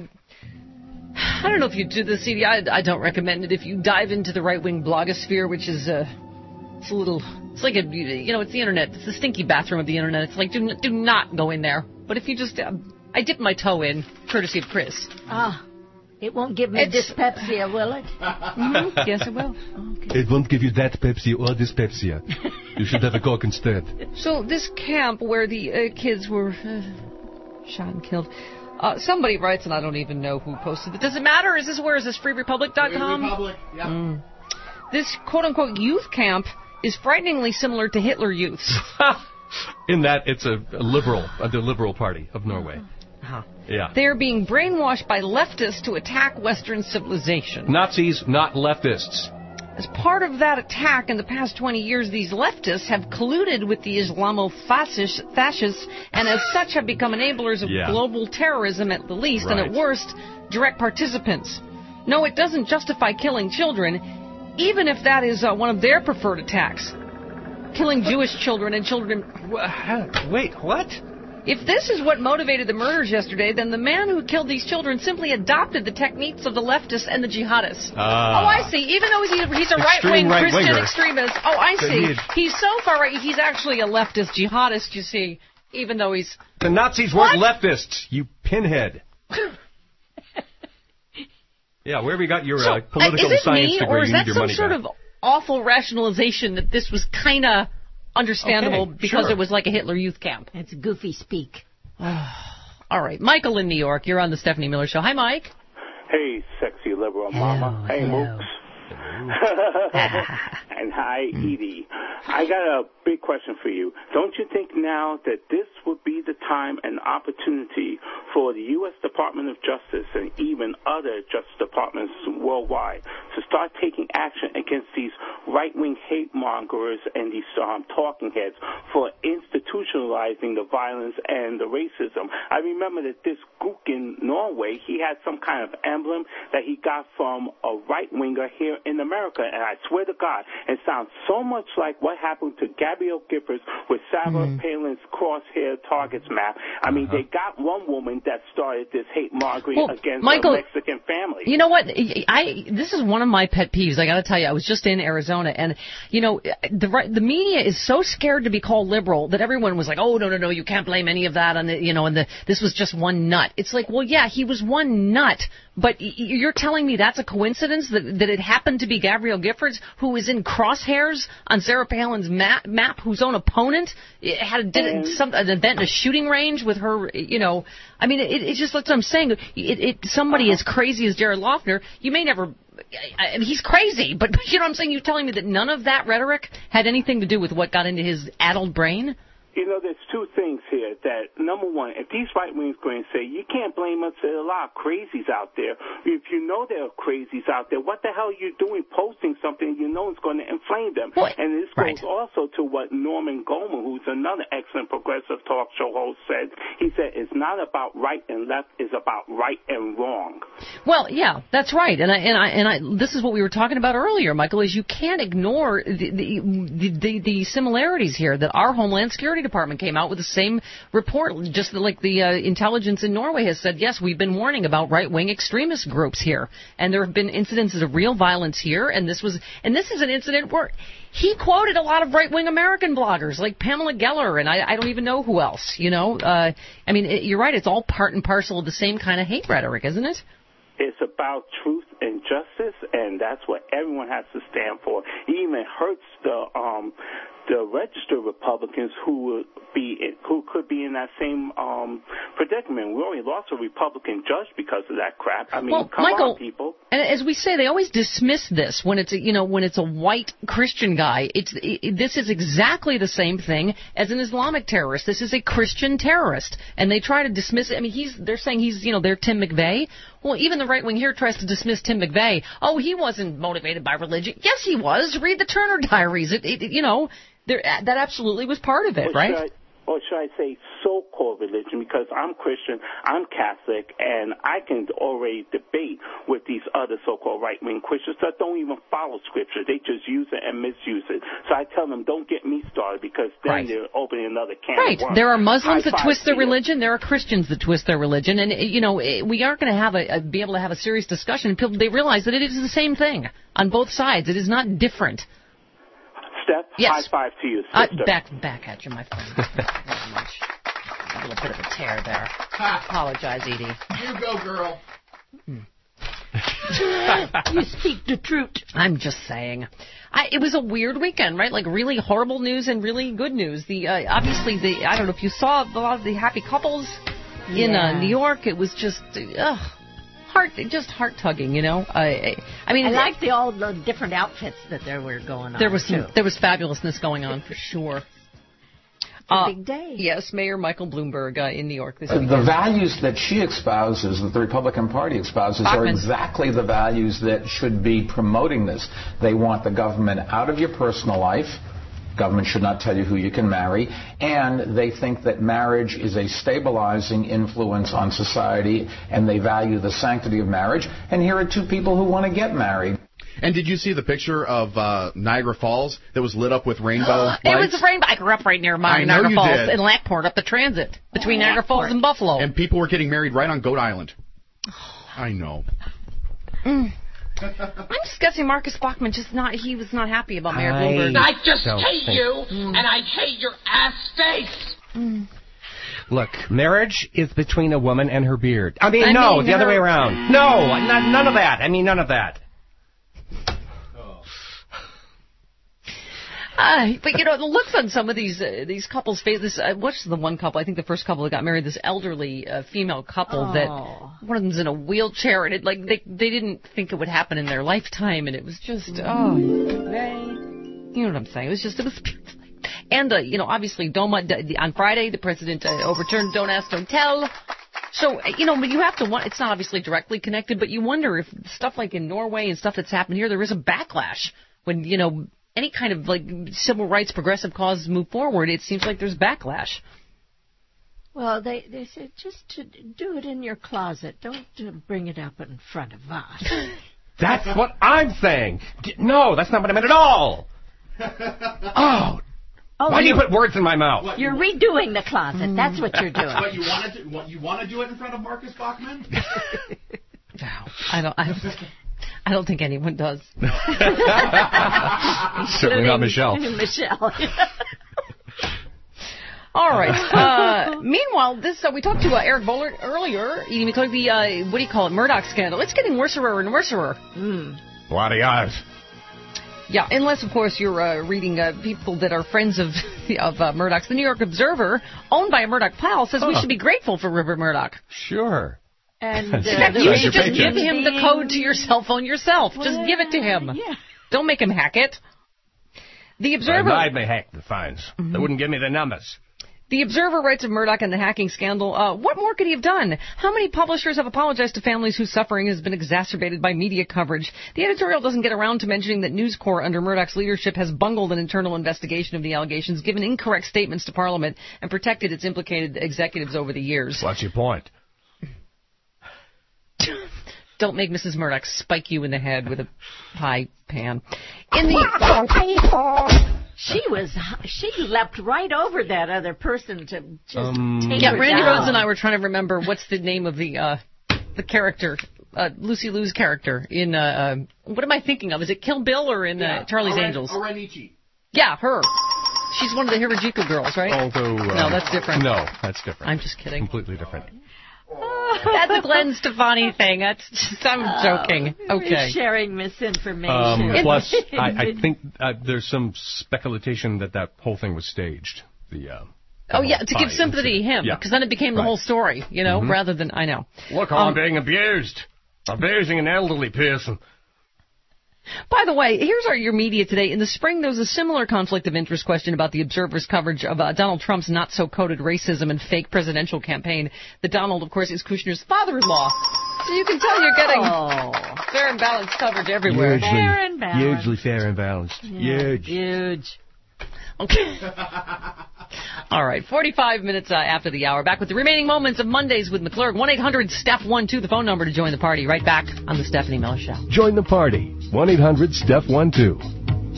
I don't know if you do this, CD. I don't recommend it. If you dive into the right-wing blogosphere, which is it's like it's the internet. It's the stinky bathroom of the internet. It's like do not go in there. But if you just, I dip my toe in, courtesy of Chris. It won't give me dyspepsia, will it? Mm-hmm. Yes, it will. Okay. It won't give you that Pepsi or dyspepsia. You should have a Coke instead. So this camp where the kids were shot and killed. Somebody writes, and I don't even know who posted it. Does it matter? Is this freerepublic.com? Free Republic, yeah. This quote-unquote youth camp is frighteningly similar to Hitler Youths. In that it's the Liberal Party of Norway. Uh-huh. Yeah. They're being brainwashed by leftists to attack Western civilization. Nazis, not leftists. As part of that attack in the past 20 years, these leftists have colluded with the Islamo-fascists and as such have become enablers of global terrorism at the least, and at worst, direct participants. No, it doesn't justify killing children, even if that is one of their preferred attacks. Killing Jewish children and children... Wait, what? If this is what motivated the murders yesterday, then the man who killed these children simply adopted the techniques of the leftists and the jihadists. Oh, I see. Even though he's a right-wing Christian extremist. Oh, I see. He's so far right, he's actually a leftist jihadist, you see, even though he's... The Nazis weren't leftists, you pinhead. Yeah, where have you got your political science degree? Or is that your some money sort back. of awful rationalization that this was kind of... understandable because it was like a Hitler Youth camp. It's goofy speak. All right. Michael in New York, you're on the Stephanie Miller Show. Hi, Mike. Hey, sexy liberal mama. Hey, Mooks. And hi, Edie. I got a big question for you. Don't you think now that this would be the time and opportunity for the U.S. Department of Justice and even other justice departments worldwide to start taking action against these right-wing hate mongers and these talking heads for institutionalizing the violence and the racism? I remember that this gook in Norway, he had some kind of emblem that he got from a right-winger here in America, and I swear to God, it sounds so much like what happened to Gabrielle Giffords with Sarah Palin's crosshair targets map. I mean, they got one woman that started this hate mongering against Michael, a Mexican family. You know what? This is one of my pet peeves. I got to tell you, I was just in Arizona, and the media is so scared to be called liberal that everyone was like, "Oh, no, you can't blame any of that on this was just one nut." It's like, well, yeah, he was one nut. But you're telling me that's a coincidence that it happened to be Gabrielle Giffords, who was in crosshairs on Sarah Palin's map, whose own opponent did an event in a shooting range with her. I mean, it's just like I'm saying. Somebody as crazy as Jared Loughner, you may never. I mean, he's crazy, but you know what I'm saying? You're telling me that none of that rhetoric had anything to do with what got into his addled brain? There's two things here. That, number one, if these right wings go and say, you can't blame us, there are a lot of crazies out there. If you know there are crazies out there, what the hell are you doing posting something you know is going to inflame them? And this goes also to what Norman Goldman, who's another excellent progressive talk show host, said. He said, it's not about right and left, it's about right and wrong. Well, yeah, that's right. And I this is what we were talking about earlier, Michael, is you can't ignore the similarities here that our Homeland Security Department came out with the same report, just like the intelligence in Norway has said, yes, we've been warning about right-wing extremist groups here, and there have been incidences of real violence here, and this is an incident where he quoted a lot of right-wing American bloggers like Pamela Geller, and I don't even know who else, I mean, you're right, it's all part and parcel of the same kind of hate rhetoric, isn't it? It's about truth and justice, and that's what everyone has to stand for. It even hurts the registered Republicans who could be in that same predicament. We already lost a Republican judge because of that crap. I mean, come Michael, on, people. And as we say, they always dismiss this when it's a white Christian guy. This is exactly the same thing as an Islamic terrorist. This is a Christian terrorist, and they try to dismiss it. I mean, they're saying they're Tim McVeigh. Well, even the right wing here tries to dismiss Tim McVeigh. Oh, he wasn't motivated by religion. Yes, he was. Read the Turner Diaries. That absolutely was part of it, right? Or should I say so-called religion, because I'm Christian, I'm Catholic, and I can already debate with these other so-called right-wing Christians that don't even follow Scripture. They just use it and misuse it. So I tell them, don't get me started, because then they're opening another can of worms. There are Muslims that twist their religion. There are Christians that twist their religion. And, we aren't going to be able to have a serious discussion until they realize that it is the same thing on both sides. It is not different. Steph, high five to you, sister. Back at you, my friend. Thank you very much. A little bit of a tear there. I apologize, Edie. You go, girl. You speak the truth. I'm just saying. It was a weird weekend, right? Like really horrible news and really good news. Obviously, I don't know if you saw a lot of the happy couples in New York. It was just... heart-tugging, I mean, I liked all the different outfits that there were going on. There was fabulousness going on for sure. A big day. Yes, Mayor Michael Bloomberg in New York this weekend. The values that she espouses, that the Republican Party espouses, are exactly the values that should be promoting this. They want the government out of your personal life. Government should not tell you who you can marry, and they think that marriage is a stabilizing influence on society, and they value the sanctity of marriage. And here are two people who want to get married. And did you see the picture of Niagara Falls that was lit up with rainbow lights? It was a rainbow. I grew up right near Niagara Falls in Lackport, up the transit between Niagara Falls and Buffalo. And people were getting married right on Goat Island. I know. I'm just guessing Marcus Bachmann he was not happy about Mayor Bloomberg. I just hate you, and I hate your ass face. Look, marriage is between a woman and her beard. I mean, the other way around. No, none of that. I mean, none of that. But the looks on some of these couples' faces. What's the one couple? I think the first couple that got married. This elderly female couple that one of them's in a wheelchair, and they didn't think it would happen in their lifetime, and it was just you know what I'm saying? It was beautiful. And obviously on Friday the president overturned Don't Ask, Don't Tell. So but you have to. It's not obviously directly connected, but you wonder if stuff like in Norway and stuff that's happened here, there is a backlash when any kind of civil rights progressive causes move forward. It seems like there's backlash. Well, they said just to do it in your closet. Don't bring it up in front of us. That's what I'm saying. No, that's not what I meant at all. Why do you put words in my mouth? You're redoing the closet. That's what you're doing. What you want to do it in front of Marcus Bachmann? I don't think anyone does. Certainly not Michelle. Michelle. All right. Meanwhile, we talked to Eric Bollert earlier. Edie McClurg, the, what do you call it, Murdoch scandal. It's getting worser and worser. What the odds? Yeah, unless, of course, you're reading people that are friends of Murdoch's. The New York Observer, owned by a Murdoch pal, says we should be grateful for Rupert Murdoch. Sure. And you should just give him the code to your cell phone yourself. Just give it to him. Yeah. Don't make him hack it. The Observer... They may hack the phones. They wouldn't give me the numbers. The Observer writes of Murdoch and the hacking scandal. What more could he have done? How many publishers have apologized to families whose suffering has been exacerbated by media coverage? The editorial doesn't get around to mentioning that News Corp under Murdoch's leadership has bungled an internal investigation of the allegations, given incorrect statements to Parliament, and protected its implicated executives over the years. What's your point? Don't make Mrs. Murdoch spike you in the head with a pie pan. In the... She leapt right over that other person to just take her Randy down. Rhodes and I were trying to remember what's the name of the character, Lucy Liu's character in what am I thinking of? Is it Kill Bill or in Charlie's Angels? Orenichi. Yeah, her. She's one of the Hirajuku girls, right? Although no, that's different. No, that's different. I'm just kidding. Completely different. That's a Glenn Stefani thing. I'm joking. Okay. Sharing misinformation. Plus, I think there's some speculation that whole thing was staged. To give sympathy to him, because then it became the whole story, rather than, I know. Look, I'm being abused. Abusing an elderly person. By the way, here's your media today. In the spring, there was a similar conflict of interest question about the Observer's coverage of Donald Trump's not-so-coded racism and fake presidential campaign. The Donald, of course, is Kushner's father-in-law. So you can tell you're getting fair and balanced coverage everywhere. Fair and balanced. Hugely fair and balanced. Yeah. Huge. Okay. All right, 45 minutes after the hour. Back with the remaining moments of Mondays with McClurg. 1-800-STEP-12, the phone number to join the party. Right back on the Stephanie Miller Show. Join the party. 1-800-STEP-12.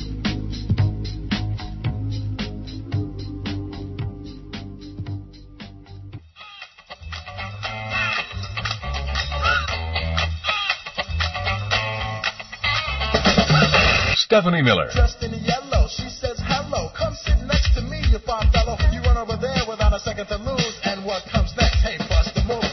Stephanie Miller. Dressed in yellow, she says hello. Come sit next to me, you fine fellow. You run over there without a second to lose. And what comes next? Hey, bust the move.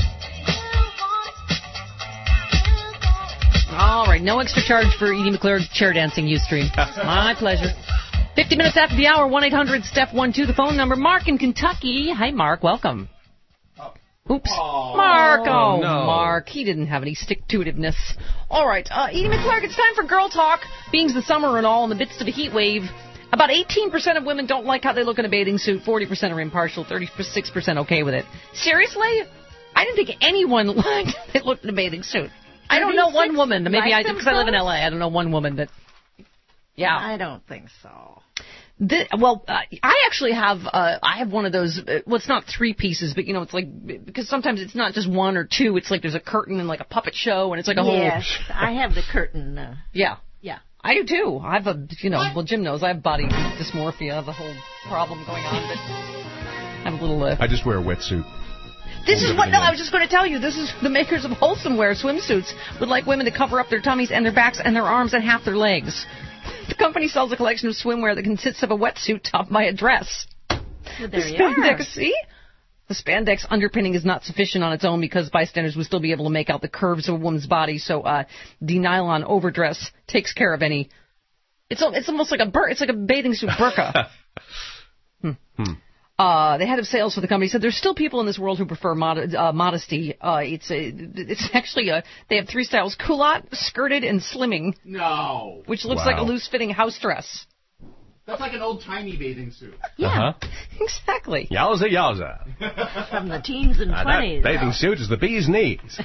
All right, no extra charge for Edie McClurg chair dancing Ustream. My pleasure. 50 minutes after the hour, 1-800-STEP-12, the phone number. Mark in Kentucky. Hi, Mark. Welcome. Oops. Mark. Oh, no. Mark. He didn't have any stick-to-itiveness. All right. Edie McClurg, it's time for Girl Talk. Being the summer and all in the midst of a heat wave, about 18% of women don't like how they look in a bathing suit. 40% are impartial. 36% okay with it. Seriously? I didn't think anyone liked how they looked in a bathing suit. I don't know one woman. Maybe I do because I live in L.A. I don't know one woman that... Yeah. I don't think so. I actually have, I have one of those, it's not three pieces, but it's like, because sometimes it's not just one or two, it's like there's a curtain and like a puppet show, and it's like a whole... Yes, I have the curtain. Yeah. Yeah. I do too. I have Jim knows, I have body dysmorphia, I have a whole problem going on, but I have a little... I just wear a wetsuit. I was just going to tell you, this is the makers of Wholesome Wear swimsuits would like women to cover up their tummies and their backs and their arms and half their legs. The company sells a collection of swimwear that consists of a wetsuit topped by a dress. Well, there you are. See? The spandex underpinning is not sufficient on its own because bystanders would still be able to make out the curves of a woman's body, so the nylon overdress takes care of any... It's almost like it's like a bathing suit burqa. The head of sales for the company said there's still people in this world who prefer modesty. It's actually they have three styles: culotte, skirted, and slimming. No. Which looks like a loose-fitting house dress. That's like an old-timey bathing suit. Yeah, exactly. Yowza, yowza. From the teens and 20s. That bathing suit is the bee's knees.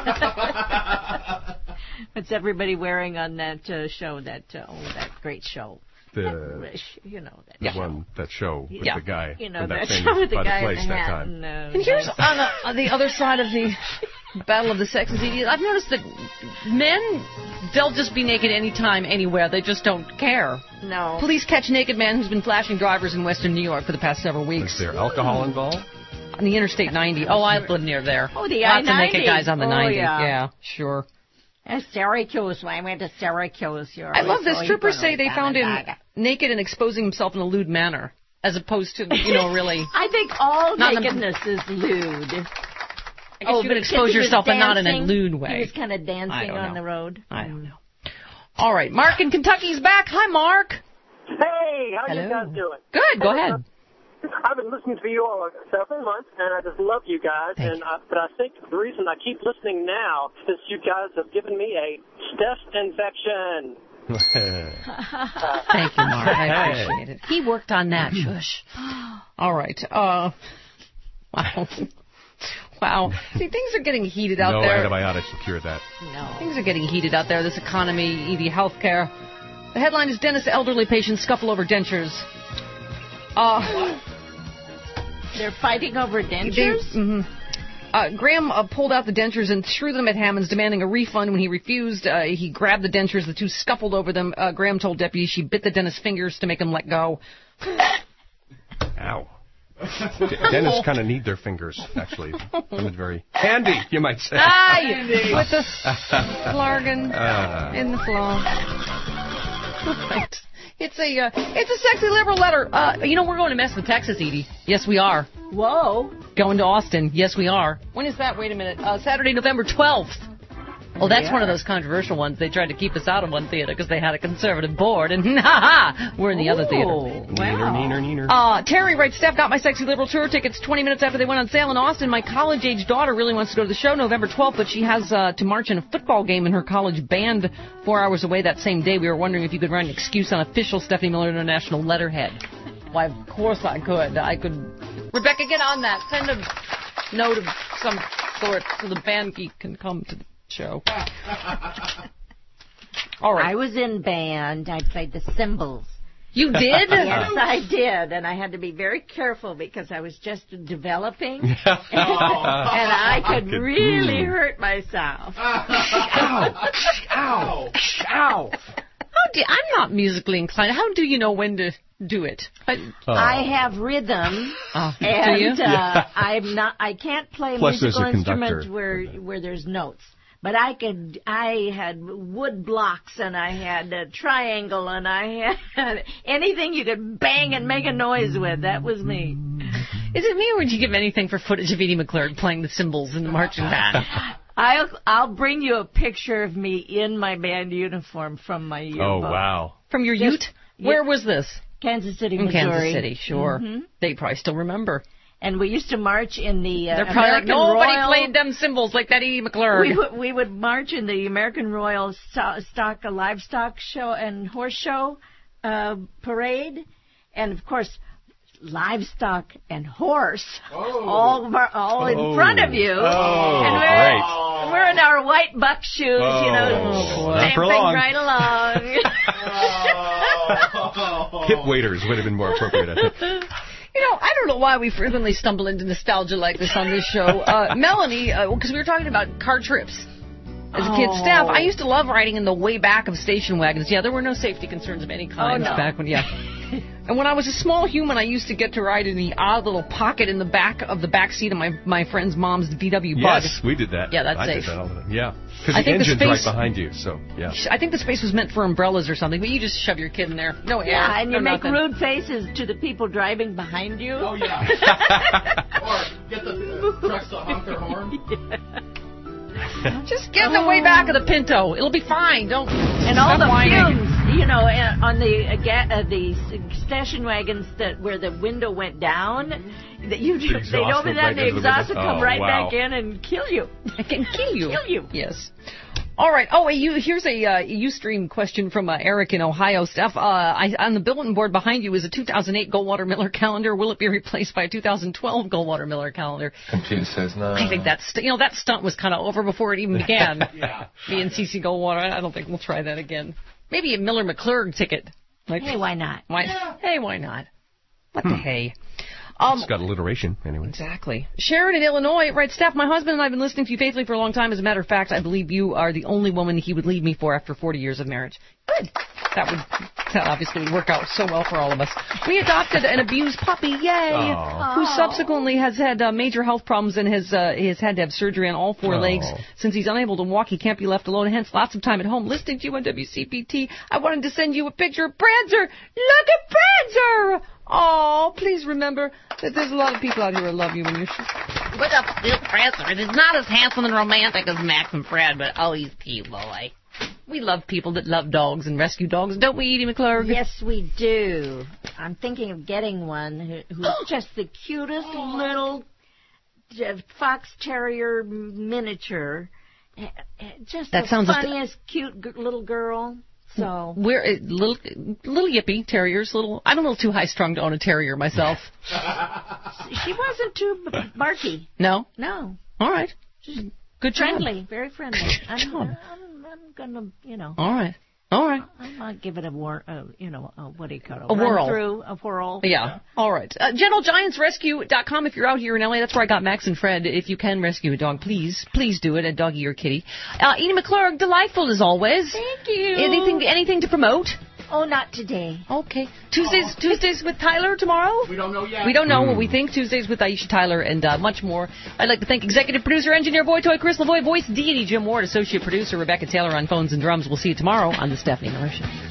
What's everybody wearing on that show, that great show? That show with the guy. That show with the guy in Manhattan. And here's on the other side of the battle of the sexes. I've noticed that men, they'll just be naked anytime, anywhere. They just don't care. No. Police catch naked man who's been flashing drivers in western New York for the past several weeks. Is there alcohol involved? On the Interstate 90. Oh, I live near there. Oh, the Lots I-90. of naked guys on the 90. Yeah, sure. Syracuse. I went to Syracuse. I love this. Troopers say they found him naked and exposing himself in a lewd manner. as opposed to, really. I think all nakedness is lewd. But expose yourself, but not in a lewd way. He was kind of dancing on the road. I don't know. All right, Mark in Kentucky's back. Hi, Mark. Hey, how you guys doing? Good, go ahead. I've been listening to you all several months, and I just love you guys. But I think the reason I keep listening now is you guys have given me a chest infection. Thank you, Mark. I appreciate it. He worked on that. Shush. All right. Wow. Wow. See, things are getting heated out there. No antibiotics will cure that. No. Things are getting heated out there. This economy, EV healthcare. The headline is Dentist elderly patients scuffle over dentures. They're fighting over dentures? Graham pulled out the dentures and threw them at Hammonds, demanding a refund. When he refused, he grabbed the dentures. The two scuffled over them. Graham told deputies she bit the dentist's fingers to make him let go. Ow. Dentists kind of need their fingers, actually. They're very handy, you might say. With the flargon in the flaw. Right. It's a sexy liberal letter. We're going to mess with Texas, Edie. Yes, we are. Whoa. Going to Austin. Yes, we are. When is that? Wait a minute. Saturday, November 12th. Oh, that's one of those controversial ones. They tried to keep us out of one theater because they had a conservative board, and we're in the other theater. Wow. Terry writes, Steph, got my sexy liberal tour tickets 20 minutes after they went on sale in Austin. My college-age daughter really wants to go to the show November 12th, but she has to march in a football game in her college band 4 hours away that same day. We were wondering if you could write an excuse on official Stephanie Miller International letterhead. Why, of course I could. Rebecca, get on that. Send a note of some sort so the band geek can come to the show. All right. I was in band. I played the cymbals. You did? Yes, I did. And I had to be very careful because I was just developing. And I could really hurt myself. Ow. Ow. Ow. I'm not musically inclined. How do you know when to do it? I have rhythm, and do you? I can't play a musical instrument where there's notes. But I had wood blocks, and I had a triangle, and I had anything you could bang and make a noise with. That was me. Is it me, or would you give anything for footage of Edie McClurg playing the cymbals in the marching band? I'll bring you a picture of me in my band uniform from my yearbook. Oh, wow. From your ute? Where was this? Kansas City, Missouri. Kansas City, sure. Mm-hmm. They probably still remember. And we used to march in the They're American nobody Royal... played them cymbals like that Edie McClurg. We would march in the American Royal Livestock Show and Horse Show parade. And, of course, livestock and horse all in front of you. And we're in our white buck shoes, stamping right along. Hip waders would have been more appropriate, I think. I don't know why we frequently stumble into nostalgia like this on this show. Melanie, because we were talking about car trips as a kid. Steph, I used to love riding in the way back of station wagons. Yeah, there were no safety concerns of any kind back when, And when I was a small human, I used to get to ride in the odd little pocket in the back of the back seat of my friend's mom's VW Bug. Yes, we did that. Yeah, that's safe. Did that all the time. Yeah, because the engine's right behind you, so, yeah. I think the space was meant for umbrellas or something, but you just shove your kid in there. No air. Yeah, and you make nothing. rude faces to the people driving behind you. Oh, yeah. Or get the trucks to honk their horn. Just get in the way back of the Pinto. It'll be fine. Don't. And all the fumes, on the station wagons where the window went down, they'd open that, the exhaust would come right back in and kill you. It can kill you. Kill you. Yes. All right. Oh, here's a Ustream question from Eric in Ohio. Steph, on the bulletin board behind you is a 2008 Goldwater Miller calendar. Will it be replaced by a 2012 Goldwater Miller calendar? Computer says no. I think that stunt was kind of over before it even began. Me and CC Goldwater. I don't think we'll try that again. Maybe a Miller McClurg ticket. Hey, why not? Hey, why not? What the hey? It's got alliteration, anyway. Exactly. Sharon in Illinois writes, Steph, my husband and I have been listening to you faithfully for a long time. As a matter of fact, I believe you are the only woman he would leave me for after 40 years of marriage. Good. That obviously would work out so well for all of us. We adopted an abused puppy, yay, who subsequently has had major health problems and has had to have surgery on all four legs. Since he's unable to walk, he can't be left alone, hence lots of time at home listening to you on WCPT. I wanted to send you a picture of Prancer. Look at Prancer! Oh, please remember that there's a lot of people out here who love you when you're sick. What a Phil Presser. He's not as handsome and romantic as Max and Fred, but oh, he's cute, boy. We love people that love dogs and rescue dogs, don't we, Edie McClurg? Yes, we do. I'm thinking of getting one who's just the cutest little fox terrier miniature. Just the funniest, cute little girl. So we're little yippy terriers. I'm a little too high strung to own a terrier myself. She wasn't too barky. No. All right. She's good, friendly, very friendly. I'm gonna, All right. I might give it a what do you call it? A whirl. Through a whirl. Yeah. All right. GentleGiantsRescue.com. If you're out here in LA, that's where I got Max and Fred. If you can rescue a dog, please do it, a doggy or kitty. Edie McClurg, delightful as always. Thank you. Anything to promote? Oh, not today. Okay. Tuesdays with Tyler tomorrow? We don't know yet. We don't know what we think. Tuesdays with Aisha Tyler and much more. I'd like to thank executive producer, engineer, boy toy, Chris Lavoie, voice deity, Jim Ward, associate producer, Rebecca Taylor on phones and drums. We'll see you tomorrow on The Stephanie Miller Show.